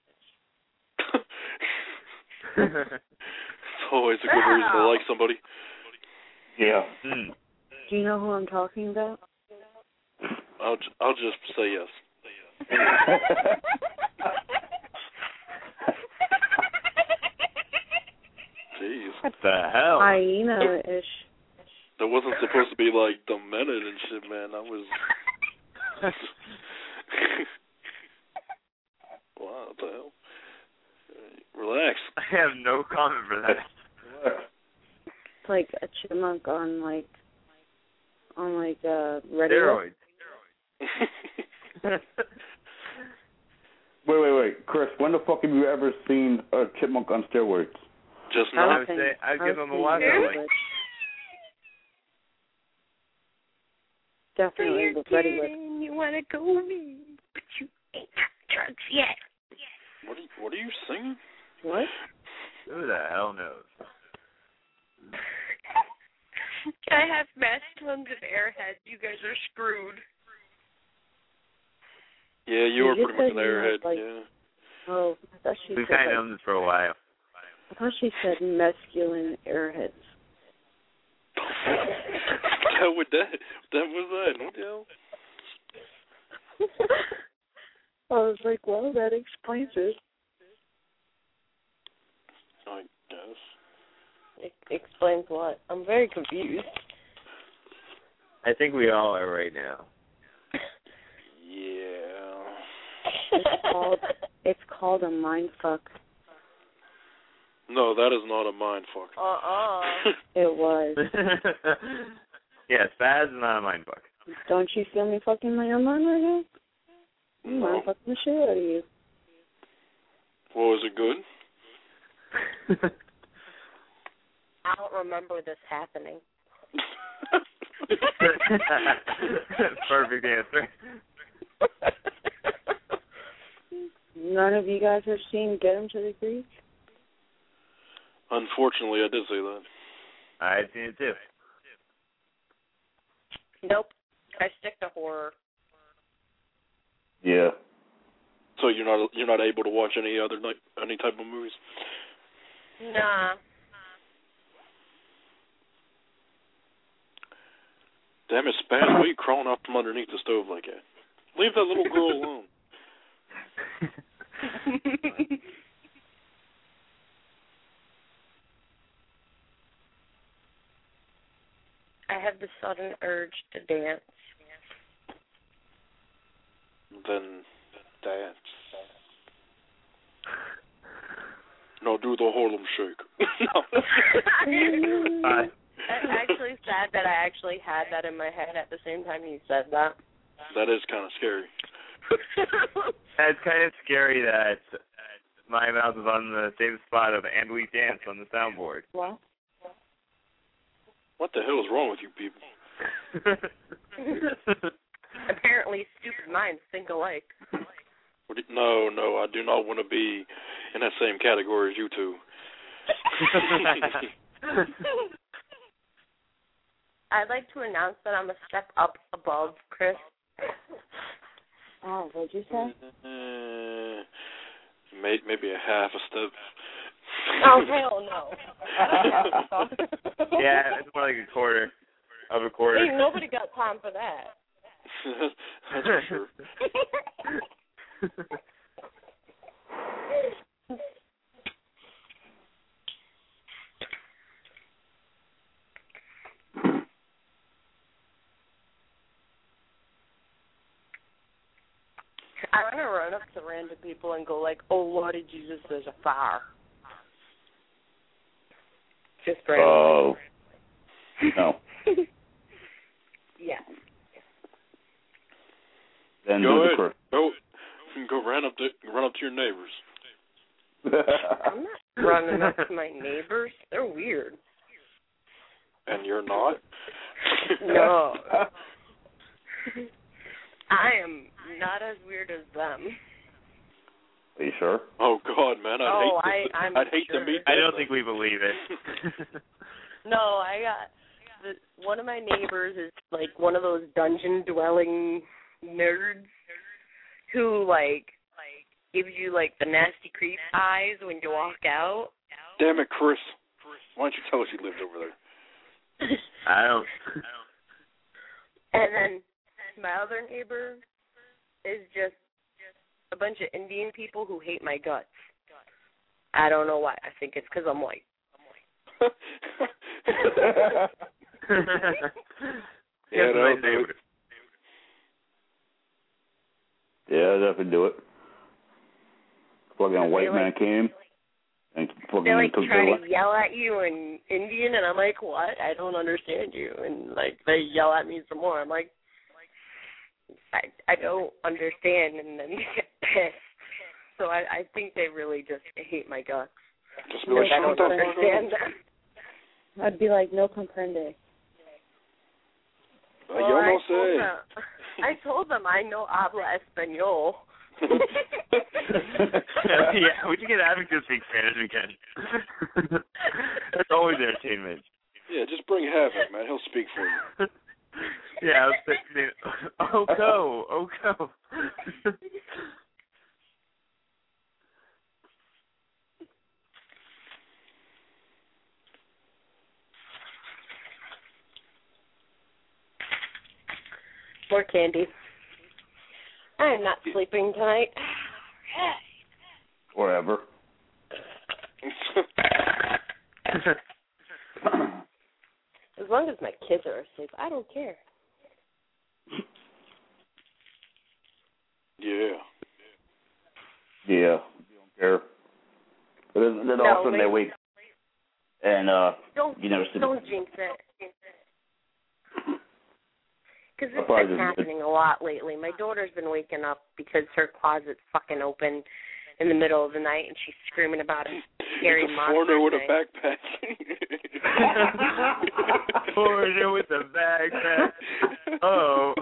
It's always a good reason to like somebody. Yeah. Mm. Do you know who I'm talking about? I'll j- I'll just say yes. What the hell? Hyena-ish. That wasn't supposed to be like demented and shit, man. I was. Wow, what the hell? Relax. I have no comment for that. It's like a chipmunk on like on like uh Reddit. Steroids. Wait, wait, wait, Chris. When the fuck have you ever seen a chipmunk on steroids? Just I now. would say I'd give him a I've water seen link. it. Definitely the Reddit list. You wanna go me, but you ain't got drugs yet. What are you, what are you singing? What? Who the hell knows? I have mass tons of airheads. You guys are screwed. Yeah, you You were just pretty much said an you airhead. had, like- Yeah. Oh, I thought she We've said kind of like, known this for a while. I thought she said masculine airheads. What would that? That was that. What the hell? I was like, well, that explains it. I guess. It explains what? I'm very confused. I think we all are right now. Yeah. It's called it's called a mind fuck. No, that is not a mind fuck. Uh-uh. It was. Yeah, spaz is not a mind fuck. Don't you feel me fucking my own mind right now? I'm No. mind fucking the shit out of you. Well, was it good? I don't remember this happening. Perfect answer. None of you guys have seen Get 'Em to the Greek? Unfortunately, I did say that. I've seen it too. Nope. I stick to horror. Yeah. So you're not you're not able to watch any other like any type of movies? Nah. Damn it, Spaz, why are you crawling out from underneath the stove like that? Leave that little girl alone. I have the sudden urge to dance. Then dance. No, do the Harlem Shake. No. Uh, It's actually sad that I actually had that in my head at the same time you said that. That is kind of scary. it's kind of scary that my mouth is on the same spot of "And We Dance" on the soundboard. What? What the hell is wrong with you people? Apparently, stupid minds think alike. What do you, no, no, I do not want to be in that same category as you two. I'd like to announce that I'm a step up above Chris. Oh, what'd you say? Uh, may, maybe a half a step. Oh, hell no. Yeah, it's more like a quarter of a quarter. Ain't nobody got time for that. That's for sure. I want to run up to random people and go like, "Oh Lord of Jesus, there's a fire." Just Oh. randomly. No. Yeah. Then Go do the ahead. Chris. Go, go run up to run up to your neighbors. I'm not running up to my neighbors. They're weird. And you're not? No. I am not as weird as them. Are you sure? Oh God, man! I'd Oh, hate to, I- I'm I'd hate sure. to meet. I that don't thing. think we believe it. No, I got the, one of my neighbors is like one of those dungeon dwelling nerds who like gives you like the nasty creep eyes when you walk out. Damn it, Chris! Why don't you tell us you lived over there? I don't. And then my other neighbor is just a bunch of Indian people who hate my guts. I don't know why. I think it's because I'm white. Yeah, That's a that'll nice do it. neighborhood. Yeah, I'll definitely do it. Fucking They white man like- came and fucking They like took try their to yell at you in Indian, and I'm like, what? I don't understand you. And like they yell at me some more. I'm like, I I don't understand, and then they get pissed. So I I think they really just hate my guts. Just be like, I don't shut the fuck understand up. them. I'd be like, no comprende. Uh, Well, yo I no told sé. them, I told them I know habla español. Yeah, we can get Abby to speak Spanish. We can. That's always entertainment. Yeah, just bring Havoc, man. He'll speak for you. Yeah, I was thinking, oh go, oh go. More candy. I am not sleeping tonight. Whatever. As long as my kids are asleep, I don't care. Yeah. Yeah. You don't care. But then, then all of a sudden No, they wake and uh Don't you never see don't jinx it. Because I'll it's probably been just- happening a lot lately. My daughter's been waking up because her closet's fucking open in the middle of the night, and she's screaming about a scary It's a monster. foreigner with a thing. backpack. Foreigner with a backpack. Oh.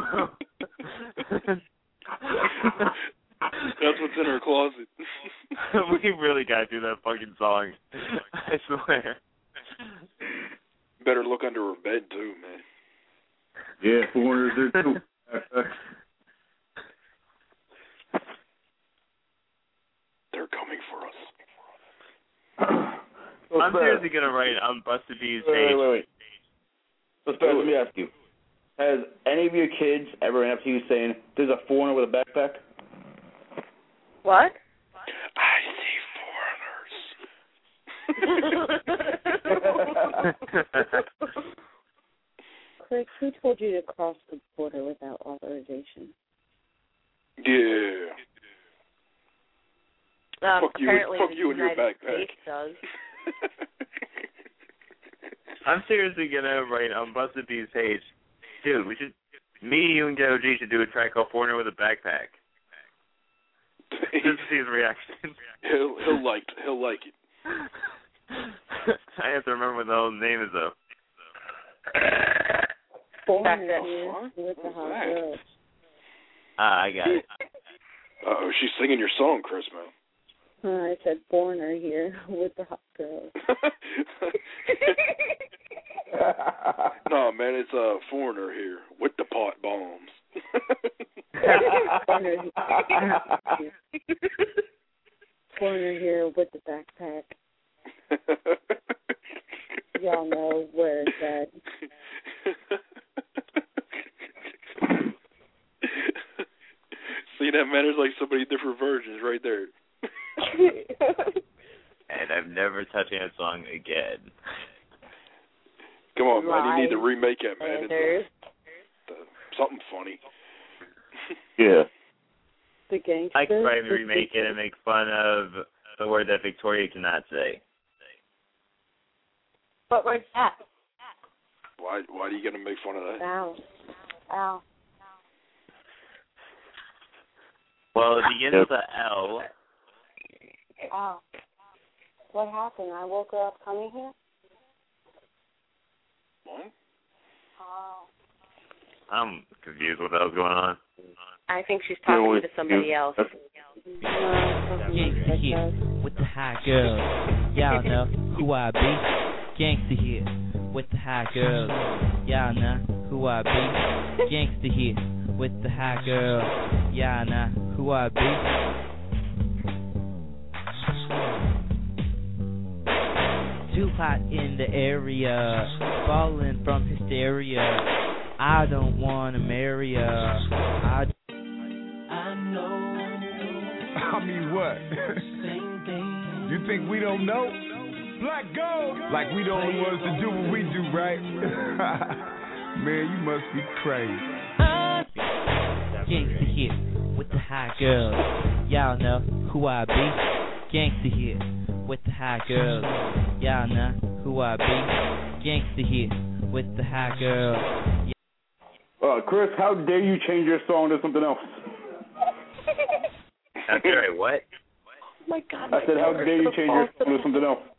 That's what's in her closet. We really gotta do that fucking song. I swear. Better look under her bed too, man. Yeah, foreigners there too. They're coming for us. So, I'm Spaz, seriously gonna write on Busted B's Wait, page. wait, wait, wait. So, Spaz, let me ask you. Has any of your kids ever ran up to you saying, there's a foreigner with a backpack? What? I see foreigners. Chris, who told you to cross the border without authorization? Yeah. Um, Fuck you, apparently fuck the you and your United backpack. States does. I'm seriously gonna write on Busted B's page. Dude, we should, me, you, and Ghetto G should do a track called Foreigner with a Backpack. Just to see his reaction. He'll he'll like he'll like it. I have to remember what the whole name is though. Foreigner here with the hot that? girls. Ah, I got it. Uh oh, she's singing your song, Chris, man. Uh, I said foreigner here with the hot girls. No, man, it's a foreigner here with the pot bombs. Foreigner here. Foreigner here with the backpack. Y'all know where it's at. See that, man? There's like so many different versions right there. And I'm never touching that song again. Come on, man, you need to remake it, man. It's There's uh, something funny. Yeah. The gangster. I could probably remake it and make fun of the word that Victoria cannot say. What was that? Why why are you gonna make fun of that? Ow. Ow. Well, it begins with a L. Ow. What happened? I woke her up coming here? What? Oh. I'm confused what the hell's going on. I think she's talking to somebody else. Gangsta here with the hot girls. Y'all know who I be. Gangsta here with the hot girls. Y'all know who I be. Gangsta here with the hot girls. Y'all know who I be. Too hot in the area, falling from hysteria. I don't wanna marry her. I I mean, what? You think we don't know? Black gold! Like we the only ones to do what we do, right? right? Man, you must be crazy. Gangsta here with the hot girls. Y'all know who I be. Gangsta here with the hot girls. Y'all know who I be. Gangsta here with the hot girls. Uh, Chris, how dare you change your song to something else? That's right. What? Oh my God. I said, how dare you change your song to something else?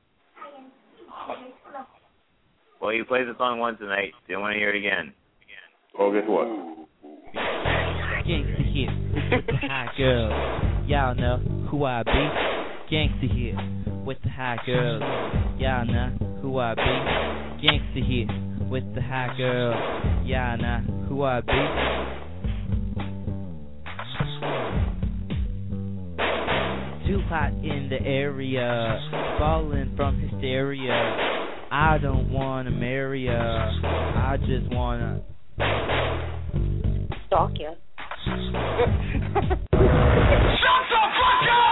Well, you played the song once tonight. Didn't want to hear it again. Oh, guess what? Gangsta here with the hot girls. Y'all know who I be. Gangsta here with the hot girls. Y'all know who I be. Gangsta here with the hot girls. Y'all know who I be. Too hot in the area, falling from hysteria. I don't wanna marry ya. I just wanna stalk ya. Shut the fuck up!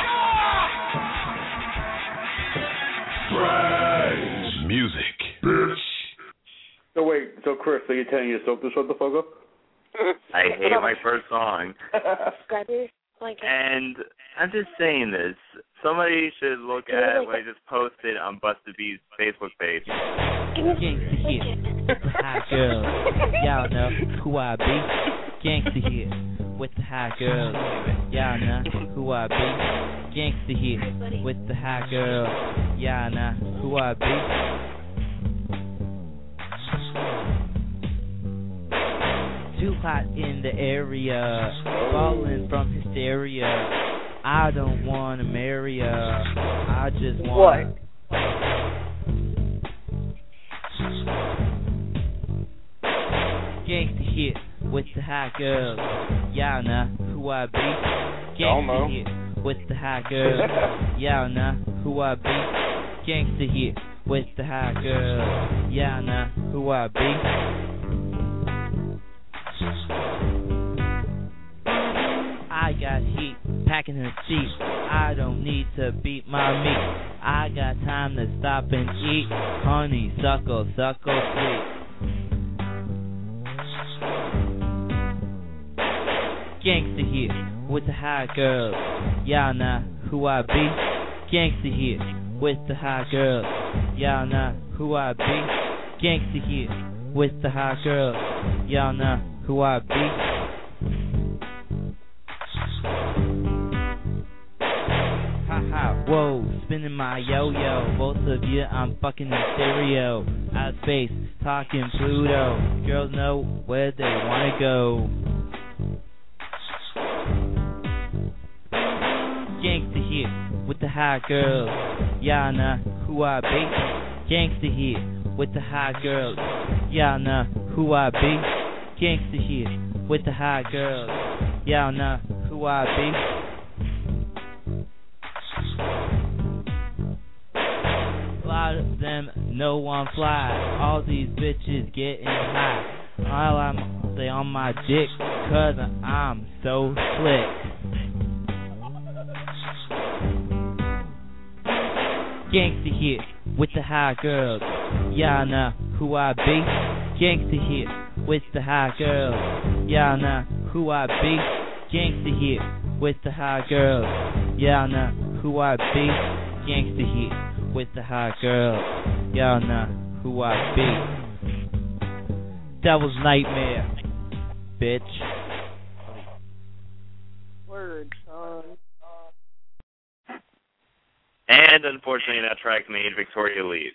Praise music, bitch. So wait, so Chris, so you're telling yourself to shut the fuck up? I hate my first song. Grab your blanket. And I'm just saying this. Somebody should look at what I just posted on Busted B's Facebook page. Gangsta here with the hot girls. Y'all know who I be. Gangsta here with the hot girls. Y'all know who I be. Gangsta here with the hot girls. Y'all know who I be. Too hot in the area, falling from hysteria. I don't wanna marry ya. I just wanna. What? Gangsta here with the hot girls. Y'all know who I be. Gangsta here with the hot girls. Y'all know who I be. Gangsta here with the hot girls. Y'all know who I be. I got heat, packing the seat. I don't need to beat my meat. I got time to stop and eat. Honey, suckle, suckle, sweet. Gangsta here with the hot girls. Y'all know who I be. Gangsta here with the hot girls. Y'all know who I be. Gangsta here with the hot girls. Y'all know who I be. Ha, whoa, spinning my yo-yo. Both of you, I'm fucking in stereo. Out of space, talking Pluto. Girls know where they wanna go. Gangsta here with the hot girls. Y'all know who I be. Gangsta here with the hot girls. Y'all know who I be. Gangsta here with the hot girls. Y'all know who I be. A lot of them know I'm fly. All these bitches getting high. All I'm they on my dick, cause I'm so slick. Gangsta here with the hot girls. Y'all know who I be. Gangsta here with the hot girls. Y'all know who I be. Gangsta here with the hot girls. Y'all know who I be. Gangsta here with the hot girls. Y'all know who I be. Devil's Nightmare, bitch. Word, son. And unfortunately, that track made Victoria leave.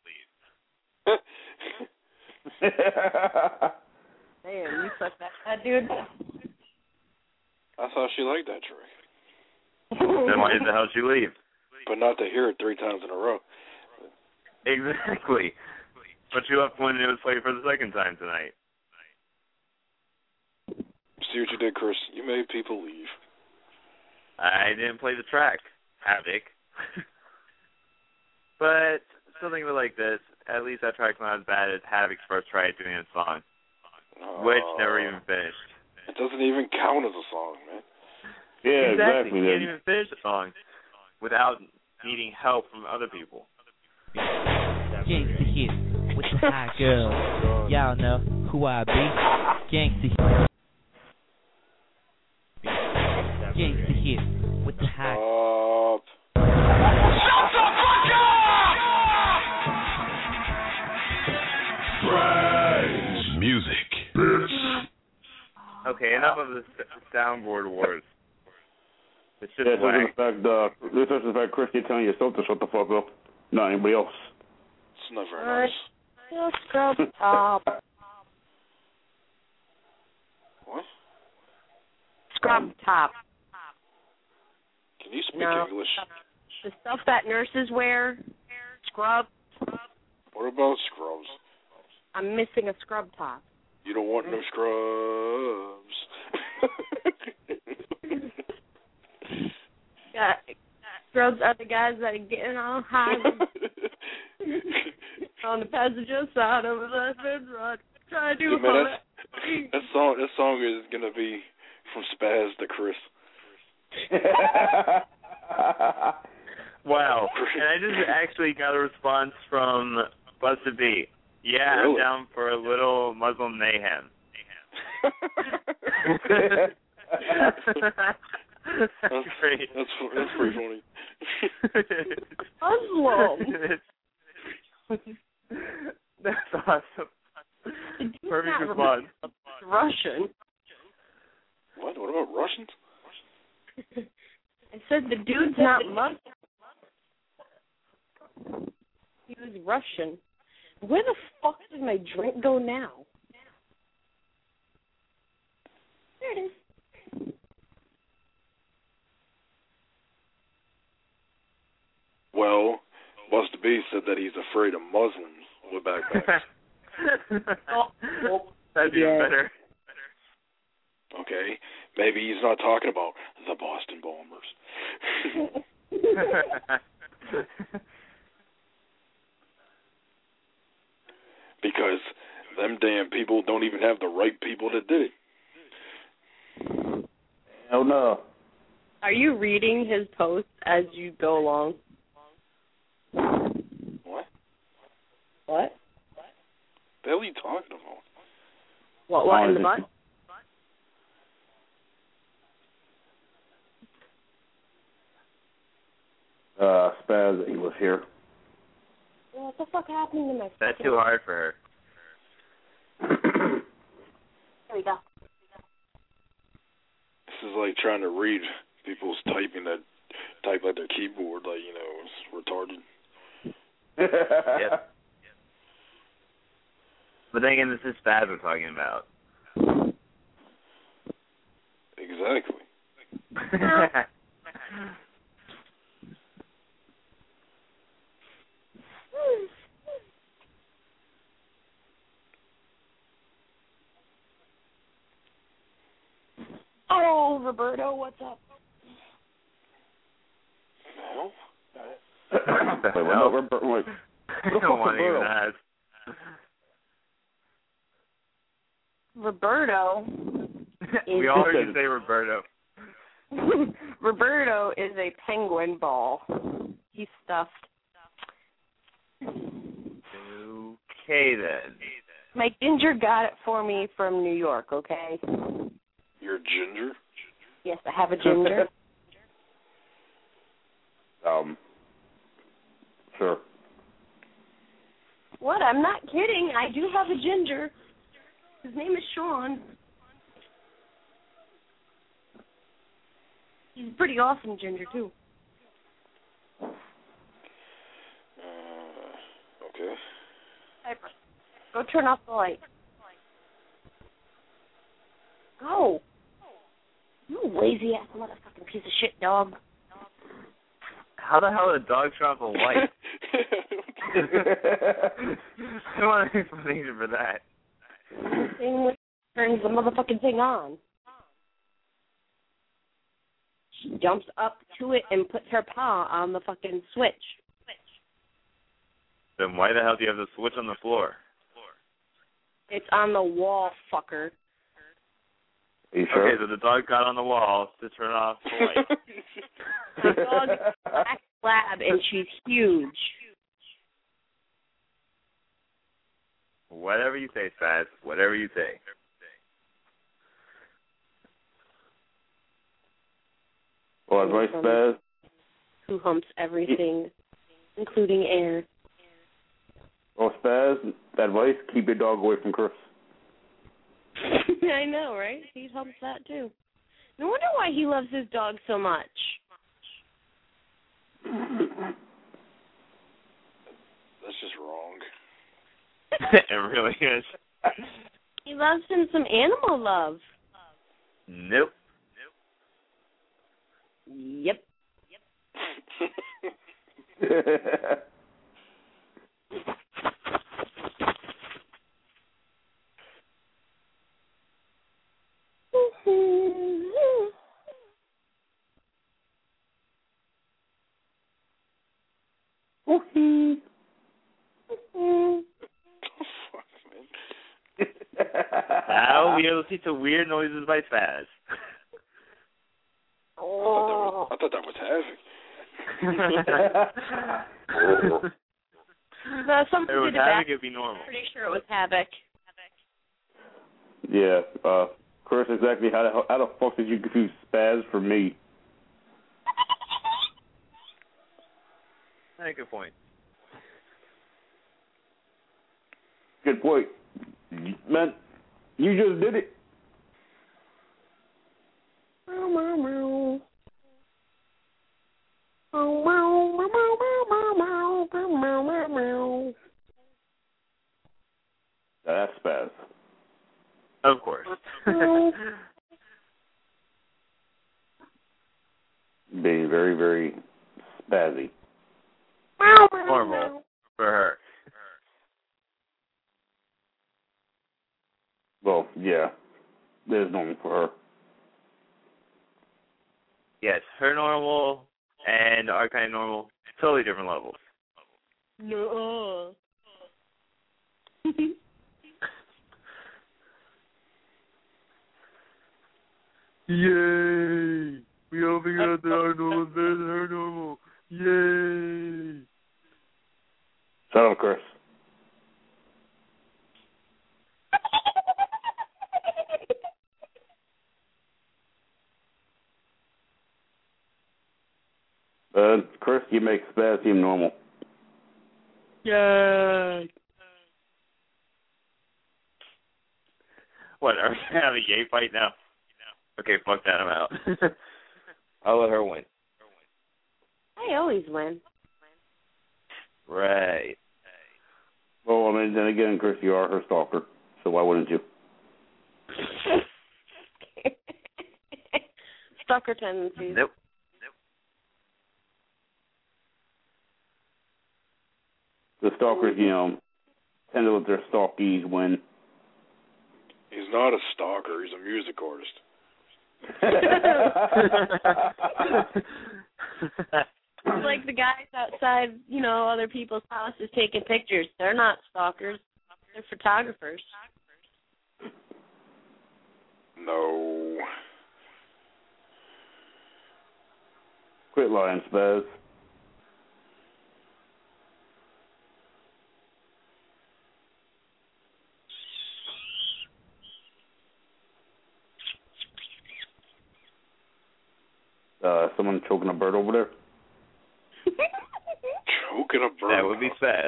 Man, you suck that, that dude. I thought she liked that track. Then why the hell she leave? But not to hear it three times in a row. Exactly. But she left when it was played for the second time tonight. See what you did, Chris. You made people leave. I didn't play the track, Havoc. But something like this, at least that track's not as bad as Havoc's first try at doing a song, Uh, which never even finished. It doesn't even count as a song, man. Yeah, exactly. exactly. You can't even finish a song without needing help from other people. Gangsta here with the hot girls. Y'all know who I be. Gangsta. Gangsta here with the hot. Stop. Shut the fuck up! Praise music, bitch. Okay, enough of the soundboard wars. It's just Yeah, whack. this is the fact, uh, this is the fact Christy telling yourself to shut the fuck up, not anybody else. It's not very nice. Still scrub top. What? Scrub top. Can you speak No. English? The stuff that nurses wear. Scrub. What about scrubs? I'm missing a scrub top. You don't want no scrubs. Yeah, scrubs are the guys that are getting all high on the passenger side of a left-hand rod. Try to Yeah, do man, all that's, that song. That song is gonna be from Spaz to Chris. Wow. And I just actually got a response from Busted B. Yeah, Really? I'm down for a little Muslim mayhem. That's great. That's that's pretty funny. Muslim. That's awesome. Perfect response. Russian. What? What about Russians? I said the dude's not Muslim. He was Russian. Where the fuck did my drink go now? There it is. Well, Buster B said that he's afraid of Muslims with backpacks. That'd be Yeah. better. Okay, maybe he's not talking about the Boston Bombers. Because them damn people don't even have the right people that did it. Hell no. Are you reading his posts as you go along? What? What? The hell are you talking about? What, what in the butt? Uh, Spaz English here. What the fuck happened to my That's fucking- too hard for her. There we go. This is like trying to read people's typing that type at their keyboard, like, you know, it's retarded. Yep. But then again, this is Spaz we're talking about. Exactly. Oh, Roberto, what's up? No? Wait, what? No, Roberto, wait. I don't want to even ask. Roberto. We all heard you say Roberto. Roberto is a penguin ball. He's stuffed. Okay, then. My ginger got it for me from New York, okay? You're ginger? Yes, I have a ginger. um, sure. What? I'm not kidding. I do have a ginger. His name is Sean. He's a pretty awesome ginger, too. Uh, okay. Piper, go turn off the light. Go. You lazy ass motherfucking piece of shit, dog. How the hell did a dog turn off the light? I want an explanation for that. Thing with turns the motherfucking thing on. She jumps up to it and puts her paw on the fucking switch. Then why the hell do you have the switch on the floor? It's on the wall, fucker. Are you sure? Okay, so the dog got on the wall to turn off the light. The dog is a black lab and she's huge. Whatever you say, Spaz. Whatever you say. Well, advice, Spaz. Who humps everything, including air. Well, Spaz, advice, keep your dog away from Chris. I know, right? He humps that too. No wonder why he loves his dog so much. That's just wrong. It really is. He loves him some animal love. Nope. Yep. Now we are listening to weird noises by Spaz. I thought that was, I thought that was Havoc. No, something It was to do Havoc, back. it'd be normal. Pretty sure it was Havoc. Yeah, uh, Chris, exactly how the, how the fuck did you confuse Spaz for me? Hey, good point. Good point. Man, you just did it. That's Spaz. Of course. Being very, very spazzy. Normal for her. Well, yeah, it is normal for her. Yes, her normal and our kind of normal, totally different levels. No. Yay! We all figured out that our normal is better than her normal. Yay! Shut up, Chris. Uh, Chris, you make Spaz seem normal. Yay! What, are we going to have a yay fight now? Okay, fuck that, I'm out. I'll let her win. I always win. Right. Well, I mean, then again, Chris, you are her stalker, so why wouldn't you? Stalker tendencies. Nope. The stalkers, you know, tend to let their stalkies win. He's not a stalker. He's a music artist. It's like the guys outside, you know, other people's houses taking pictures. They're not stalkers. They're photographers. No. Quit lying, Spaz. Uh, someone choking a bird over there? Choking a bird? That would be sad.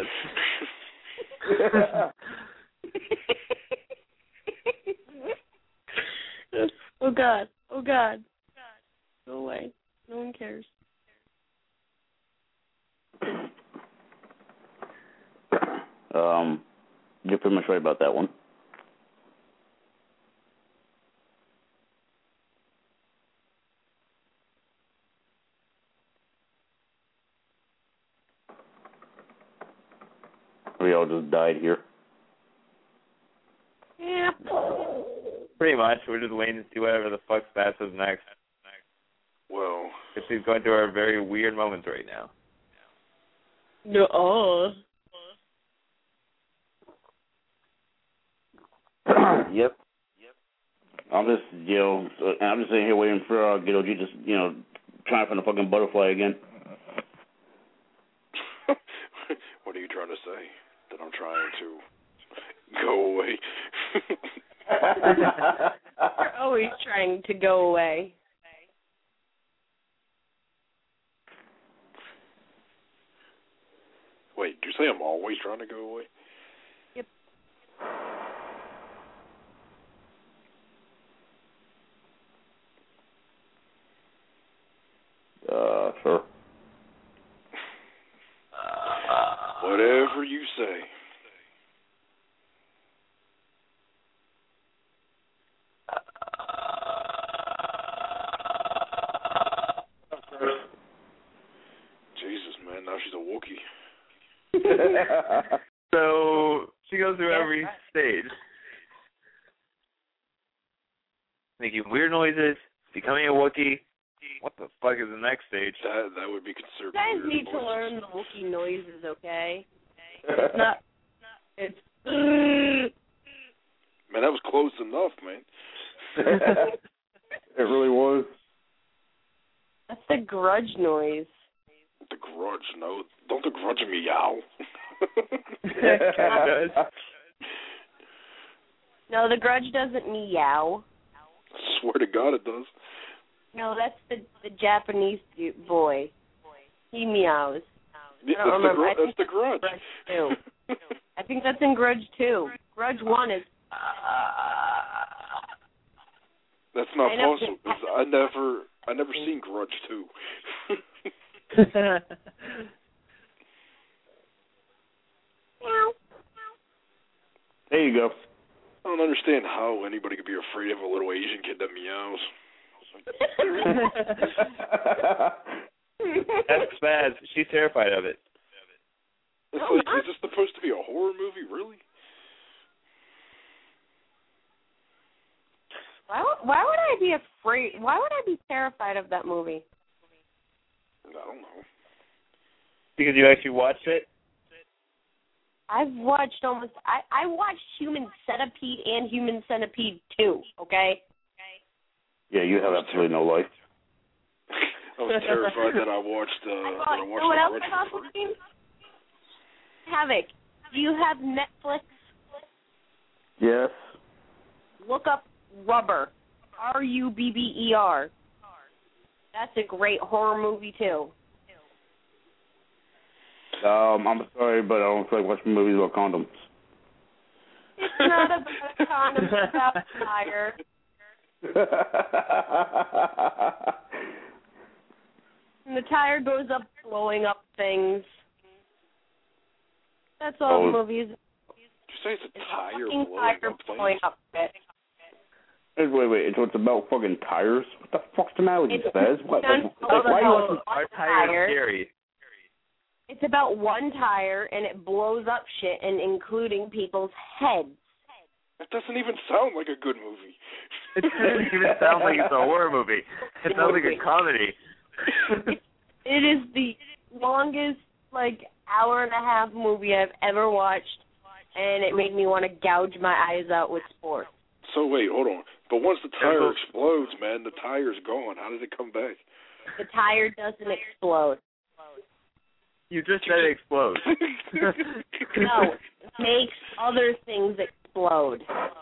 Oh, God. Oh, God. Go away. No one cares. um, you're pretty much right about that one. We all just died here. Yeah. Pretty much. We're just waiting to see whatever the fuck Spaz does next. Well. Because she's going through her very weird moments right now. No. Oh. Yep. Yep. I'm just, you know, I'm just sitting here waiting for uh, Ghetto G just, you know, trying to find a fucking butterfly again. What are you trying to say? That I'm trying to go You're always trying to go away. Wait, did you say I'm always trying to go away? Yep. Uh, sure. Whatever you say. Jesus, man, now she's a Wookiee. So she goes through every stage. Making weird noises, becoming a Wookiee. What the fuck is the next stage? That that would be considered. You guys weird need to voices. learn the Wookiee noises, okay? It's not. It's. Man, that was close enough, man. It really was. That's the Grudge noise. The Grudge, no. Don't the Grudge meow. No, the Grudge doesn't meow. I swear to God it does. No, that's the the Japanese dude, boy. He meows. Yeah, I don't that's, the remember. gr- I think that's the Grudge. Grudge two. I think that's in Grudge two. Grudge one is. Uh, That's not I know. possible. 'Cause I never, I never seen Grudge two. There you go. I don't understand how anybody could be afraid of a little Asian kid that meows. That's bad. She's terrified of it. It's like, is this supposed to be a horror movie, really? Why would, why would I be afraid? Why would I be terrified of that movie? I don't know. Because you actually watched it? I've watched almost. I I watched Human Centipede and Human Centipede two. Okay. Yeah, you have absolutely no life. I was terrified that I watched. Uh, I that I thought, you watched know what The else Grudge I thought for was free. seen? Havoc. Do you have Netflix? Yes. Look up Rubber. R U B B E R. That's a great horror movie too. Um, I'm sorry, but I don't feel like watching movies about condoms. It's not about a condom, it's about a tire. And the tire goes up blowing up things. That's all Oh. the movie is. Did you say it's a tire Fucking blowing tire up things? blowing up shit. Wait, wait, wait. So it's about fucking tires? What the fuck's the matter with you, It's Spaz? What, done like, all like, the why are you whole- watching? Our tire. tire is scary. It's about one tire and it blows up shit and including people's heads. That doesn't even sound like a good movie. It doesn't even sound like it's a horror movie. It sounds like a comedy. It is the longest, like, hour and a half movie I've ever watched, and it made me want to gouge my eyes out with sports. So wait, hold on. But once the tire explodes, man, the tire's gone. How does it come back? The tire doesn't explode. You just said it explodes. No, it makes other things explode.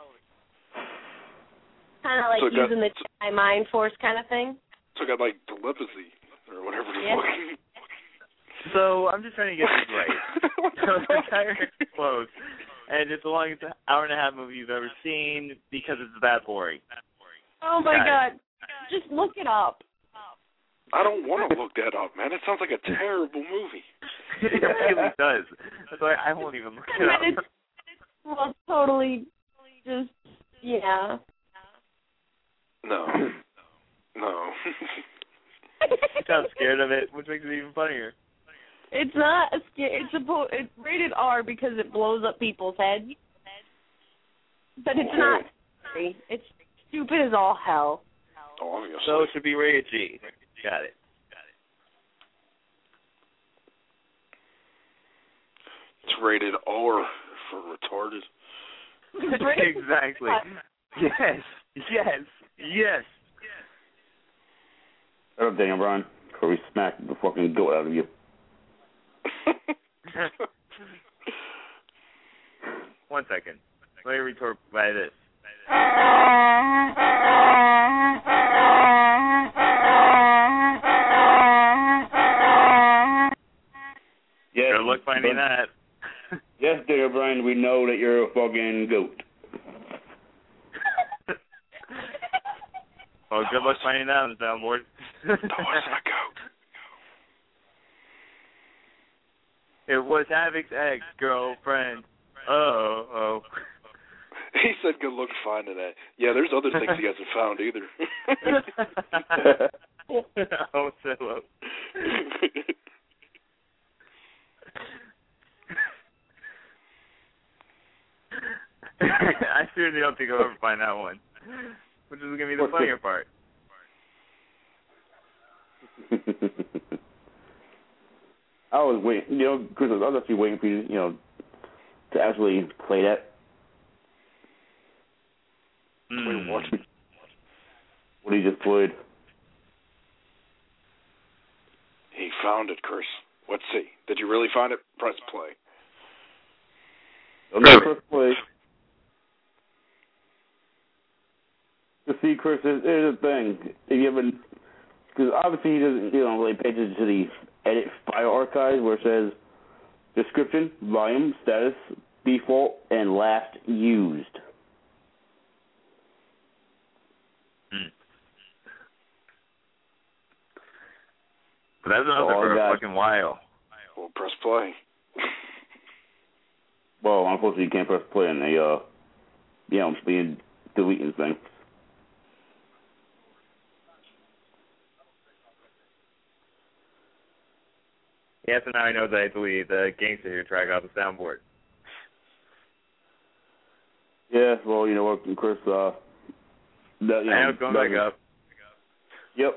Kind of like So it got- using the Jedi Mind Force kind of thing. So I got like telepathy or whatever the Yeah. fuck. So I'm just trying to get this right. So the tire explodes, and it's the longest hour and a half movie you've ever seen because it's that boring. Oh my Got it. god. Just look it up. I don't want to look that up, man. It sounds like a terrible movie. It really does. That's why I won't even look it It's, up. well, it's totally just, yeah. No. No. You sound scared of it, which makes it even funnier. It's not a sca- it's a po- it's rated R because it blows up people's heads. But it's not scary. It's stupid as all hell. Oh, obviously. So it should be rated G. Got it. It's rated R for retarded. Exactly. Yes. Yes. Yes. Shut up, Daniel Bryan, before we smack the fucking goat out of you. One second. Let me retort by this. Yes, Good luck finding that. Yes, dear Brian, we know that you're a fucking goat. Well, good luck finding that on the soundboard. That wasn't a goat. It was Havoc's ex-girlfriend. Oh, oh. He said good luck finding that. Yeah, there's other things he hasn't found either. Oh, Silo. I seriously don't think I'll ever find that one, which is going to be the funnier part. I was waiting, you know, because I was actually waiting for you, you know, to actually play that. Mm. Wait, what? What he just played. He found it, Chris. Let's see. Did you really find it? Press play. Okay, press play. To see, Chris, here's the thing. If you haven't, because obviously he doesn't, you know, really pay attention to the edit file archive where it says description, volume, status, default, and last used. Hmm. But that's been up Oh, there for God. a fucking while. Well, press play. Well, unfortunately, you can't press play on the, uh, you know, being deleting thing. Yeah, so now I know that I deleted the Gangsta Here track off the soundboard. Yeah, well, you know what, Chris, uh, that, you know, I know it's going back up. Yep.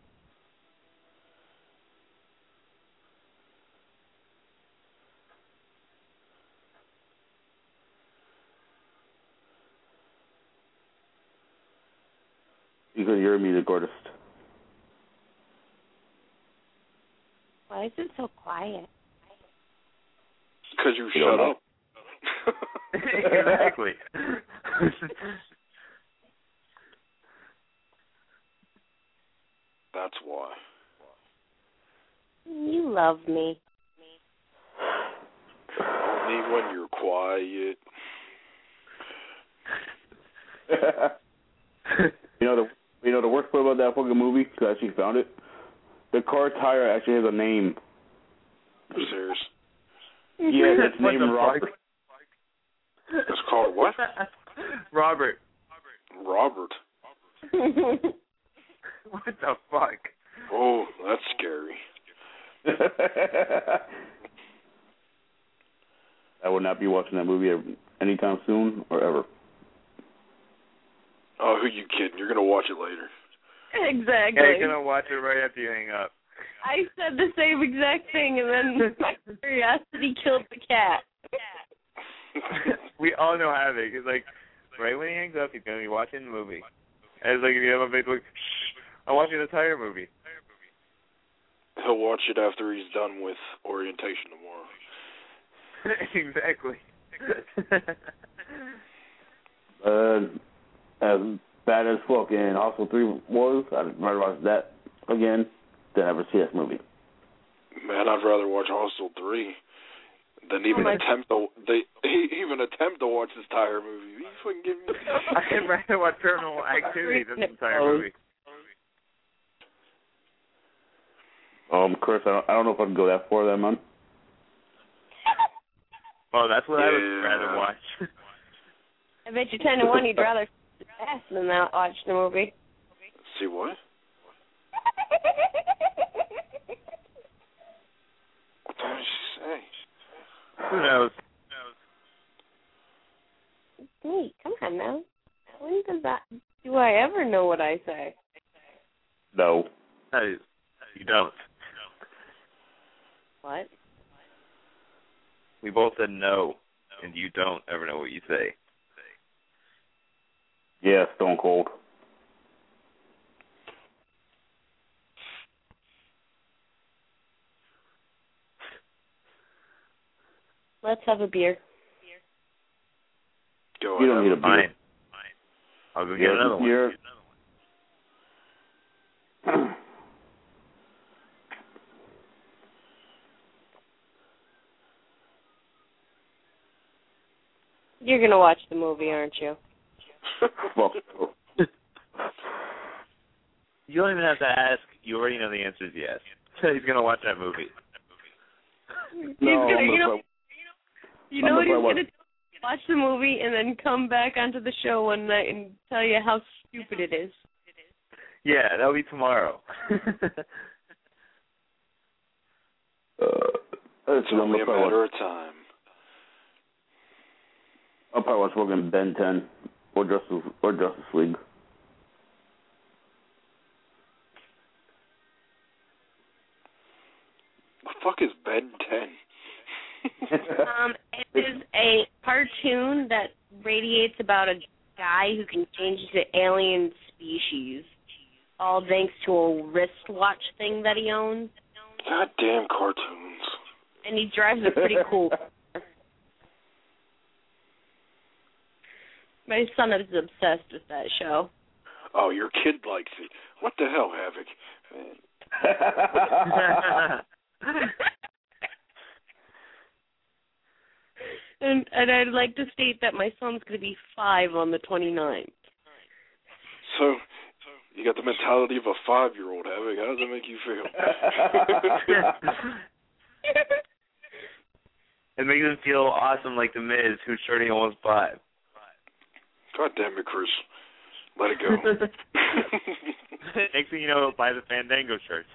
Because you're a music artist. Why is it so quiet? Because you You shut don't up. Exactly. That's why. You love me. Only when you're quiet. you know the you know the worst part about that fucking movie? Because I actually found it. The car tire actually has a name. You're serious? Yeah, it's What named the Robert. fuck? It's called what? Robert. Robert. What the fuck? Oh, that's scary. I will not be watching that movie anytime soon or ever. Oh, who you kidding? You're gonna watch it later. Exactly. Yeah, you're gonna watch it right after you hang up. I said the same exact thing, and then my curiosity killed the cat. We all know Havoc. It's like, right when he hangs up, he's gonna be watching the movie. And it's like if you have on Facebook, I'm watching the Tire movie. He'll watch it after he's done with orientation tomorrow. Exactly. uh, as bad as fucking Hostel three was, I'd rather watch that again than ever see this movie. Man, I'd rather watch Hostel three than even Oh my- attempt to they even attempt to watch this Tire movie. You fucking give me. I'd rather watch Terminal Activity than the Tire movie. Um, Chris, I don't, I don't know if I can go that far, then, man. Well, that's what I would Yeah. rather watch. I bet you ten to one you'd rather pass than not watch the movie. See what? What did she say? Who knows? Me, come on now. When does that? Do I ever know what I say? No. No, you don't. What? We both said no, and you don't ever know what you say. Yeah, Stone Cold. Let's have a beer. Go You don't ahead. need a beer. Fine. I'll go get You're- another one. you're- You're gonna watch the movie, aren't you? Well, You don't even have to ask. You already know the answer is yes. He's going to watch that movie. He's No, gonna, I'm you know, gonna you I'm know what gonna he's watch- gonna do? Watch the movie and then come back onto the show one night and tell you how stupid it is. Yeah, that'll be tomorrow. Uh, It's I'm only gonna a probably matter watch, of time. I'll probably watch fucking Ben ten or Justice or Justice League. The fuck is Ben ten? Um, it is a cartoon that radiates about a guy who can change to alien species, all thanks to a wristwatch thing that he owns. Goddamn cartoons. And he drives a pretty cool car. My son is obsessed with that show. Oh, your kid likes it. What the hell, Havoc? and and I'd like to state that my son's going to be five on the twenty-ninth. So, you got the mentality of a five-year-old, Havoc. How does that make you feel? It makes him feel awesome like The Miz, who's turning almost five. God damn it, Chris. Let it go. Next thing you know, he'll buy the Fandango shirts.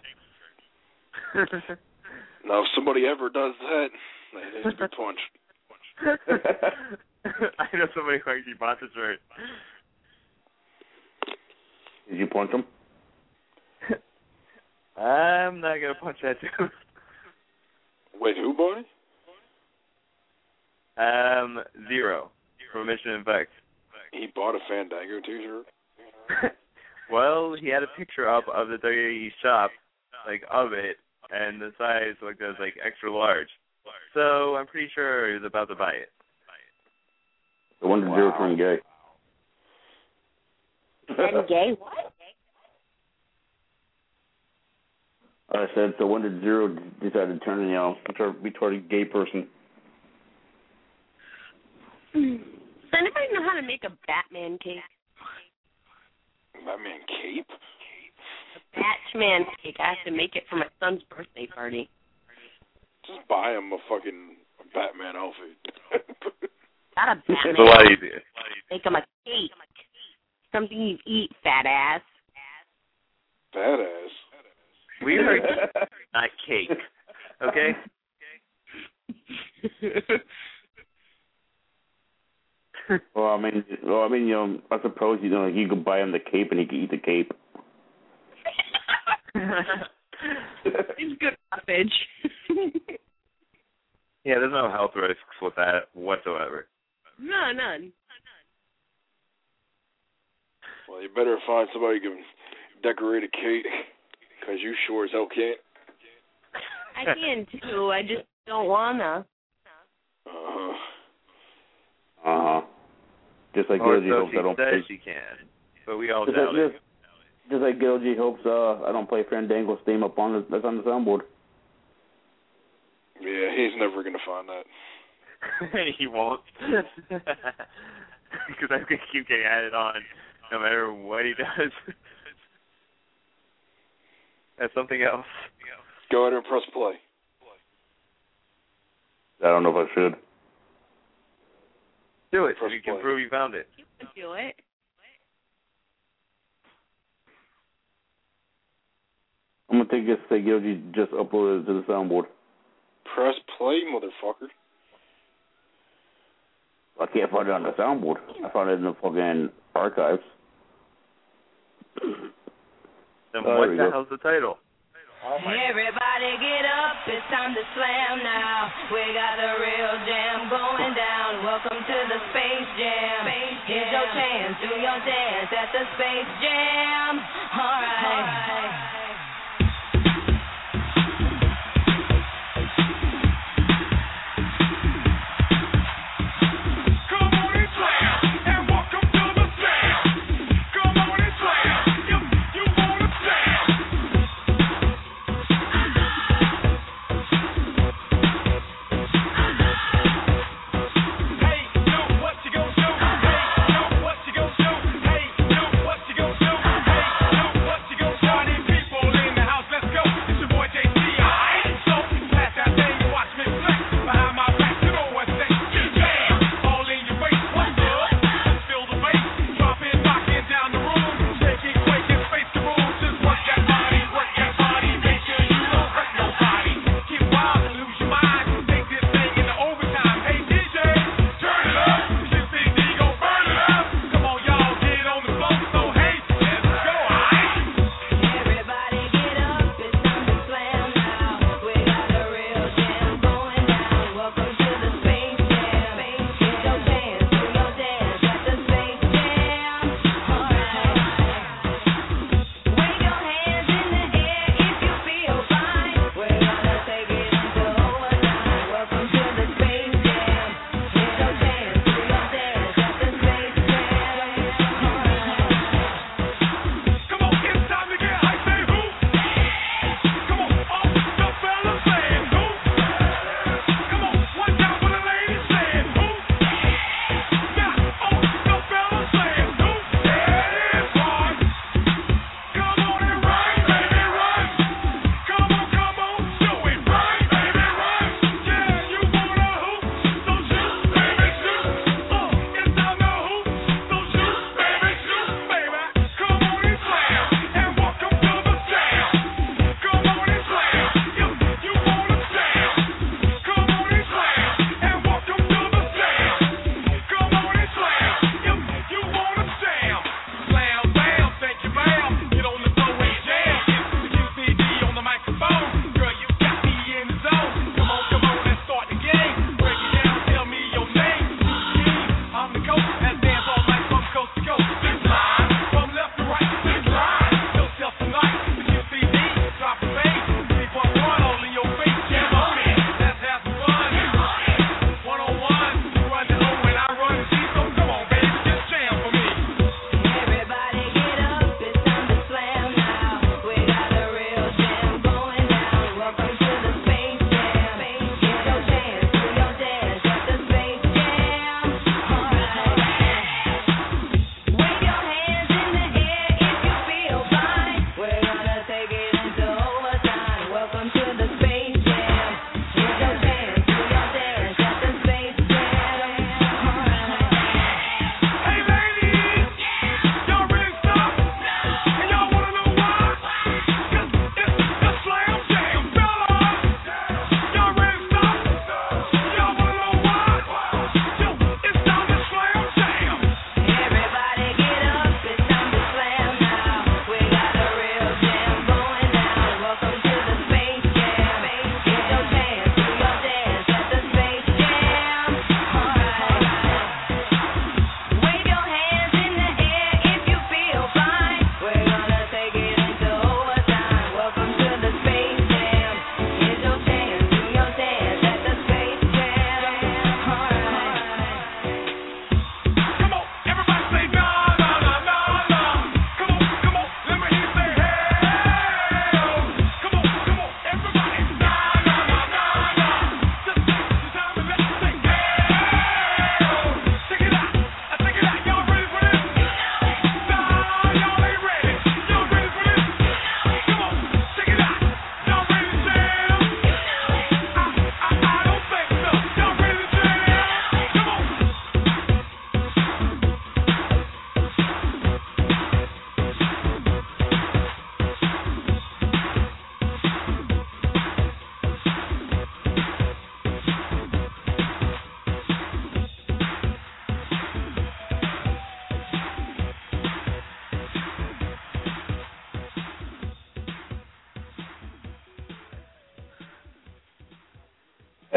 Now, if somebody ever does that, they need to be punched. I know somebody who actually bought the shirt. Did you punch him? I'm not going to punch that dude. Wait, who, buddy? Um, Zero from Mission Effect. He bought a Fandango t-shirt? Well, he had a picture up of the W W E shop, like, of it, and the size looked as, like, extra large. So I'm pretty sure he was about to buy it. The one to Wow. Zero turn gay. And gay? What? I said, so when did Zero decide to turn, you know, into a retarded gay person? Does anybody know how to make a Batman cake? Batman cape? A Batman cake. I have to make it for my son's birthday party. Just buy him a fucking Batman outfit. Not a Batman. It's a lot easier. Make him a cake. Something you eat, fat ass. Badass. We heard not cake, okay? Well, I mean, well, I mean, you know, I suppose you know, like, you could buy him the cape and he could eat the cape. It's good garbage. Yeah, there's no health risks with that whatsoever. No, none. Well, you better find somebody who can decorate a cake, because you sure as hell can't. I can too. I just don't wanna. Uh-huh. Uh-huh. Just like Or Gilgy so hopes she I don't says play. she can, but we all Just doubt like, it. just, just like Gilgy hopes uh, I don't play Fandango's theme up on the, that's on the soundboard. Yeah, he's never going to find that. He won't. Because I'm going to keep getting added on no matter what he does. That's something else. Go ahead and press play. I don't know if I should. Do it, so Press you can play. prove you found it. You can do it. I'm going to take this that Gilgy just uploaded it to the soundboard. Press play, motherfucker. I can't find it on the soundboard. I found it in the fucking archives. Then Oh, what there we the go. hell's the title? Everybody get up, it's time to slam now. We got the real jam going down. Welcome to the Space Jam. Here's your chance, do your dance at the Space Jam. All right. Come on and slam, and welcome to the slam.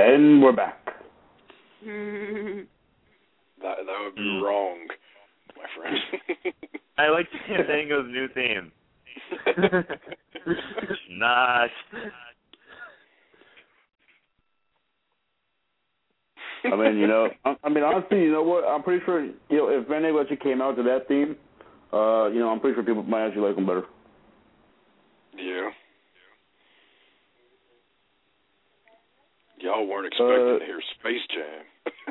And we're back. That that would be mm. wrong, my friend. I like San Dango's new theme. Not. I mean, you know, I, I mean, honestly, you know what? I'm pretty sure, you know, if Van Halen actually came out to that theme, uh, you know, I'm pretty sure people might actually like him better. Yeah. Y'all weren't expecting uh, to hear Space Jam.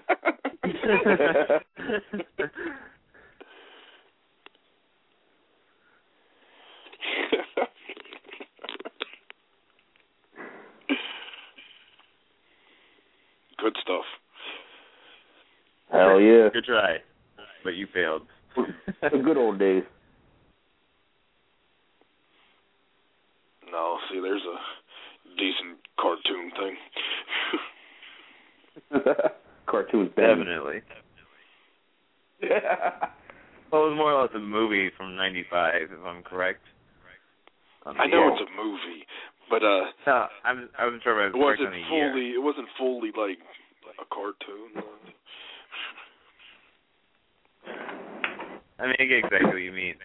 Good stuff. Hell yeah. Good try. But you failed. The good old days. No, see, there's a decent cartoon thing. Cartoon thing. Definitely. Well, it was more or less a movie from ninety-five, if I'm correct. Um, I know yeah. it's a movie, but uh, no, I'm I wasn't sure if I was it wasn't correct on the fully. year. It wasn't fully like a cartoon. I mean, I get exactly what you mean.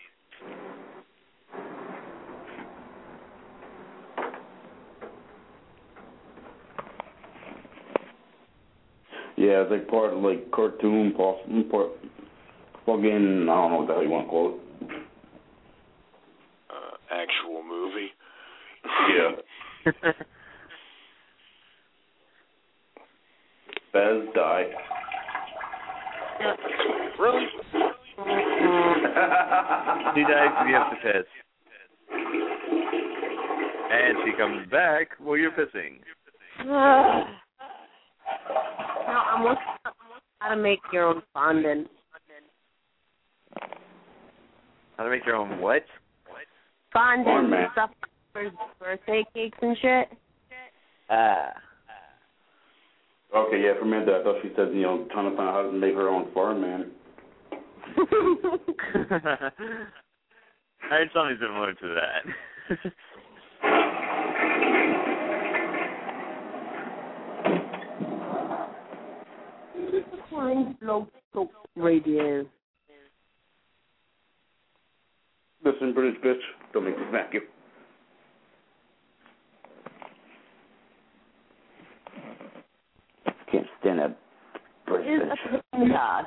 Yeah, it's like part of like cartoon, part, part fucking, I don't know what the hell you want to call it. Uh, actual movie. Yeah. Bez died. Really? She died because you have to piss. And she comes back while you're pissing. No, I'm looking up how to make your own fondant. How to make your own what? Fondant and stuff for birthday cakes and shit. Ah. Okay, yeah, for a minute I thought she said, you know, trying to find out how to make her own farm, man. I heard something similar to that. Fine float soap radio. Listen, British bitch, don't make me smack you. Can't stand that British Is bitch. a chaos.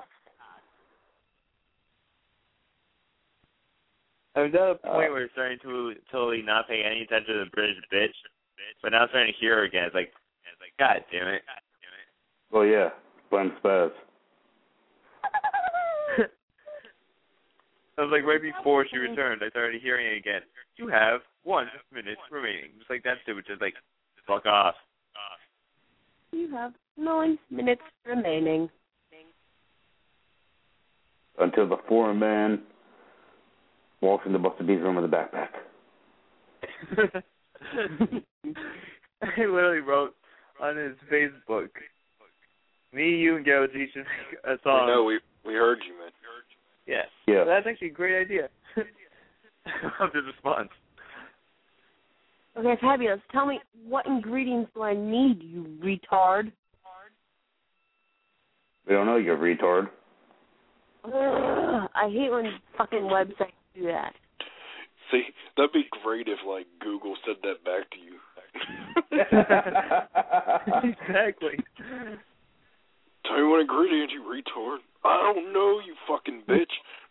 I was at a point where it's starting to totally not pay any attention to the British bitch, but now I'm starting to hear her again. It's like, it's like, God damn it. Oh, yeah, blame Spaz. I was like, right before she returned, I started hearing it again. You have one minute remaining. Just like that stupid, just like, fuck off. You have nine minutes remaining. Until the foreign man walks into Buster B's room with a backpack. I literally wrote on his Facebook, me, you, and Garrett G should make a song. No, we we heard you, man. Yeah. Yeah. So that's actually a great idea. I love his response. Okay, fabulous. Tell me, what ingredients do I need, you retard? We don't know, you retard. Ugh, I hate when fucking websites do that. See, that'd be great if, like, Google said that back to you. Exactly. Tell me what ingredients, you retard. I don't know, you fucking bitch.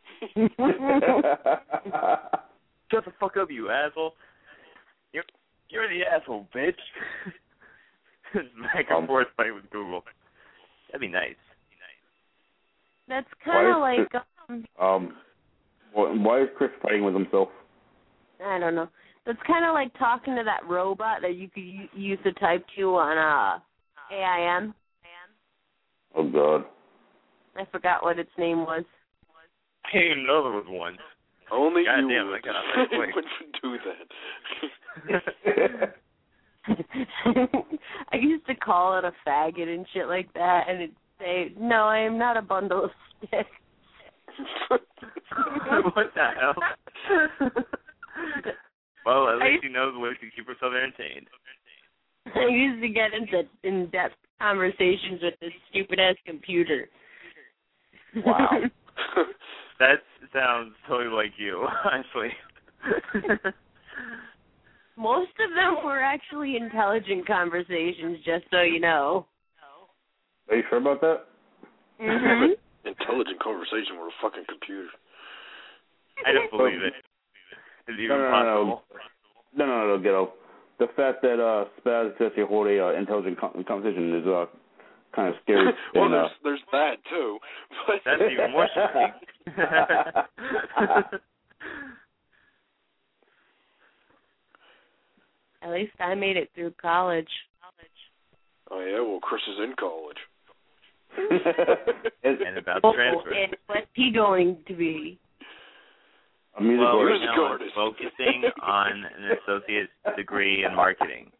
Shut the fuck up, you asshole. You're, you're the asshole, bitch. Back and um, forth fight with Google. That'd be nice. That's kind of like... Chris, um, um, why is Chris fighting with himself? I don't know. That's kind of like talking to that robot that you could u- use to type to on uh, A I M. Oh, God. I forgot what its name was. I didn't even know there was one. Only God you damn, would, I got that quick. would do that. I used to call it a faggot and shit like that, and it'd say, no, I am not a bundle of sticks. What the hell? Well, at least she knows ways to keep herself entertained. I used to get into in-depth conversations with this stupid-ass computer. Wow. That sounds totally like you, honestly. Most of them were actually intelligent conversations, just so you know. Are you sure about that? Mm-hmm. Intelligent conversation with a fucking computer. I don't believe it. Is it even no, no, possible? No, no, no, no, Ghetto. The fact that uh, Spaz actually hold a uh, intelligent con- conversation is uh, kind of scary. Well, and, there's, uh, there's that, too. But That's even more shocking. At least I made it through college. Oh, yeah? Well, Chris is in college. And about to transfer. And what's he going to be? A music well, artist. right now I'm focusing on an associate's degree in marketing.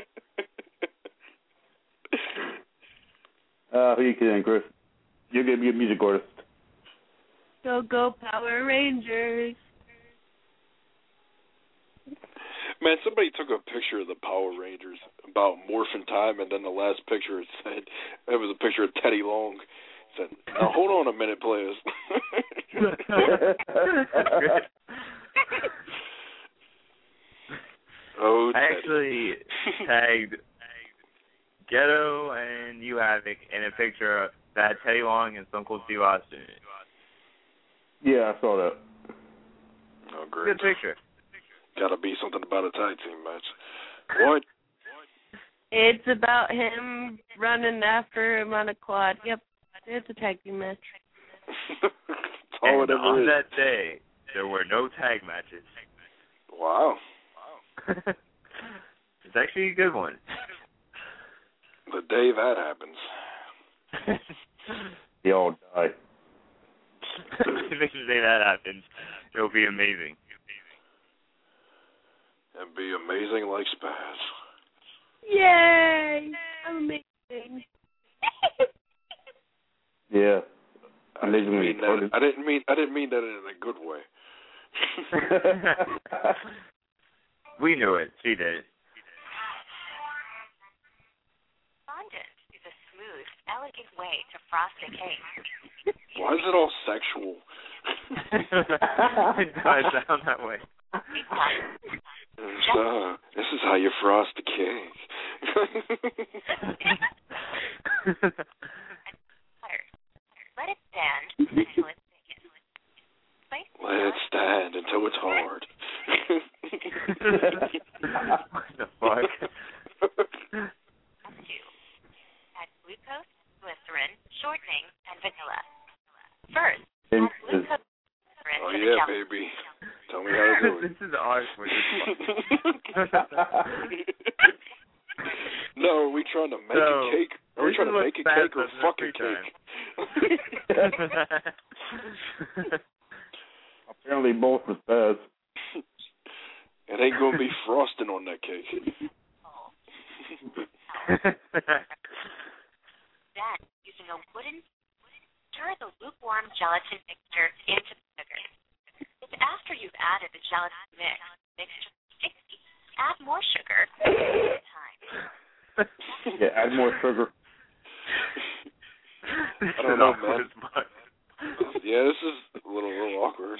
Uh, who you kidding, Chris? You're going to be a music artist. Go, go, Power Rangers. Man, somebody took a picture of the Power Rangers about morphin' time, and then the last picture it said, it was a picture of Teddy Long. It said, now hold on a minute, players. Oh, I Teddy. actually tagged Ghetto and you Havoc in a picture that had Teddy Long and Stone Cold Steve Austin in it. Yeah, I saw that. Oh, great. Good picture. Gotta be something about a tag team match. What? It's about him running after him on a quad. Yep, it's a tag team match. all And it ever on is. that day, there were no tag matches. Wow. It's actually a good one. The day that happens. They all die. If the day that happens, it'll be amazing. And be amazing like Spaz. Yay! I'm amazing. Yeah. I didn't mean that. I didn't mean. I didn't mean that in a good way. We knew it. She did. Fondant is a smooth, elegant way to frost a cake. Why is it all sexual? It does sound that way. So, this is how you frost a cake. Let it stand until it's thick. Let it stand until it's hard. What the fuck? Two. Add glucose, glycerin, shortening, and vanilla. First, add glucose, glycerin Oh to the yeah, jelly. baby. Tell me how to do it. This is ours for this No, are we trying to make So, a cake? Are we this trying is to what make a Spaz cake or does in fuck a his free cake? Apparently both was Spaz. It ain't gonna be frosting on that cake. Then, using a wooden stir the lukewarm gelatin mixture into the sugar. If after you've added the gelatin mix, mixture sticky, add more sugar. Time. Yeah, add more sugar. I don't know, man. Yeah, this is a little, little awkward.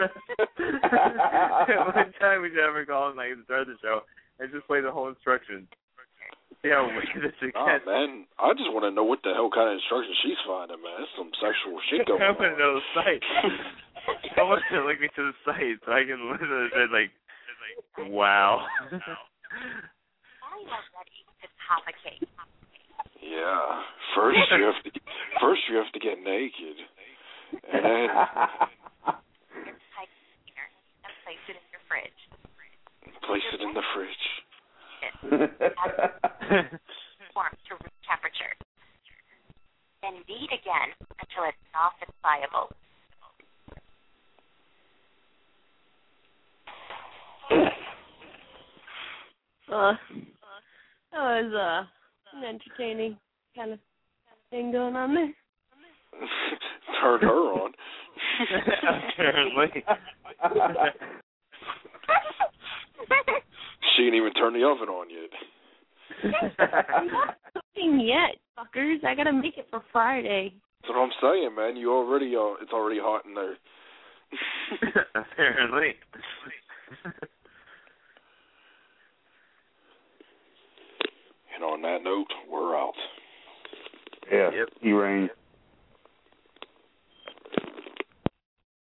One time we should ever call and like start the show and just play the whole instructions. See how weird this is. Nah, man, I just want to know what the hell kind of instructions she's finding, man. That's some sexual shit going I on. want to know the site. I want to link me to the site so I can listen to it like, wow. Now you are ready to top a cake. Yeah. First you have to first you have to get naked. And then Type container and place it in your fridge. place it in the fridge. Warm to room temperature. Then knead again until it's soft and pliable. Uh, that was uh, an entertaining kind of thing going on there. Turn her on. Apparently. She didn't even turn the oven on yet. I'm not cooking yet, fuckers. I gotta make it for Friday. That's what I'm saying, man. You already, uh, it's already hot in there. Apparently. And on that note, we're out. Yeah. Yep. E-Rain.